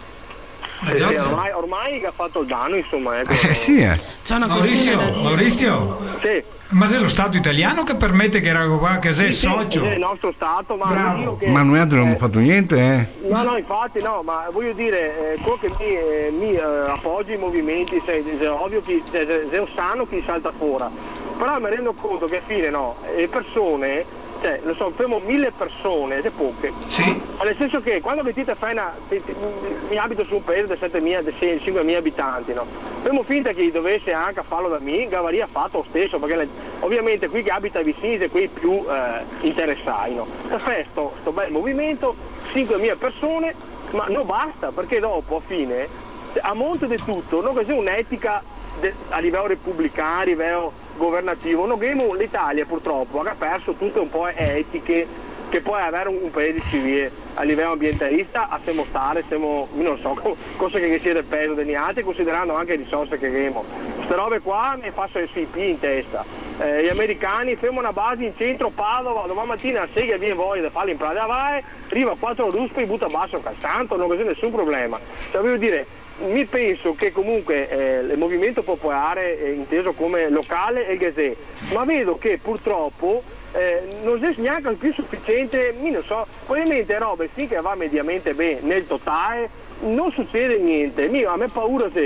S12: Eh, ormai, ormai che ha fatto il danno, insomma. Ecco.
S1: Eh sì, eh.
S3: C'è una
S2: Maurizio,
S3: da dire.
S2: Maurizio.
S12: Sì.
S2: Ma è lo Stato italiano che permette che era qua che sei
S12: sì,
S2: socio?
S12: Sì, è il nostro Stato, ma
S2: Bravo.
S12: che,
S1: Ma noi altri non
S12: eh,
S1: abbiamo fatto niente, eh.
S12: No, no, infatti no, ma voglio dire, eh, quello che mi, eh, mi eh, appoggia i movimenti, se, se è ovvio che se, se, se è sano chi salta fuori. Però mi rendo conto che alla fine no, le persone, cioè, lo so, fermo mille persone, è poche.
S2: Sì.
S12: Ma nel senso che quando mettete fai una. Ti, ti, mi abito su un paese di settemila, di cinquemila abitanti, no? Fermo finta che dovesse anche farlo da me, Gavaria fatto lo stesso, perché le, ovviamente qui che abita vicini e qui più eh, interessati, no? E fai sto, sto bel movimento, cinquemila persone, ma non basta, perché dopo a fine, a monte di tutto, non c'è un'etica de, a livello repubblicano, a livello governativo, no, l'Italia purtroppo ha perso tutte un po' etiche che può avere un, un paese civile a livello ambientalista, a siamo stare, siamo, non so, cosa che sia del peso degli altri, considerando anche le risorse che abbiamo. Queste robe qua mi fanno il C P in testa. Eh, gli americani fermano una base in centro Padova, domani mattina a sega viene voglia di farla in Prada vai, arriva quattro ruspi e butta basso il santo, non c'è nessun problema. Cioè voglio dire, mi penso che comunque eh, il movimento popolare è inteso come locale e gazè, ma vedo che purtroppo eh, non è neanche più sufficiente, mi non so, probabilmente robe sì che va mediamente bene nel totale, non succede niente. Mio, a me paura se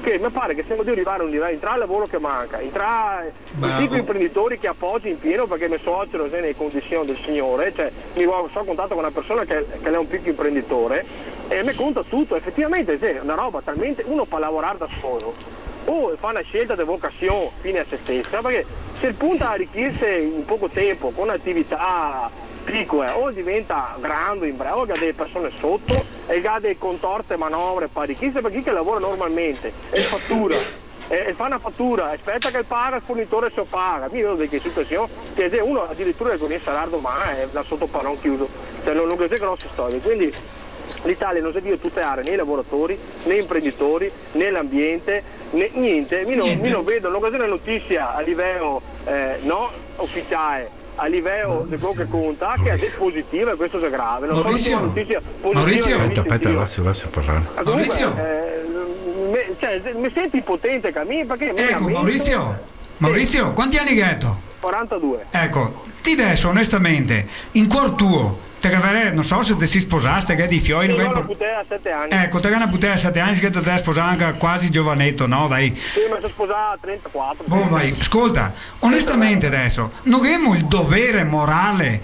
S12: che mi pare che siamo di arrivare a un livello, tra il lavoro che manca, tra i tipi imprenditori che appoggi in pieno, perché mi socio nelle condizioni del signore, cioè mi sono a contatto con una persona che, che è un piccolo imprenditore e mi conta tutto, effettivamente è una roba talmente, uno può lavorare da solo o fa una scelta di vocazione fine a se stessa, perché se il punto è arricchirsi in poco tempo con attività piccole o diventa grande in breve, o ha delle persone sotto e ha delle contorte manovre per arricchirsi, perché chi che lavora normalmente e fattura e, e fa una fattura, aspetta che paga il fornitore se lo paga, io vedo delle situazioni che uno addirittura con il salario domani è da sotto parron chiuso, cioè non, non è grosse storie, quindi l'Italia non si dia tutte aree né i lavoratori né imprenditori né l'ambiente né niente, mi non, mi non vedo l'occasione notizia a livello eh, no ufficiale, a livello di quello che conta, che è positiva e questo è grave. Non
S2: Maurizio,
S12: so notizia positiva,
S2: Maurizio,
S1: aspetta, aspetta, lascia, lascia parlare.
S12: Comunque,
S2: Maurizio,
S12: eh, me, cioè, mi senti impotente Camille, perché
S2: ecco Maurizio, Maurizio, quanti anni hai?
S12: quarantadue.
S2: Ecco, ti adesso onestamente, in cuor tuo, te che avere, non so se ti si sposaste, che di fioi,
S12: Io
S2: non
S12: ho una
S2: impor-
S12: puttana a sette anni.
S2: ecco, te che una puttana a sette anni, che te devi sposare anche quasi giovanetto, no? Dai.
S12: Sì, ma sono sposato a trentaquattro.
S2: Boh, vai, ascolta, onestamente adesso, non abbiamo il dovere morale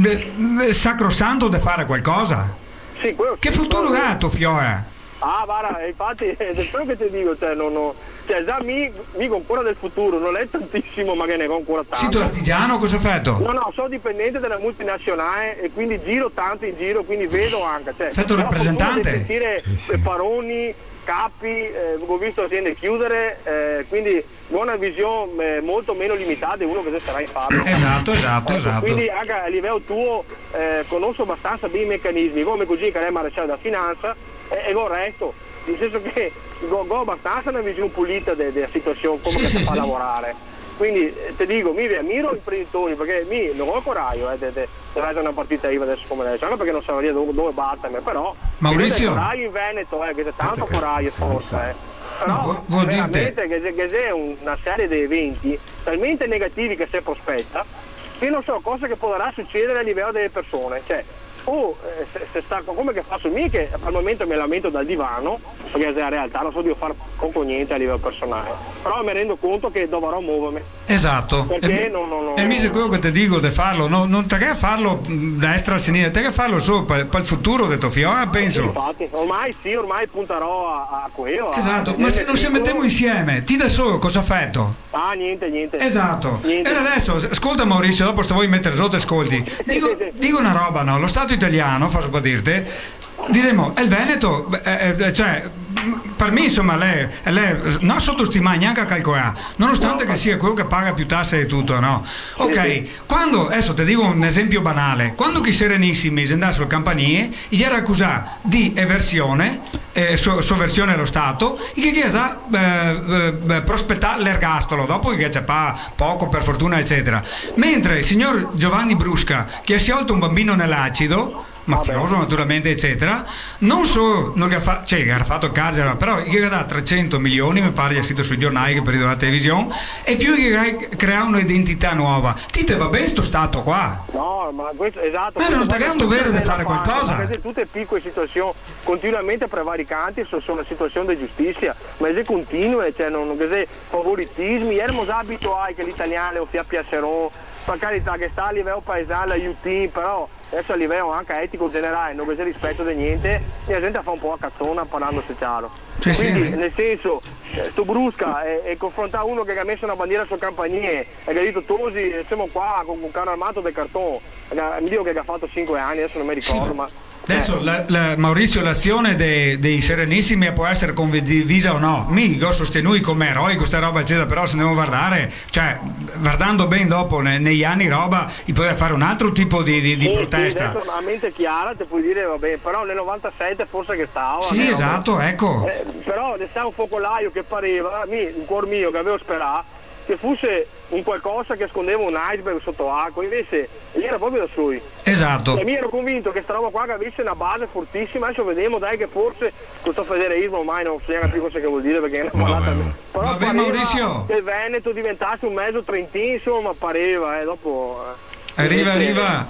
S2: eh, eh, sacrosanto di fare qualcosa?
S12: Sì, quello
S2: Che
S12: sì,
S2: futuro
S12: quello-
S2: ha tuo fiore?
S12: Ah, guarda, infatti è quello che ti dico, cioè, non ho, cioè già mi, mi con ancora del futuro, non è tantissimo, ma che ne ho ancora tanto.
S2: Sì, tu artigiano, cosa hai fatto?
S12: No, no, sono dipendente della multinazionale e quindi giro tanto in giro, quindi vedo anche. Cioè,
S2: Fatto
S12: ho la
S2: rappresentante?
S12: fortuna di sentire
S1: Sì, sì.
S12: paroni, capi, eh, ho visto aziende chiudere, eh, quindi ho una visione eh, molto meno limitata di uno che sarà in fabbrica.
S2: Esatto, esatto,
S12: Ecco,
S2: esatto.
S12: quindi anche a livello tuo eh, conosco abbastanza bene i meccanismi, come così che lei maresciallo della finanza e, e il resto, nel senso che ho, ho abbastanza una visione pulita della situazione, come
S2: Sì,
S12: che
S2: sì,
S12: si fa
S2: sì.
S12: lavorare. Quindi eh, ti dico, mi ammiro i imprenditori perché mi non ho il coraggio eh, di fare una partita I V A adesso come adesso, anche perché non sapevo dove, dove battermi, però
S2: Maurizio?
S12: il coraggio in Veneto, eh, che c'è tanto coraggio forse, eh. Però
S2: No, vu- vuol
S12: veramente che, che c'è una serie di eventi talmente negativi che si prospetta, che non so cosa che potrà succedere a livello delle persone, cioè o eh, se, se sta come che faccio me che al momento mi lamento dal divano perché in realtà non so di fare poco niente a livello personale, però mi rendo conto che dovrò muovermi.
S2: Esatto.
S12: Perché
S2: e,
S12: non, non, non,
S2: e mi quello che ti dico di farlo, no, non te che farlo mh, da destra a sinistra, te che farlo solo per, per il futuro del tuo figlio, eh, penso.
S12: Infatti, ormai sì, ormai punterò a, a quello. a-
S2: Esatto, ma se non ci mettiamo insieme, ti da solo cosa ha fatto?
S12: Ah, niente, niente.
S2: Esatto.
S12: Niente.
S2: E adesso, ascolta Maurizio, dopo sto vuoi mettere sotto ascolti. Dico, dico una roba, no? Lo Stato italiano, faccio per dirti, diremo, è il Veneto, eh, eh, cioè, per me insomma lei, lei non sottostimare neanche a calcolare, nonostante che sia quello che paga più tasse e tutto, no? Ok, quando, adesso ti dico un esempio banale, quando chi Serenissimi si andava sul campanile, gli era accusato di eversione, eh, so- sovversione allo Stato, e che chiesa eh, eh, prospettare l'ergastolo, dopo che c'è pa- poco per fortuna eccetera. Mentre il signor Giovanni Brusca, che ha sciolto un bambino nell'acido, mafioso naturalmente eccetera, non solo non gli ha fatto, cioè gli ha fatto il carcere, però gli ha dato trecento milioni, mi pare, gli ha scritto sui giornali che per la televisione, e più gli ha creato un'identità nuova. Ti te va bene sto stato qua?
S12: No, ma questo esatto.
S2: Ma non
S12: questo
S2: ti ha un
S12: guarda,
S2: dovere di
S12: tutte
S2: fare
S12: della parte,
S2: qualcosa?
S12: ma queste tutte piccole situazioni continuamente prevaricanti sono, sono una situazione di giustizia, ma se continue, cioè non che se favoritismi, erano già abituati che l'italiano o fia piacerò, per carità che sta a livello paesale aiuti, però adesso a livello anche etico generale non c'è rispetto di niente e la gente fa un po' a cazzona parlando chiaro.
S2: Sì,
S12: Quindi
S2: sì.
S12: nel senso eh, sto Brusca e, e confrontare uno che ha messo una bandiera sulla compagnia e che ha detto Tosi siamo qua con un carro armato del cartone, mi dico che ha fatto cinque anni, adesso non mi ricordo,
S2: Sì,
S12: ma
S2: adesso
S12: eh.
S2: la, la, Maurizio, l'azione dei, dei Serenissimi può essere condivisa o no, mi ho sostenuti come eroi questa roba eccetera, però se andiamo a guardare, cioè guardando ben dopo ne, negli anni roba si poteva fare un altro tipo di, di, di
S12: Sì,
S2: protesta.
S12: sì, adesso a mente chiara ti puoi dire vabbè, però nel novantasette forse che stavo.
S2: Sì,
S12: almeno,
S2: esatto, ecco.
S12: eh, però ne stava un focolaio che pareva, mi, in cuor mio che avevo sperato che fosse un qualcosa che nascondeva un iceberg sotto acqua, invece lì era proprio da soli.
S2: Esatto.
S12: E mi ero convinto che sta roba qua che avesse una base fortissima, adesso vediamo dai che forse questo federalismo ormai non si più cosa che vuol dire perché è una parlata. Però
S2: Vabbè,
S12: pareva
S2: Maurizio.
S12: che il Veneto diventasse un mezzo trentino, insomma pareva, eh, dopo. Eh.
S2: Arriva, arriva.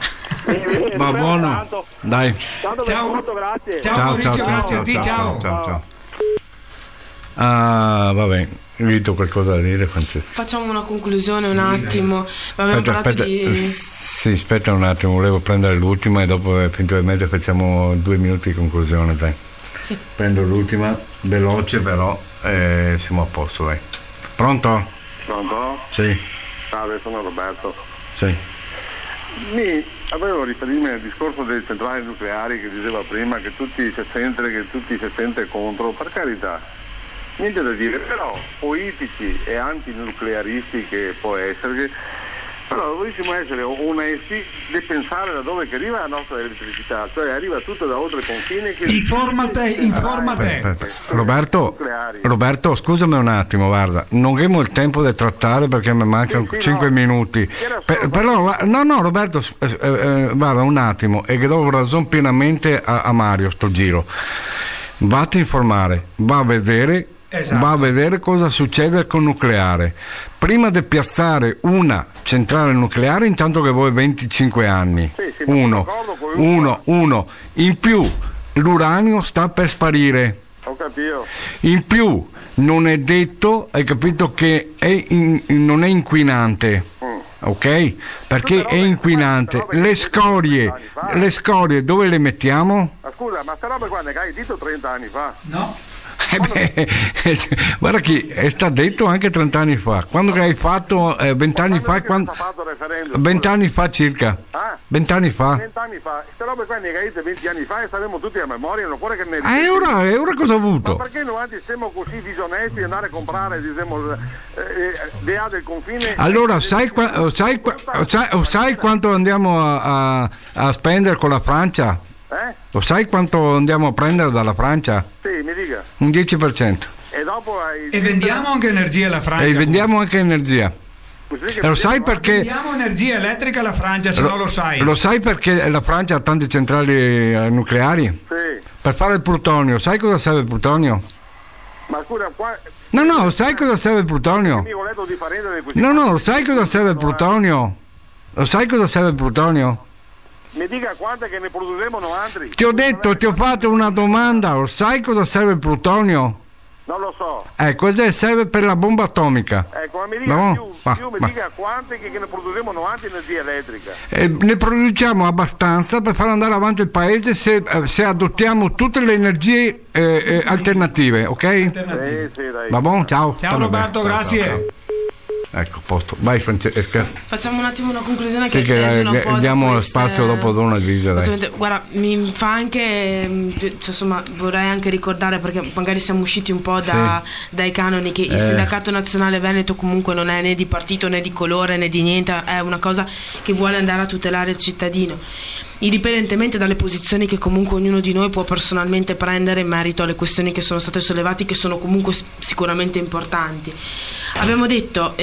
S1: Va buono. Dai.
S12: Tanto
S2: Ciao.
S12: molto, grazie.
S2: Ciao, Maurizio, grazie a te, ciao.
S1: ciao, ciao. Ah, vabbè, Vito, qualcosa da dire, Francesco?
S3: Facciamo una conclusione un attimo. Abbiamo
S1: Aspetta,
S3: parlato
S1: aspetta,
S3: di...
S1: sì, aspetta un attimo, volevo prendere l'ultima e dopo eventualmente facciamo due minuti di conclusione, dai.
S3: Sì.
S1: Prendo l'ultima, veloce però, e siamo a posto, dai. Pronto?
S11: Pronto?
S1: Sì.
S11: Salve, sono Roberto.
S1: Sì.
S11: Mi avevo riferirmi al discorso delle centrali nucleari che diceva prima che tutti si sente, che tutti si sente contro, per carità, niente da dire, però politici e antinuclearisti che può essere, che, però dovessimo essere onesti di pensare da dove che arriva la nostra elettricità, cioè arriva tutto da oltre confine. Che
S2: informa te, informa te.
S1: Aspetta, aspetta. Roberto, Roberto, scusami un attimo, guarda, non abbiamo il tempo di trattare perché mi mancano
S11: sì, sì,
S1: cinque
S11: no.
S1: minuti. Per, però, no, no, Roberto, eh, eh, guarda un attimo, e che do ragione pienamente a, a Mario sto giro. Vatti a informare, va a vedere. Esatto. Va a vedere cosa succede con il nucleare prima di piazzare una centrale nucleare, intanto che voi venticinque anni.
S11: Sì, sì,
S1: uno, uno, uno in più l'uranio sta per sparire.
S11: Ho capito.
S1: In più non è detto, hai capito, che è in, non è inquinante. Mm. Ok? Perché è inquinante. Le scorie, le scorie dove le mettiamo?
S11: Ma scusa, ma sta roba qua ne hai detto trenta anni fa?
S2: No.
S1: Eh beh, guarda che è stato detto anche trenta anni fa, quando che hai fatto eh, venti anni fa, quando, venti anni fa circa,
S11: ah,
S1: venti anni fa,
S11: venti anni fa, queste robe qua ne hai dette venti anni fa e saremo tutti a memoria, non può che ne
S1: ah, e ora, e ora cosa ho avuto?
S11: Ma perché noi siamo così disonesti e andare a comprare, diciamo, eh, D A del confine?
S1: Allora, sai, qua, sai, qua, sai, sai quanto andiamo a, a, a spendere con la Francia?
S11: Eh?
S1: Lo sai quanto andiamo a prendere dalla Francia?
S11: Sì, mi dica.
S1: Un dieci per cento.
S11: E dopo hai...
S2: E vendiamo anche energia alla Francia.
S1: E vendiamo anche energia. E lo sai perché?
S2: Vendiamo energia elettrica alla Francia, se
S1: lo,
S2: non lo sai.
S1: Lo sai perché la Francia ha tante centrali nucleari?
S11: Sì.
S1: Per fare il plutonio. Sai cosa serve il plutonio?
S11: Ma scusa, qua...
S1: No, no, sai cosa serve il plutonio? No, no, sai cosa serve il plutonio? Lo sai cosa serve il plutonio?
S11: Mi dica quante che ne produrremo noi altri.
S1: Ti ho detto, ti ho fatto una domanda, lo sai cosa serve il plutonio?
S11: Non lo so.
S1: Eh, cos'è? Serve per la bomba atomica.
S11: Ecco, ma mi dica
S1: no?
S11: più,
S1: ma,
S11: più mi
S1: ma.
S11: dica quante che, che ne produrremo noi altri energia elettrica.
S1: Eh, ne produciamo abbastanza per far andare avanti il paese se, eh, se adottiamo tutte le energie eh, eh, alternative, ok?
S2: Alternative.
S11: Sì, sì, dai.
S1: Va buon, ciao.
S2: Ciao Roberto, grazie.
S1: Ciao, ciao. Ecco, posto. Vai Francesca.
S3: Facciamo un attimo una conclusione
S1: sì,
S3: che,
S1: che
S3: un po'
S1: diamo
S3: queste...
S1: spazio dopo Donna Elvisa.
S3: Guarda, mi fa anche, cioè, insomma, vorrei anche ricordare, perché magari siamo usciti un po' da, sì. dai canoni, che eh. il Sindacato Nazionale Veneto comunque non è né di partito né di colore né di niente, è una cosa che vuole andare a tutelare il cittadino, indipendentemente dalle posizioni che comunque ognuno di noi può personalmente prendere in merito alle questioni che sono state sollevate, che sono comunque sicuramente importanti. Abbiamo detto,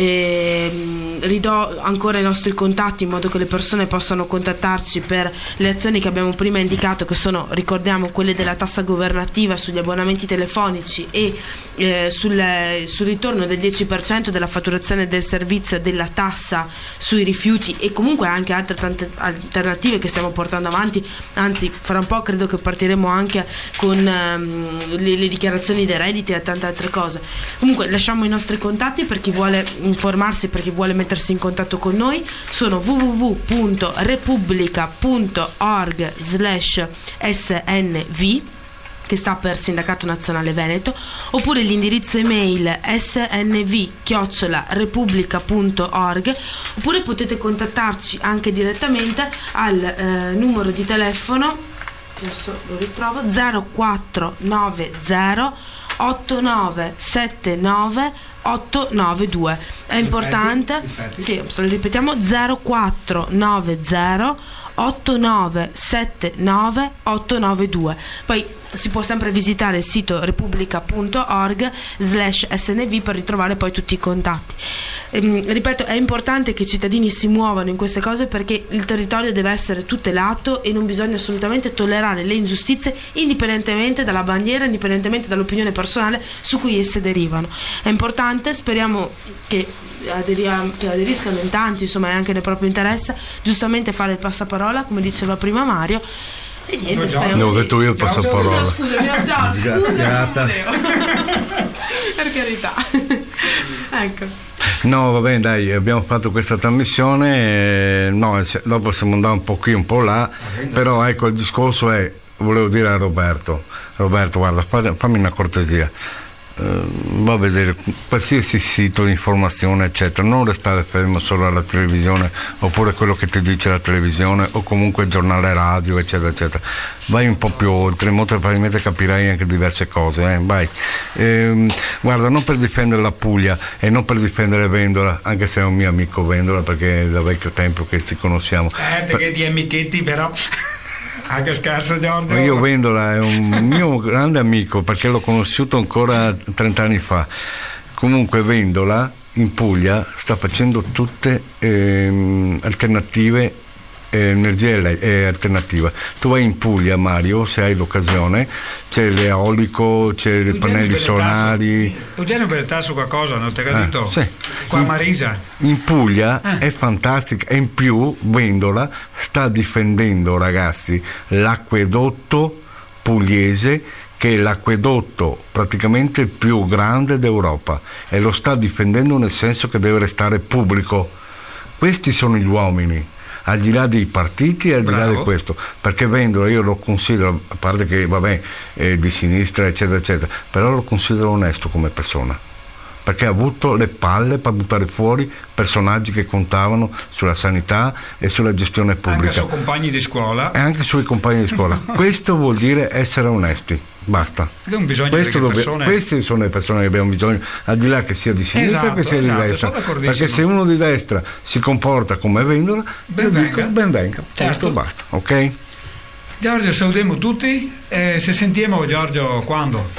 S3: eh, ridò ancora i nostri contatti in modo che le persone possano contattarci per le azioni che abbiamo prima indicato, che sono, ricordiamo, quelle della tassa governativa sugli abbonamenti telefonici e eh, sul, sul ritorno del dieci per cento della fatturazione del servizio della tassa sui rifiuti, e comunque anche altre tante alternative che stiamo portando avanti. Anzi, fra un po' credo che partiremo anche con um, le, le dichiarazioni dei redditi e tante altre cose. Comunque lasciamo i nostri contatti per chi vuole informarsi, per chi vuole mettersi in contatto con noi. Sono w w w punto repubblica punto org slash s n v, che sta per Sindacato Nazionale Veneto, oppure l'indirizzo email s n v chiocciola repubblica punto org, oppure potete contattarci anche direttamente al eh, numero di telefono, adesso lo ritrovo, zero quattro nove zero otto nove sette nove otto nove due. È importante, sì, lo ripetiamo, zero quattro nove zero otto nove sette nove otto nove due. Poi si può sempre visitare il sito repubblica punto org slash s n v per ritrovare poi tutti i contatti. Ehm, ripeto, è importante che i cittadini si muovano in queste cose, perché il territorio deve essere tutelato e non bisogna assolutamente tollerare le ingiustizie, indipendentemente dalla bandiera, indipendentemente dall'opinione personale su cui esse derivano. È importante, speriamo che Aderia, che aderiscano in tanti, insomma, è anche nel proprio interesse giustamente fare il passaparola, come diceva prima Mario. E niente, speriamo.
S1: Ne ho detto io il passaparola.
S3: Scusa, scusa, mi ho già, scusa. Per carità. Ecco.
S1: No, va bene, dai, abbiamo fatto questa trasmissione, eh, no, dopo siamo andati un po' qui, un po' là, però ecco, il discorso è, volevo dire a Roberto, Roberto, guarda, fammi una cortesia. Uh, va a vedere qualsiasi sito di informazione eccetera, non restare fermo solo alla televisione oppure quello che ti dice la televisione o comunque il giornale radio eccetera eccetera, vai un po' più oltre, molto probabilmente capirai anche diverse cose, eh? Vai. Ehm, guarda, non per difendere la Puglia e non per difendere Vendola, anche se è un mio amico Vendola perché è da vecchio tempo che ci conosciamo,
S2: eh, te che ti amichetti però. Ah, che scherzo, Giorgio.
S1: Io Vendola è un mio grande amico perché l'ho conosciuto ancora trent'anni fa. Comunque Vendola in Puglia sta facendo tutte ehm, alternative, eh, energia eh, alternativa. Tu vai in Puglia, Mario, se hai l'occasione, c'è l'eolico, c'è i pannelli solari.
S2: Pugliano per te su qualcosa, non ti ho detto?
S1: Ah, sì.
S2: Qua Marisa.
S1: In Puglia
S2: ah.
S1: è fantastica e in più Vendola sta difendendo, ragazzi, l'acquedotto pugliese, che è l'acquedotto praticamente più grande d'Europa, e lo sta difendendo nel senso che deve restare pubblico. Questi sono gli uomini, al di là dei partiti e al di là di questo, perché Vendola io lo considero, a parte che vabbè è di sinistra eccetera eccetera, però lo considero onesto come persona, perché ha avuto le palle per buttare fuori personaggi che contavano sulla sanità e sulla gestione pubblica,
S2: anche sui compagni di scuola
S1: e anche sui compagni di scuola. Questo vuol dire essere onesti, basta.
S2: Non bisogna
S1: Questo dove,
S2: persone...
S1: queste sono le persone che abbiamo bisogno, al di là che sia di sinistra
S2: esatto,
S1: che sia
S2: esatto,
S1: di destra, perché se uno di destra si comporta come Vendola, ben venga, dico, ben venga.
S2: Certo.
S1: Questo basta, ok?
S2: Giorgio, salutiamo tutti, eh, se sentiamo Giorgio quando?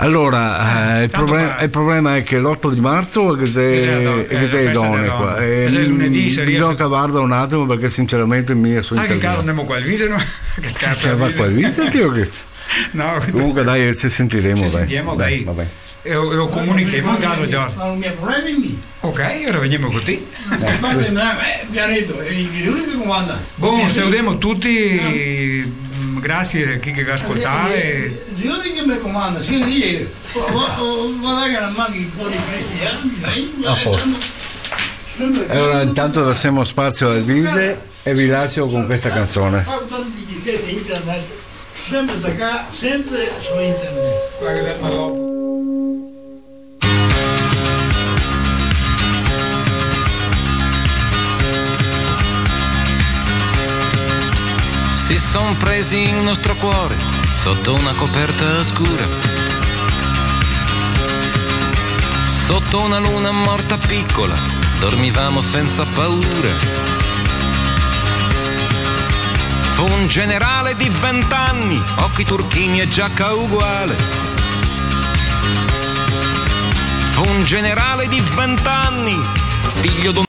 S1: Allora, eh, il, problema,
S2: pa-
S1: il problema è che l'otto di marzo che sei, che sei donne qua,
S2: e il lunedì se
S1: bisogna
S2: riesce...
S1: cavarla un attimo perché sinceramente mi sono
S2: anche caro andiamo qua al Viseno che scherzo
S1: va qua al Viseno che...
S2: no,
S1: comunque dai, ci sentiremo,
S2: ci
S1: dai.
S2: sentiamo dai, dai. Vabbè. E lo comunichiamo in caso Giorgio.
S13: Non mi problemi.
S2: Ok, ora veniamo così.
S13: comanda.
S2: Buon, salutiamo tutti, grazie a chi che ascolta.
S13: Io che mi comanda, si dice, guarda che non manchi un po' di cristiani.
S1: A posto. E ora intanto lasciamo spazio al Vise e vi lascio con questa canzone.
S13: Sempre da qua, sempre su internet.
S14: Si son presi il nostro cuore sotto una coperta scura, sotto una luna morta piccola, dormivamo senza paura. Fu un generale di vent'anni, occhi turchini e giacca uguale. Fu un generale di vent'anni, figlio d'un